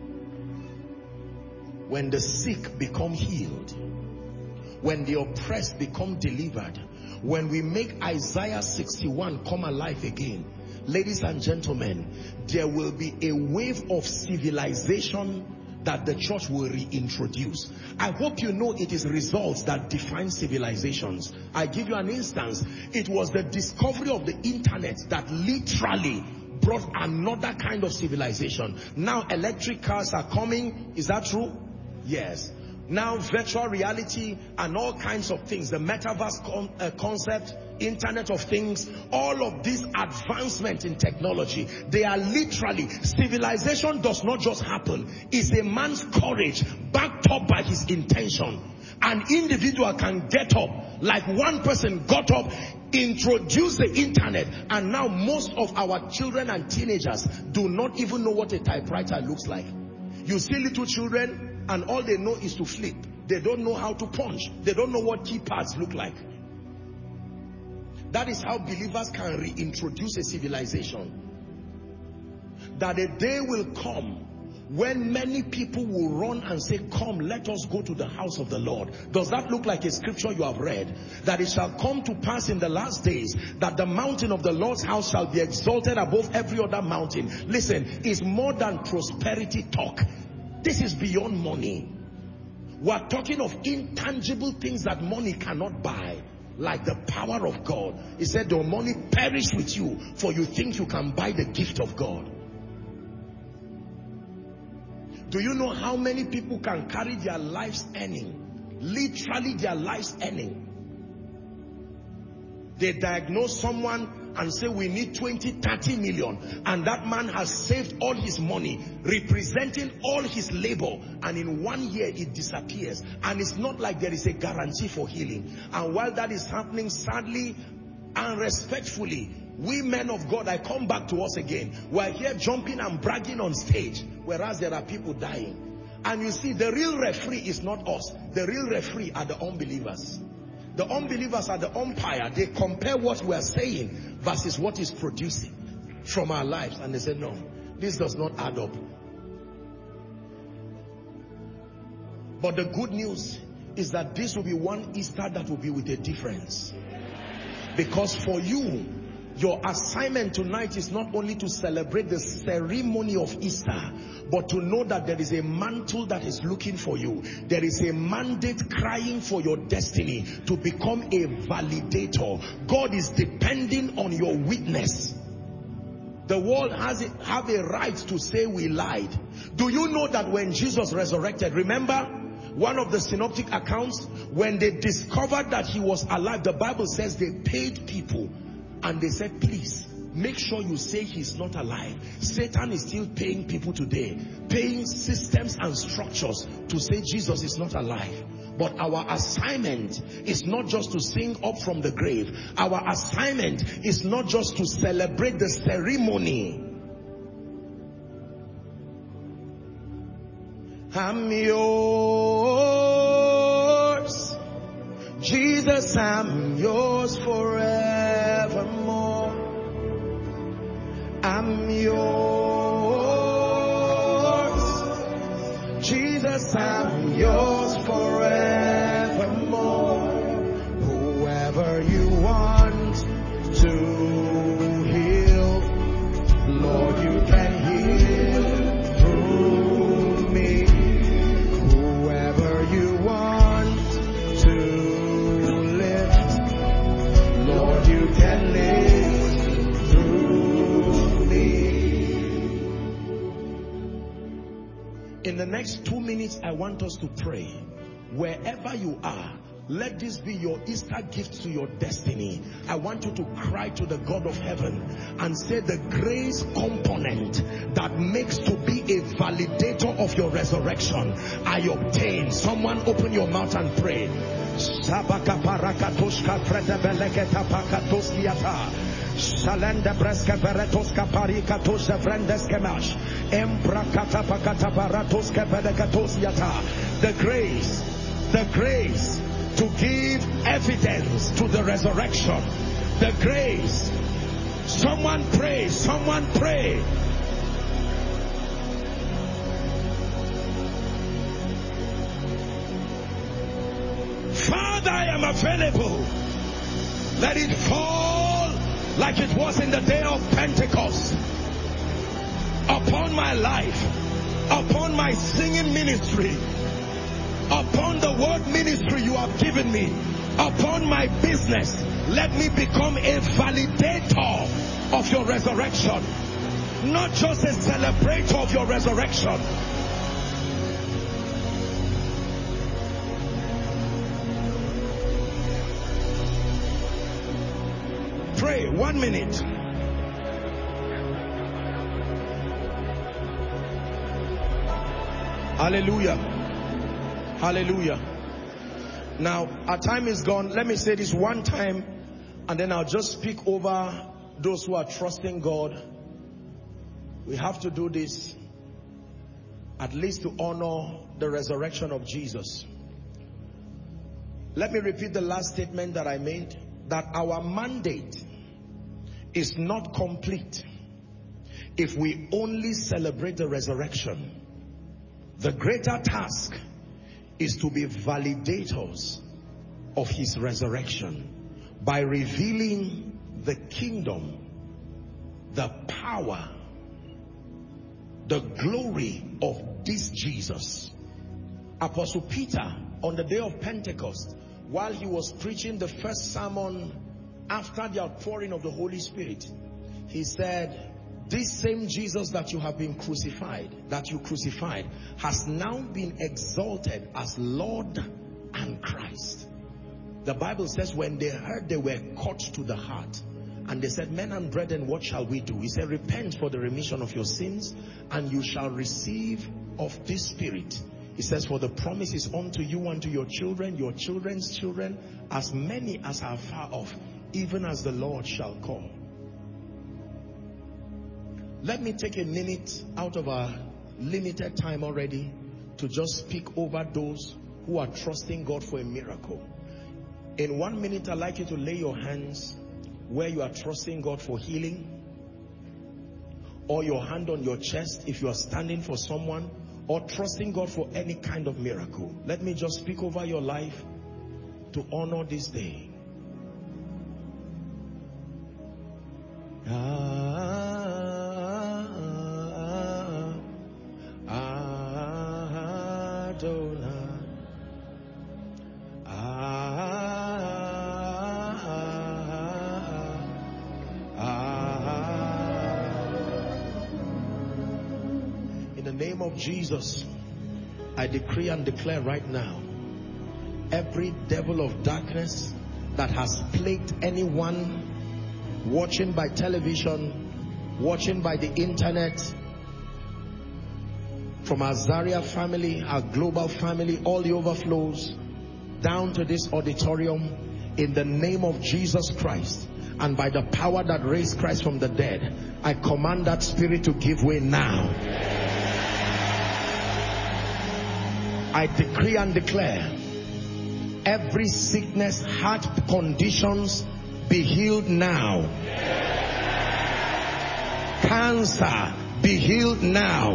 When the sick become healed, when the oppressed become delivered, when we make Isaiah sixty-one come alive again, ladies and gentlemen, there will be a wave of civilization that the church will reintroduce. I hope you know it is results that define civilizations. I give you an instance. It was the discovery of the internet that literally brought another kind of civilization. Now electric cars are coming. Is that true? Yes. Now virtual reality and all kinds of things, the metaverse con uh, concept, Internet of Things, all of this advancement in technology, they are literally, civilization does not just happen. It's a man's courage backed up by his intention. An individual can get up, like one person got up, introduce the internet, and now most of our children and teenagers do not even know what a typewriter looks like. You see little children and all they know is to flip. They don't know how to punch. They don't know what keypads look like. That is how believers can reintroduce a civilization. That a day will come when many people will run and say, come, let us go to the house of the Lord. Does that look like a scripture you have read? That it shall come to pass in the last days that the mountain of the Lord's house shall be exalted above every other mountain. Listen, it's more than prosperity talk. This is beyond money. We're talking of intangible things that money cannot buy, like the power of God. He said, the money perish with you, for you think you can buy the gift of God. Do you know how many people can carry their life's earning? Literally their life's earning. They diagnose someone and say, we need twenty, thirty million. And that man has saved all his money, representing all his labor. And in one year, it disappears. And it's not like there is a guarantee for healing. And while that is happening, sadly and respectfully, we men of God, I come back to us again. We're here jumping and bragging on stage, whereas there are people dying. And you see, the real referee is not us. The real referee are the unbelievers. The unbelievers are the umpire. They compare what we are saying versus what is producing from our lives. And they say, no, this does not add up. But the good news is that this will be one Easter that will be with a difference. Because for you, your assignment tonight is not only to celebrate the ceremony of Easter, but to know that there is a mantle that is looking for you. There is a mandate crying for your destiny to become a validator. God is depending on your witness. The world has it, have a right to say we lied. Do you know that when Jesus resurrected, remember one of the synoptic accounts, when they discovered that he was alive, the Bible says they paid people. And they said, please, make sure you say he's not alive. Satan is still paying people today, paying systems and structures to say Jesus is not alive. But our assignment is not just to sing up from the grave. Our assignment is not just to celebrate the ceremony. I'm yours, Jesus, I'm yours forevermore. I'm yours, Jesus, I'm yours forevermore. Whoever you want to heal, Lord, you can heal through me. Whoever you want to lift, Lord, you can lift through me. In the next two minutes, I want us to pray. Wherever you are, let this be your Easter gift to your destiny. I want you to cry to the God of heaven and say, the grace component that makes to be a validator of your resurrection, I obtain. Someone open your mouth and pray. Shalenda breska veretoska parika tosha vrendes kemash embra katapakata baratoska pedekatosiata. The grace, the grace to give evidence to the resurrection. The grace. Someone pray, someone pray. Father, I am available. Let it fall like it was in the day of Pentecost upon my life, upon my singing ministry, upon the word ministry you have given me, upon my business. Let me become a validator of your resurrection, not just a celebrator of your resurrection. Pray, one minute. Hallelujah. Hallelujah. Now, our time is gone. Let me say this one time, and then I'll just speak over those who are trusting God. We have to do this at least to honor the resurrection of Jesus. Let me repeat the last statement that I made, that our mandate is not complete if we only celebrate the resurrection The greater task is to be validators of his resurrection by revealing the kingdom, the power, the glory of this Jesus. Apostle Peter, on the day of Pentecost, while he was preaching the first sermon after the outpouring of the Holy Spirit, he said, this same Jesus that you have been crucified, that you crucified, has now been exalted as Lord and Christ. The Bible says when they heard, they were cut to the heart. And they said, men and brethren, what shall we do? He said, repent for the remission of your sins, and you shall receive of this Spirit. He says, for the promise is unto you and to your children, your children's children, as many as are far off, even as the Lord shall call. Let me take a minute out of our limited time already to just speak over those who are trusting God for a miracle. In one minute, I'd like you to lay your hands where you are trusting God for healing, or your hand on your chest if you are standing for someone, or trusting God for any kind of miracle. Let me just speak over your life to honor this day. Ah, ah, Adonai. In the name of Jesus, I decree and declare right now, every devil of darkness that has plagued anyone watching by television, watching by the internet, from our Zaria family, our global family, all the overflows, down to this auditorium, in the name of Jesus Christ, and by the power that raised Christ from the dead, I command that spirit to give way now. I decree and declare, every sickness, heart conditions, be healed now. Cancer, be healed now.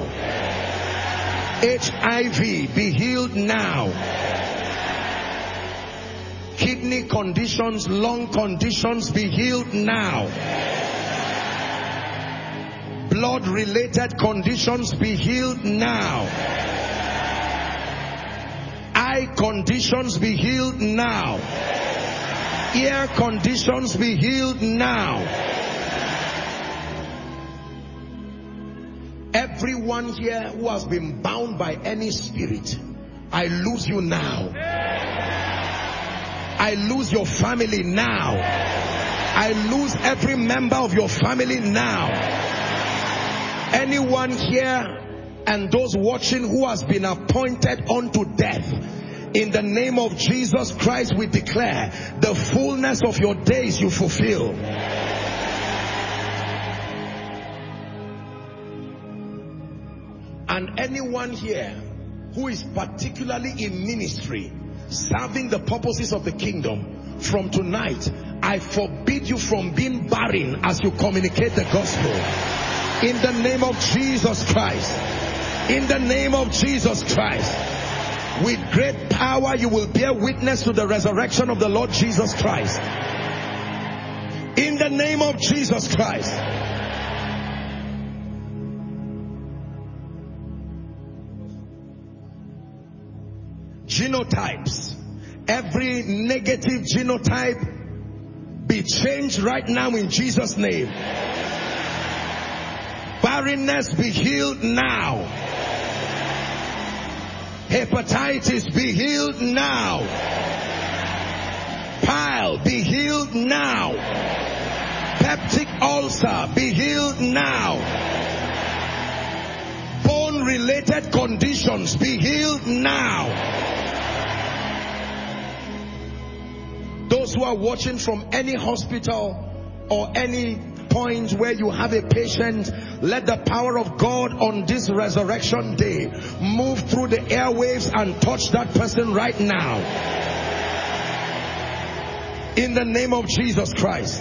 H I V, be healed now. Kidney conditions, lung conditions, be healed now. Blood related conditions, be healed now. Eye conditions, be healed now. Ear conditions, be healed now. Everyone here who has been bound by any spirit, I lose you now. I lose your family now. I lose every member of your family now. Anyone here and those watching who has been appointed unto death, in the name of Jesus Christ, we declare the fullness of your days you fulfill. And anyone here who is particularly in ministry, serving the purposes of the kingdom, from tonight, I forbid you from being barren as you communicate the gospel. In the name of Jesus Christ. In the name of Jesus Christ. With great power you will bear witness to the resurrection of the Lord Jesus Christ. In the name of Jesus Christ. Genotypes. Every negative genotype be changed right now in Jesus' name. Barrenness be healed now. Hepatitis be healed now. Pile be healed now. Peptic ulcer be healed now. Bone related conditions be healed now. Those who are watching from any hospital or any point where you have a patient, let the power of God on this resurrection day move through the airwaves and touch that person right now. In the name of Jesus Christ.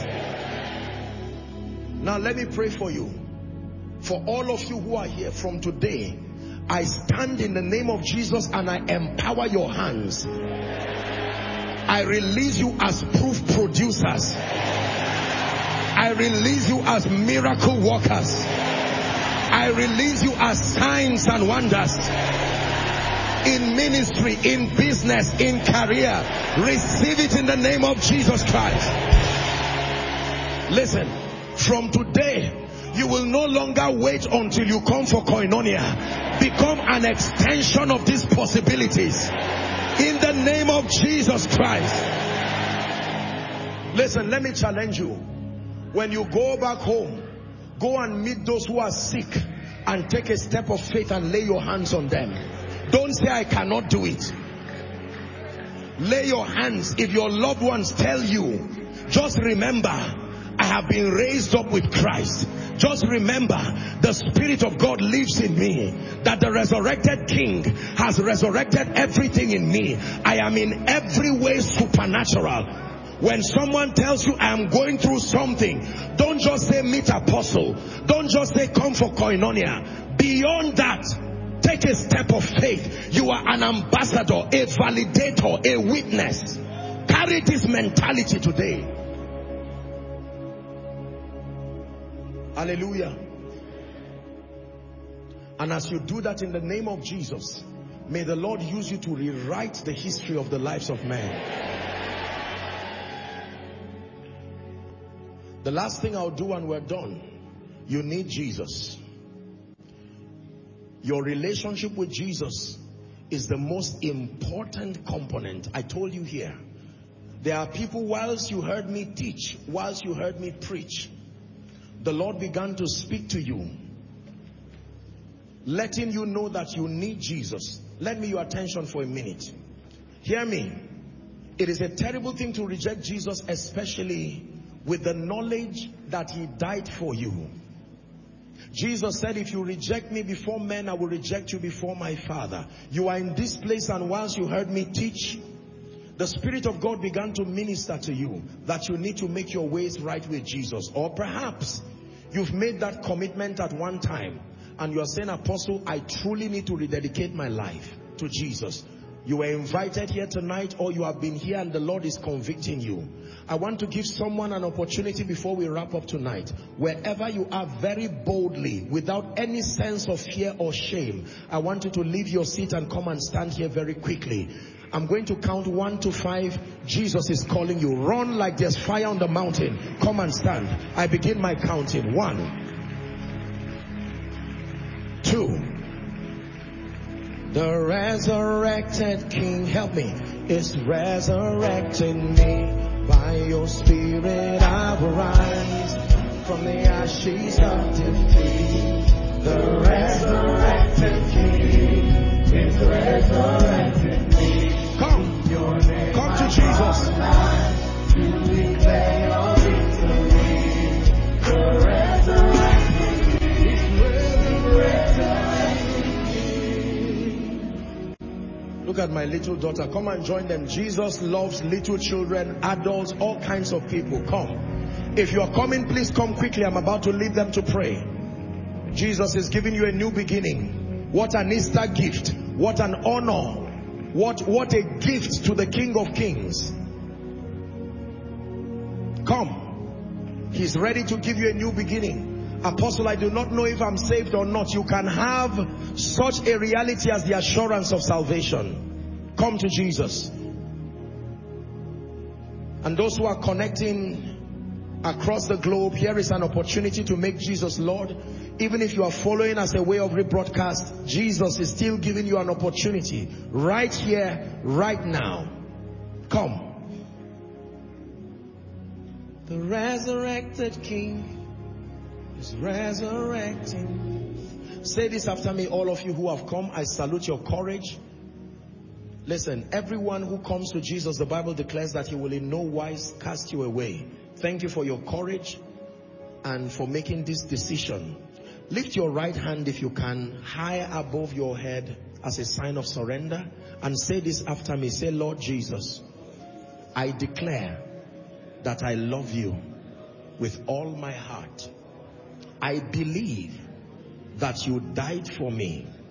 Now let me pray for you. For all of you who are here from today, I stand in the name of Jesus and I empower your hands. I release you as proof producers. I release you as miracle workers. I release you as signs and wonders. In ministry, in business, in career. Receive it in the name of Jesus Christ. Listen, from today, you will no longer wait until you come for koinonia. Become an extension of these possibilities. In the name of Jesus Christ. Listen, let me challenge you. When you go back home, go and meet those who are sick and take a step of faith and lay your hands on them. Don't say, I cannot do it. Lay your hands. If your loved ones tell you, just remember, I have been raised up with Christ. Just remember, the Spirit of God lives in me. That the resurrected King has resurrected everything in me. I am in every way supernatural. When someone tells you I am going through something, don't just say meet apostle. Don't just say come for koinonia. Beyond that, take a step of faith. You are an ambassador, a validator, a witness. Carry this mentality today. Hallelujah. And as you do that in the name of Jesus, may the Lord use you to rewrite the history of the lives of men. The last thing I'll do and we're done. You need Jesus. Your relationship with Jesus is the most important component. I told you here. There are people, whilst you heard me teach, whilst you heard me preach, the Lord began to speak to you, letting you know that you need Jesus. Let me your attention for a minute. Hear me. It is a terrible thing to reject Jesus, especially with the knowledge that he died for you. Jesus said, if you reject me before men, I will reject you before my Father. You are in this place, and whilst you heard me teach, the Spirit of God began to minister to you that you need to make your ways right with Jesus. Or perhaps you've made that commitment at one time and you're saying, Apostle, I truly need to rededicate my life to Jesus. You were invited here tonight, or you have been here and the Lord is convicting you. I want to give someone an opportunity before we wrap up tonight. Wherever you are, very boldly, without any sense of fear or shame, I want you to leave your seat and come and stand here very quickly. I'm going to count one to five. Jesus is calling you. Run like there's fire on the mountain. Come and stand. I begin my counting. One, two. The resurrected King, help me, is resurrecting me. By your Spirit I will rise from the ashes of defeat. The resurrected King is resurrecting me. Come, your name, come to Jesus. To declare your victory. The resurrected King is resurrecting me. Look at my little daughter. Come and join them. Jesus loves little children, adults, all kinds of people. Come. If you are coming, please come quickly. I'm about to lead them to pray. Jesus is giving you a new beginning. What an Easter gift. What an honor. What, what a gift to the King of Kings. Come. He's ready to give you a new beginning. Apostle, I do not know if I'm saved or not. You can have such a reality as the assurance of salvation. Come to Jesus. And those who are connecting across the globe, here is an opportunity to make Jesus Lord. Even if you are following as a way of rebroadcast, Jesus is still giving you an opportunity right here, right now. Come. The resurrected King is resurrecting. Say this after me, all of you who have come. I salute your courage. Listen, everyone who comes to Jesus, the Bible declares that he will in no wise cast you away. Thank you for your courage and for making this decision. Lift your right hand if you can, high above your head as a sign of surrender, and say this after me. Say, Lord Jesus, I declare that I love you with all my heart. I believe that you died for me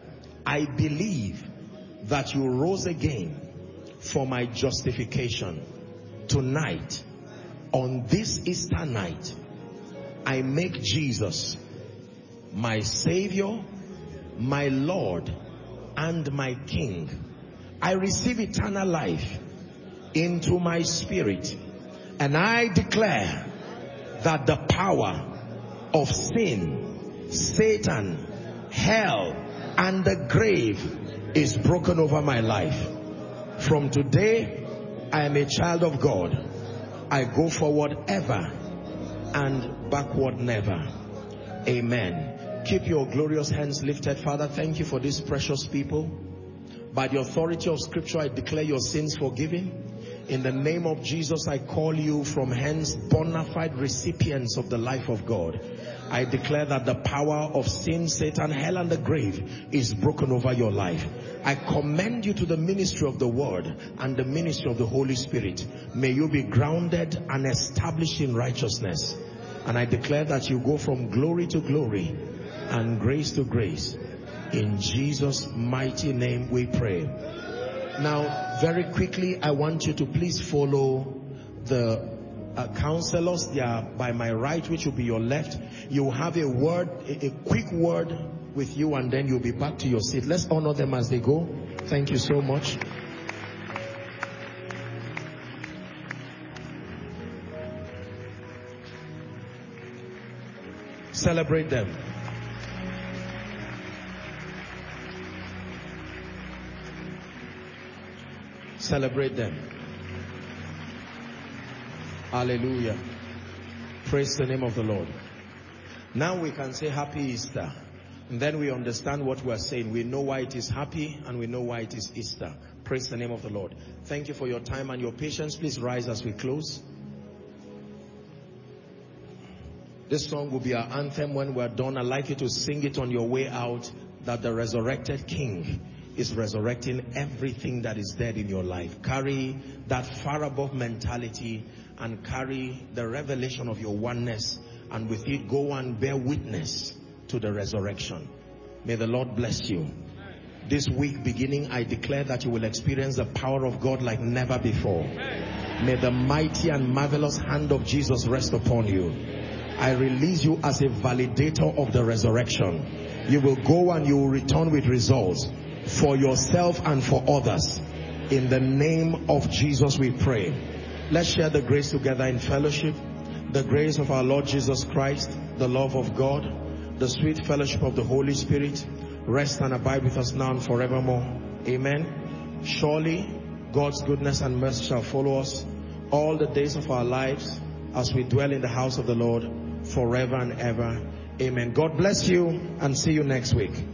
I believe that you rose again for my justification. Tonight, on this Easter night, I make Jesus my Savior, my Lord, and my King. I receive eternal life into my spirit, and I declare that the power of sin, Satan, hell, and the grave is broken over my life. From today, I am a child of God. I go forward ever and backward never. Amen. Keep your glorious hands lifted. Father, thank you for these precious people. By the authority of Scripture, I declare your sins forgiven. In the name of Jesus, I call you from hence bona fide recipients of the life of God. I declare that the power of sin, Satan, hell, and the grave is broken over your life. I commend you to the ministry of the Word and the ministry of the Holy Spirit. May you be grounded and established in righteousness. And I declare that you go from glory to glory and grace to grace. In Jesus' mighty name we pray. Now, very quickly, I want you to please follow the uh, counselors. They are by my right, which will be your left. You will have a word, a, a quick word with you, and then you'll be back to your seat. Let's honor them as they go. Thank you so much. Celebrate them. Celebrate them. Hallelujah. Praise the name of the Lord. Now we can say Happy Easter. And then we understand what we are saying. We know why it is happy and we know why it is Easter. Praise the name of the Lord. Thank you for your time and your patience. Please rise as we close. This song will be our anthem when we're done. I'd like you to sing it on your way out, that the resurrected King is resurrecting everything that is dead in your life. Carry that far above mentality and carry the revelation of your oneness, and with it go and bear witness to the resurrection. May the Lord bless you. This week beginning, I declare that you will experience the power of God like never before. May the mighty and marvelous hand of Jesus rest upon you. I release you as a validator of the resurrection. You will go and you will return with results for yourself and for others. In the name of Jesus we pray. Let's share the grace together in fellowship. The grace of our Lord Jesus Christ, the love of God, the sweet fellowship of the Holy Spirit rest and abide with us now and forevermore. Amen. Surely God's goodness and mercy shall follow us all the days of our lives as we dwell in the house of the Lord forever and ever. Amen. God bless you and see you next week.